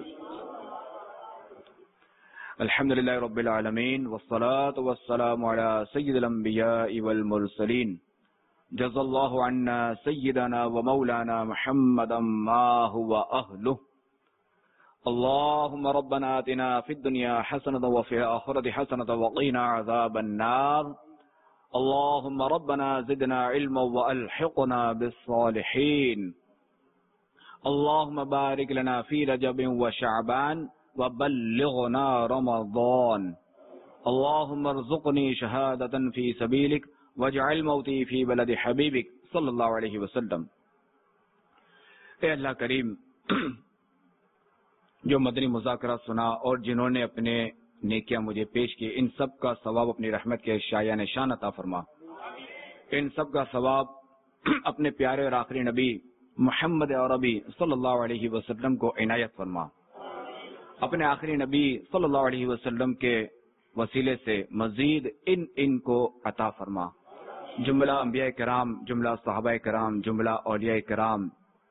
الحمد للہ رب العالمین والصلاة والسلام علی سید الانبیاء والمرسلین۔ جزا اللہ عنا سیدنا ومولانا محمدا ما هو اہلہ۔ اللهم ربنا آتنا في الدنيا حسنة وفي الآخرة حسنة وقنا عذاب النار۔ اللهم ربنا زدنا علما وألحقنا بالصالحين۔ اللهم بارك لنا في رجب وشعبان وبلغنا رمضان۔ اللهم ارزقني شهادة في سبيلك واجعل موتي في بلد حبيبك صلی اللہ علیہ وسلم۔ اے اللہ کریم، جو مدنی مذاکرات سنا اور جنہوں نے اپنے نیکیاں مجھے پیش کی، ان سب کا ثواب اپنی رحمت کے شایان شان عطا فرما۔ ان سب کا ثواب اپنے پیارے اور آخری نبی محمد عربی صلی اللہ علیہ وسلم کو عنایت فرما۔ اپنے آخری نبی صلی اللہ علیہ وسلم کے وسیلے سے مزید ان کو عطا فرما۔ جملہ انبیاء کرام، جملہ صحابہ کرام، جملہ اولیاء کرام،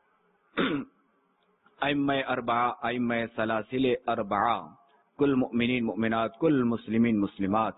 ائمہ اربعہ، ائمہ سلاسل اربعہ، کل مؤمنین مؤمنات، کل مسلمین مسلمات۔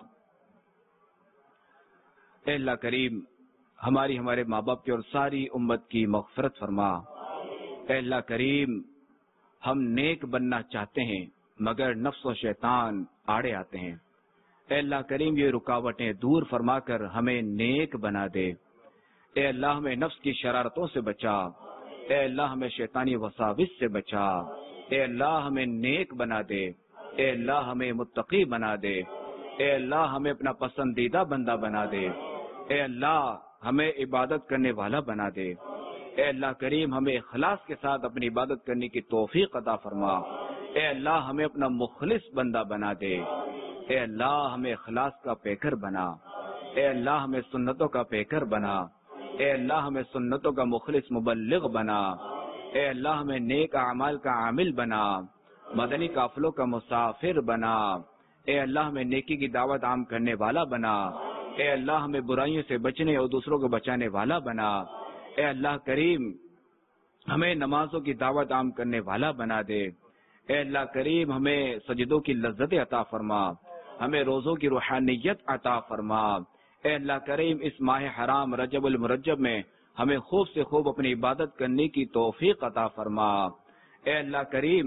اے اللہ کریم، ہمارے ماں باپ کی اور ساری امت کی مغفرت فرما۔ اے اللہ کریم، ہم نیک بننا چاہتے ہیں مگر نفس و شیطان آڑے آتے ہیں۔ اے اللہ کریم، یہ رکاوٹیں دور فرما کر ہمیں نیک بنا دے۔ اے اللہ، ہمیں نفس کی شرارتوں سے بچا۔ اے اللہ، ہمیں شیطانی وساوس سے بچا۔ اے اللہ، ہمیں نیک بنا دے۔ اے اللہ، ہمیں متقی بنا دے۔ اے اللہ، ہمیں اپنا پسندیدہ بندہ بنا دے۔ اے اللہ، ہمیں عبادت کرنے والا بنا دے۔ اے اللہ کریم، ہمیں اخلاص کے ساتھ اپنی عبادت کرنے کی توفیق عطا فرما۔ اے اللہ، ہمیں اپنا مخلص بندہ بنا دے۔ اے اللہ، ہمیں اخلاص کا پیکر بنا۔ اے اللہ، ہمیں سنتوں کا پیکر بنا۔ اے اللہ، ہمیں سنتوں کا مخلص مبلغ بنا۔ اے اللہ، ہمیں نیک اعمال کا عامل بنا، مدنی قافلوں کا مسافر بنا۔ اے اللہ، ہمیں نیکی کی دعوت عام کرنے والا بنا۔ اے اللہ، ہمیں برائیوں سے بچنے اور دوسروں کو بچانے والا بنا۔ اے اللہ کریم، ہمیں نمازوں کی دعوت عام کرنے والا بنا دے۔ اے اللہ کریم، ہمیں سجدوں کی لذت عطا فرما، ہمیں روزوں کی روحانیت عطا فرما۔ اے اللہ کریم، اس ماہ حرام رجب المرجب میں ہمیں خوب سے خوب اپنی عبادت کرنے کی توفیق عطا فرما۔ اے اللہ کریم،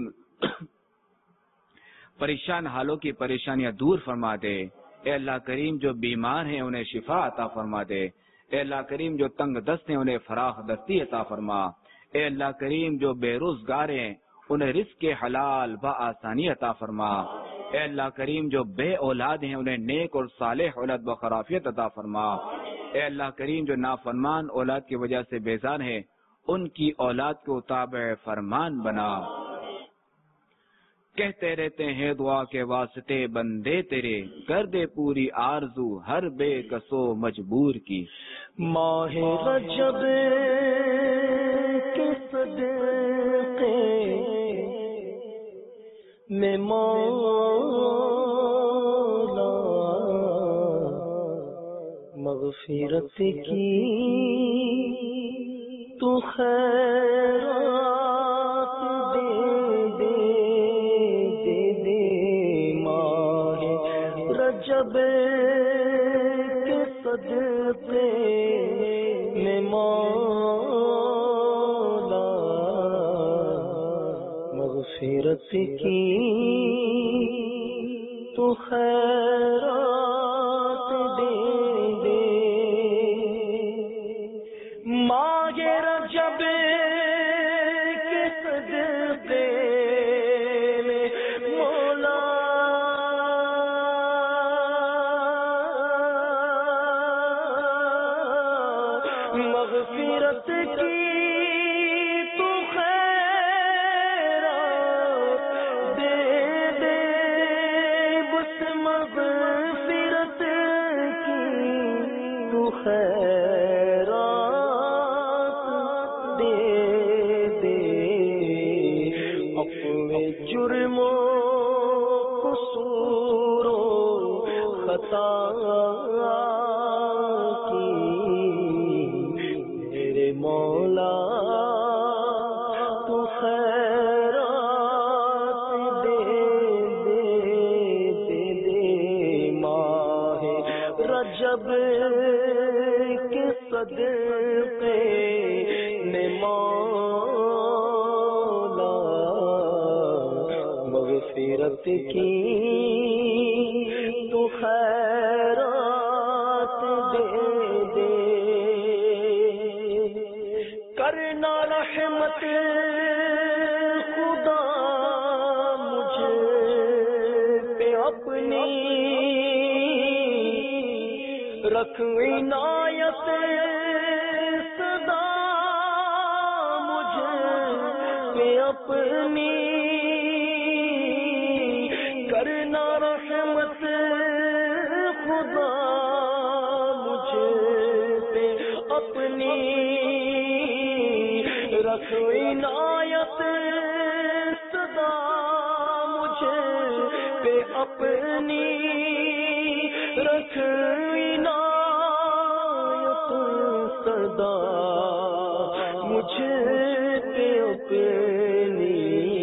پریشان حالوں کی پریشانیاں دور فرما دے۔ اے اللہ کریم، جو بیمار ہیں انہیں شفا عطا فرما دے۔ اے اللہ کریم، جو تنگ دست ہیں انہیں فراخ دستی عطا فرما۔ اے اللہ کریم، جو بے روزگار ہیں انہیں رزق حلال بآسانی عطا فرما۔ اے اللہ کریم، جو بے اولاد ہیں انہیں نیک اور صالح اولاد بخرافیت عطا فرما۔ اے اللہ کریم، جو نافرمان اولاد کی وجہ سے بیزار ہیں ان کی اولاد کو تابع فرمان بنا۔ کہتے رہتے ہیں دعا کے واسطے بندے تیرے، کر دے پوری آرزو ہر بے کسو مجبور کی۔ ماہ رجب کے صدقے میں مولا مغفرت کی تو خیرات دے ماہ رجب کے صدقے میں مولا مغفرت کی تو خیرات دے مغفرت کی تو خیرات دے دے، بس مغفرت کی تو خیرات دے دے، اپنے جرموں قصور و خطا کی میرے مولا تو خیرات دے دے دے دے، ماہ رجب کے صدقے میں مولا مغفرت کی تو خیرات دے دے، کرنا رحمت خدا مجھ پہ اپنی، رکھ عنایت صدا مجھ پہ اپنی، کرنا رحمت خدا مجھ پہ اپنی، رکھ عنایت صدا مجھ پہ اپنی، رکھ عنایت صدا مجھ پہ اپنی،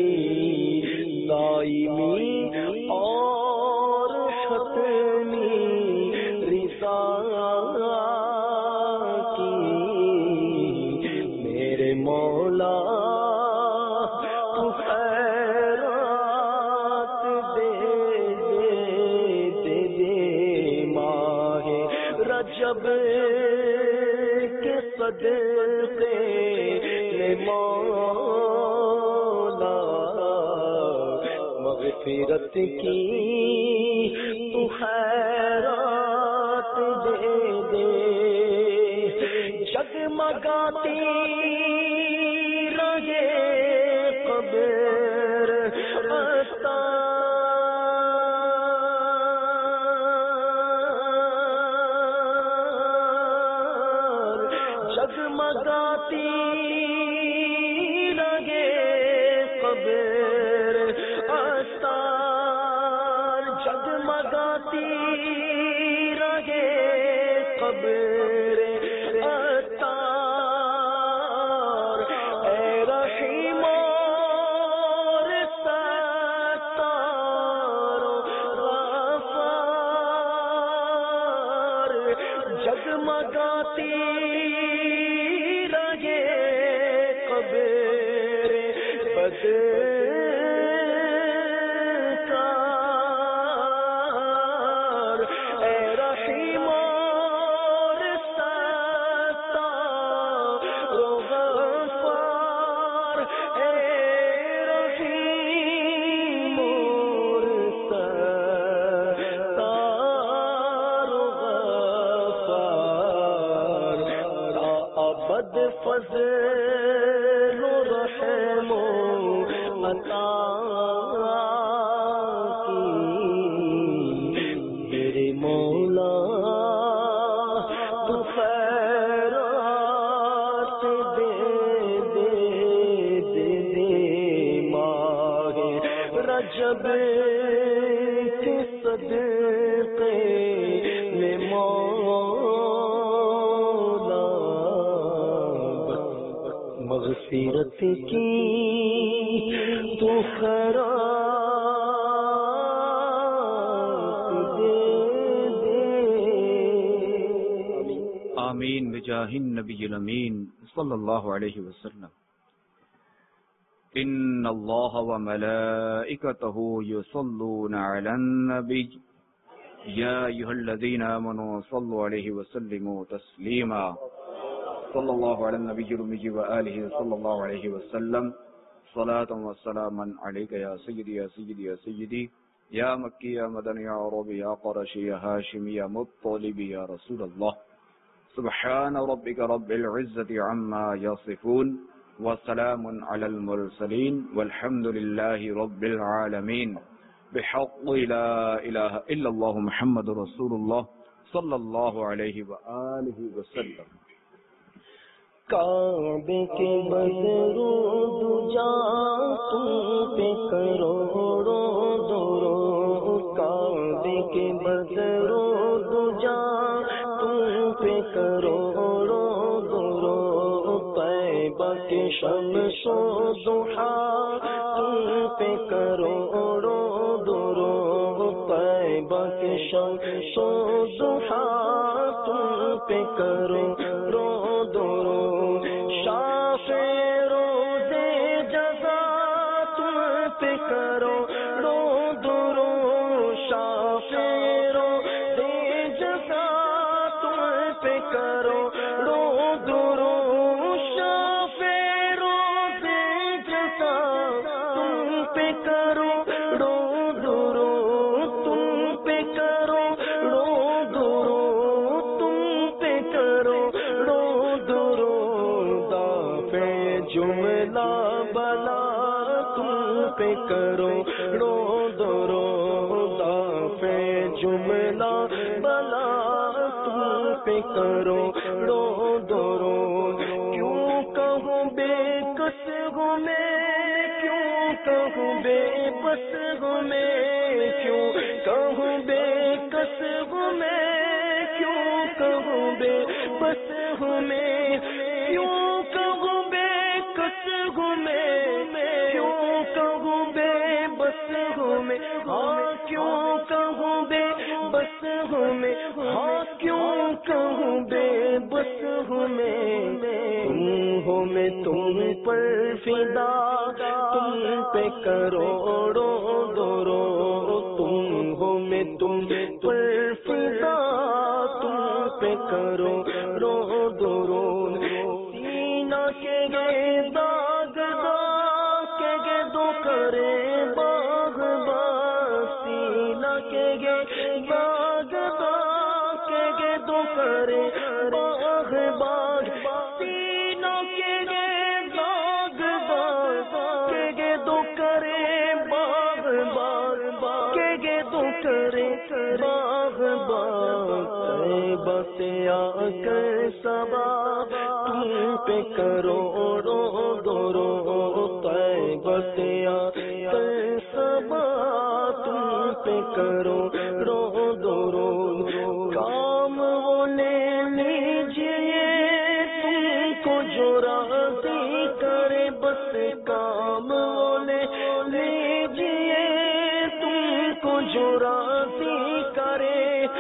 دائمی اور ختمی رضا کی میرے مولا تو خیرات دے دے دے دے، ماہ رجب کے صدقے میں مولا مغفرت کی تو خیرات دے دے، جگمگاتی رہے قبر استار، جگمگاتی رہے قبر استار، جگمگاتی رہے قبر استار، اے رحیم اور ستار غفار، جگمگاتی رہے قبر بدکار، اے رحیم اور ستار غفار، اے رحیم اور ستار غفار، ابد فضل و رحم و عطا کی میرے مولا تو خیرات دے دے دے دے، ماہ رجب کے صدقے میں مولا مغفرت کی تو خیرات دے دے۔ آمین بجاہ النبی الامین صلی اللہ علیہ وسلم۔ ان اللہ وملائکتہ یصلون علی النبی یا ایھا الذین آمنوا صلوا علیہ وسلموا تسلیما، صلی اللہ علی النبی الأمی وآلہ صلی اللہ علیہ وسلم، صلاۃ و سلاما علیک یا سیدی یا سیدی یا سیدی، یا مکی یا مدنی یا عربی یا قرشی یا ہاشمی یا مطلبی یا رسول اللہ، سبحان ربك رب العزة عما يصفون وسلام على المرسلين والحمد لله رب العالمين بحق لا إله إلا الله محمد رسول الله صلی اللہ علیہ وآلہ وسلم. کعبے کے بدرود جا تم پہ کروڑوں درود، کعبے کے بدرود جا تم پہ کروڑوں درود، طیبہ کے شمس و ضحا تم پہ کروڑوں درود، طیبہ کے شمس و ضحا تم پہ کرو رو درود، شافع روزے جزا تم پہ کرو رو درود، شافع روزے جزا تم پہ کرو رو درود، شافع روزے جزا تم پہ کرو رو درود، تم پہ کرو رو درود، تم پہ کرو رو درود، دافع جملہ بلا تم پہ کرو رو درود، دافع جملہ بلا تم پہ کرو رو درود، کیوں کہوں بے کس ہوں میں، کیوں کہوں بے بس ہوں میں، کیوں کہوں بے کس ہوں میں، کیوں کہوں بے بس ہوں میں، کیوں کہوں بے کس ہوں میں، کیوں کہوں بے بس ہوں میں، ہاں کیوں کہوں بے بس ہوں میں، ہاں کیوں کہوں بے بس ہوں میں، تم ہو میں تم پر فدا تم پہ کروڑوں درود، تم ہو میں تم پر فدا تم پہ کرو رو درود، سینہ کے گے داغ داغ کے گے دو کرے باغ باغ، سینہ کے گے داغ داغ کے گے دو کرے باغ باغ، سینہ کے گے داغ داغ کے گے دو کرے باغ باغ کے گے دو کرے باغ باغ، طیبہ سے آ کر سبا تم پہ کروڑوں درود، طیبہ سے آ کر سبا تم پہ کروڑوں درود، کام وہ لے لیجیے تم کو جو راضی کرے، بس کام وہ لے لیجیے تم کو جو راضی کرے،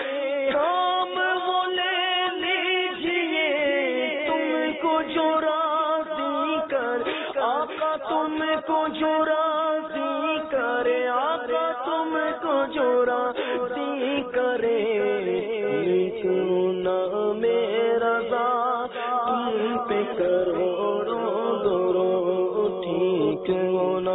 کام وہ لے لیجیے تم کو جو راضی کرے، آقا تم کو جو راضی کرے، آقا تم کو جو راضی کرے، لکھو نام رضا تم پہ کروڑوں درود، ٹھیک ہونا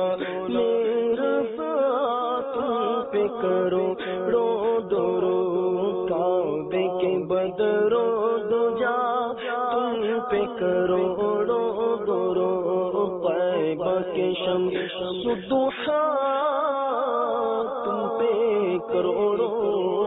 رضا تم پہ کرو رو درود، کعبے کے بدرود جا تم پہ کروڑوں درود، طیبہ کے شمس ضحا تم پہ کروڑوں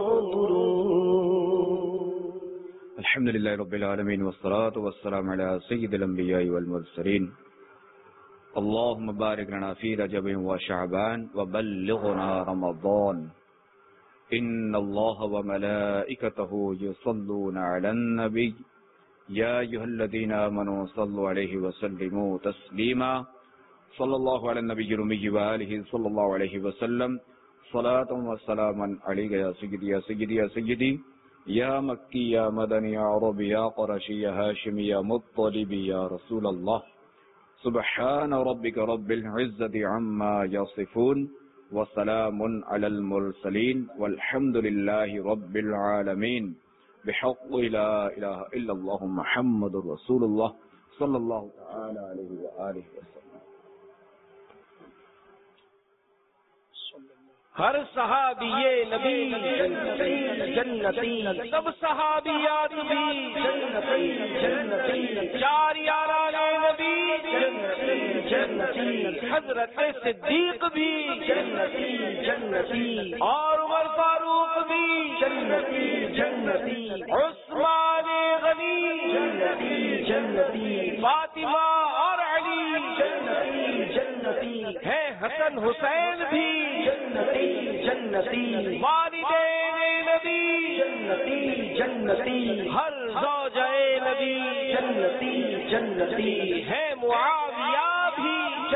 درود. الحمد لله رب العالمين والصلاة والسلام على سيد الأنبياء والمرسلين. اللهم بارك لنا في رجب وشعبان وبلغنا رمضان. إن الله وملائكته يصلون على النبي يا أيها الذين آمنوا صلوا عليه وسلموا تسليما. صلى الله على النبي الأمي وآله صلى الله عليه وسلم. صلاة وسلاما عليك يا سيدي يا سيدي يا سيدي یا مکی یا مدنی یا عربی یا قرشی یا ہاشمی یا مطلبی یا رسول اللہ. سبحان ربک رب العزت عما یصفون وسلام علی المرسلین والحمد للہ رب العالمین بحق لا الہ الا اللہ محمد رسول اللہ صلی اللہ تعالی علیہ وآلہ وسلم. ہر صحابی نبی جنتی، سب صحابیات بھی جنتی، چار یاران نبی جنتی، حضرت صدیق بھی جنتی، اور عمر فاروق بھی جنتی، جنتی، عثمان غنی جنتی، فاطمہ اور علی جنتی، ہے حسن حسین بھی جنتی، والدین نبی جنتی، ہر زوجہ نبی جنتی، ہے معاویہ بھی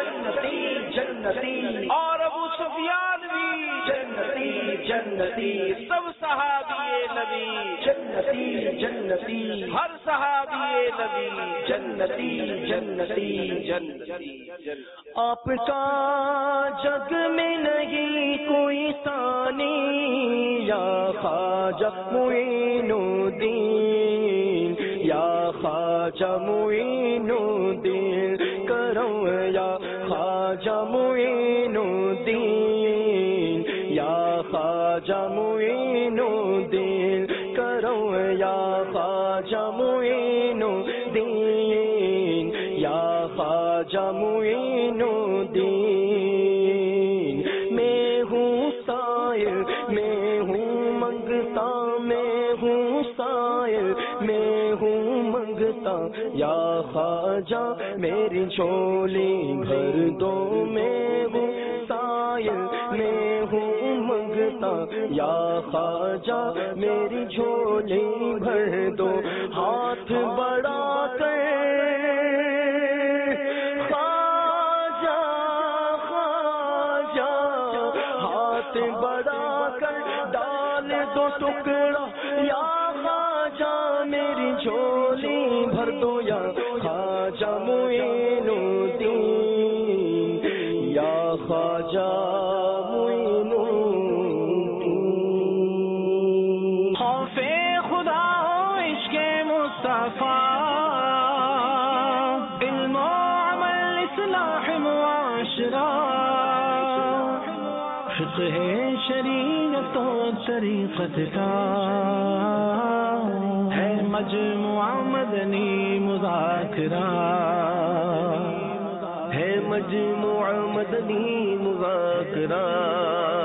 جنتی، اور ابو سفیان بھی جنتی، سب صحابی نبی جنتی، ہر صحابی نبی جنتی، آپ کا جگ میں نہیں کوئی ثانی، یا خواجہ معین الدین، یا خواجہ معین الدین کرم، یا خواجہ معین الدین، یا خواجہ معین الدین کرم، یا خواجہ معین الدین، یا خواجہ معین الدین، میں ہوں سائل، میں ہوں منگتا، میں ہوں سائل، میں ہوں منگتا، یا خواجہ میری جھولی بھر دو، میں ہوں سائل، میں ہوں منگتا، یا خواجہ میری جھولی بھر دو، ہاتھ بڑھا کر خواجہ، خواجہ ہاتھ بڑھا کر ڈال دو ٹکڑا، یا خواجہ میری جھولی بھر دو، یا خواجہ معین الدین، یا خواجہ معین الدین۔ خوف خدا عشق مصطفیٰ، علم و عمل اصلاح معاشرہ، فقہ شریعت و طریقت کا ہے مجموعہ مدنی مذاکرہ، ہے مجموعہ مدنی مذاکرہ۔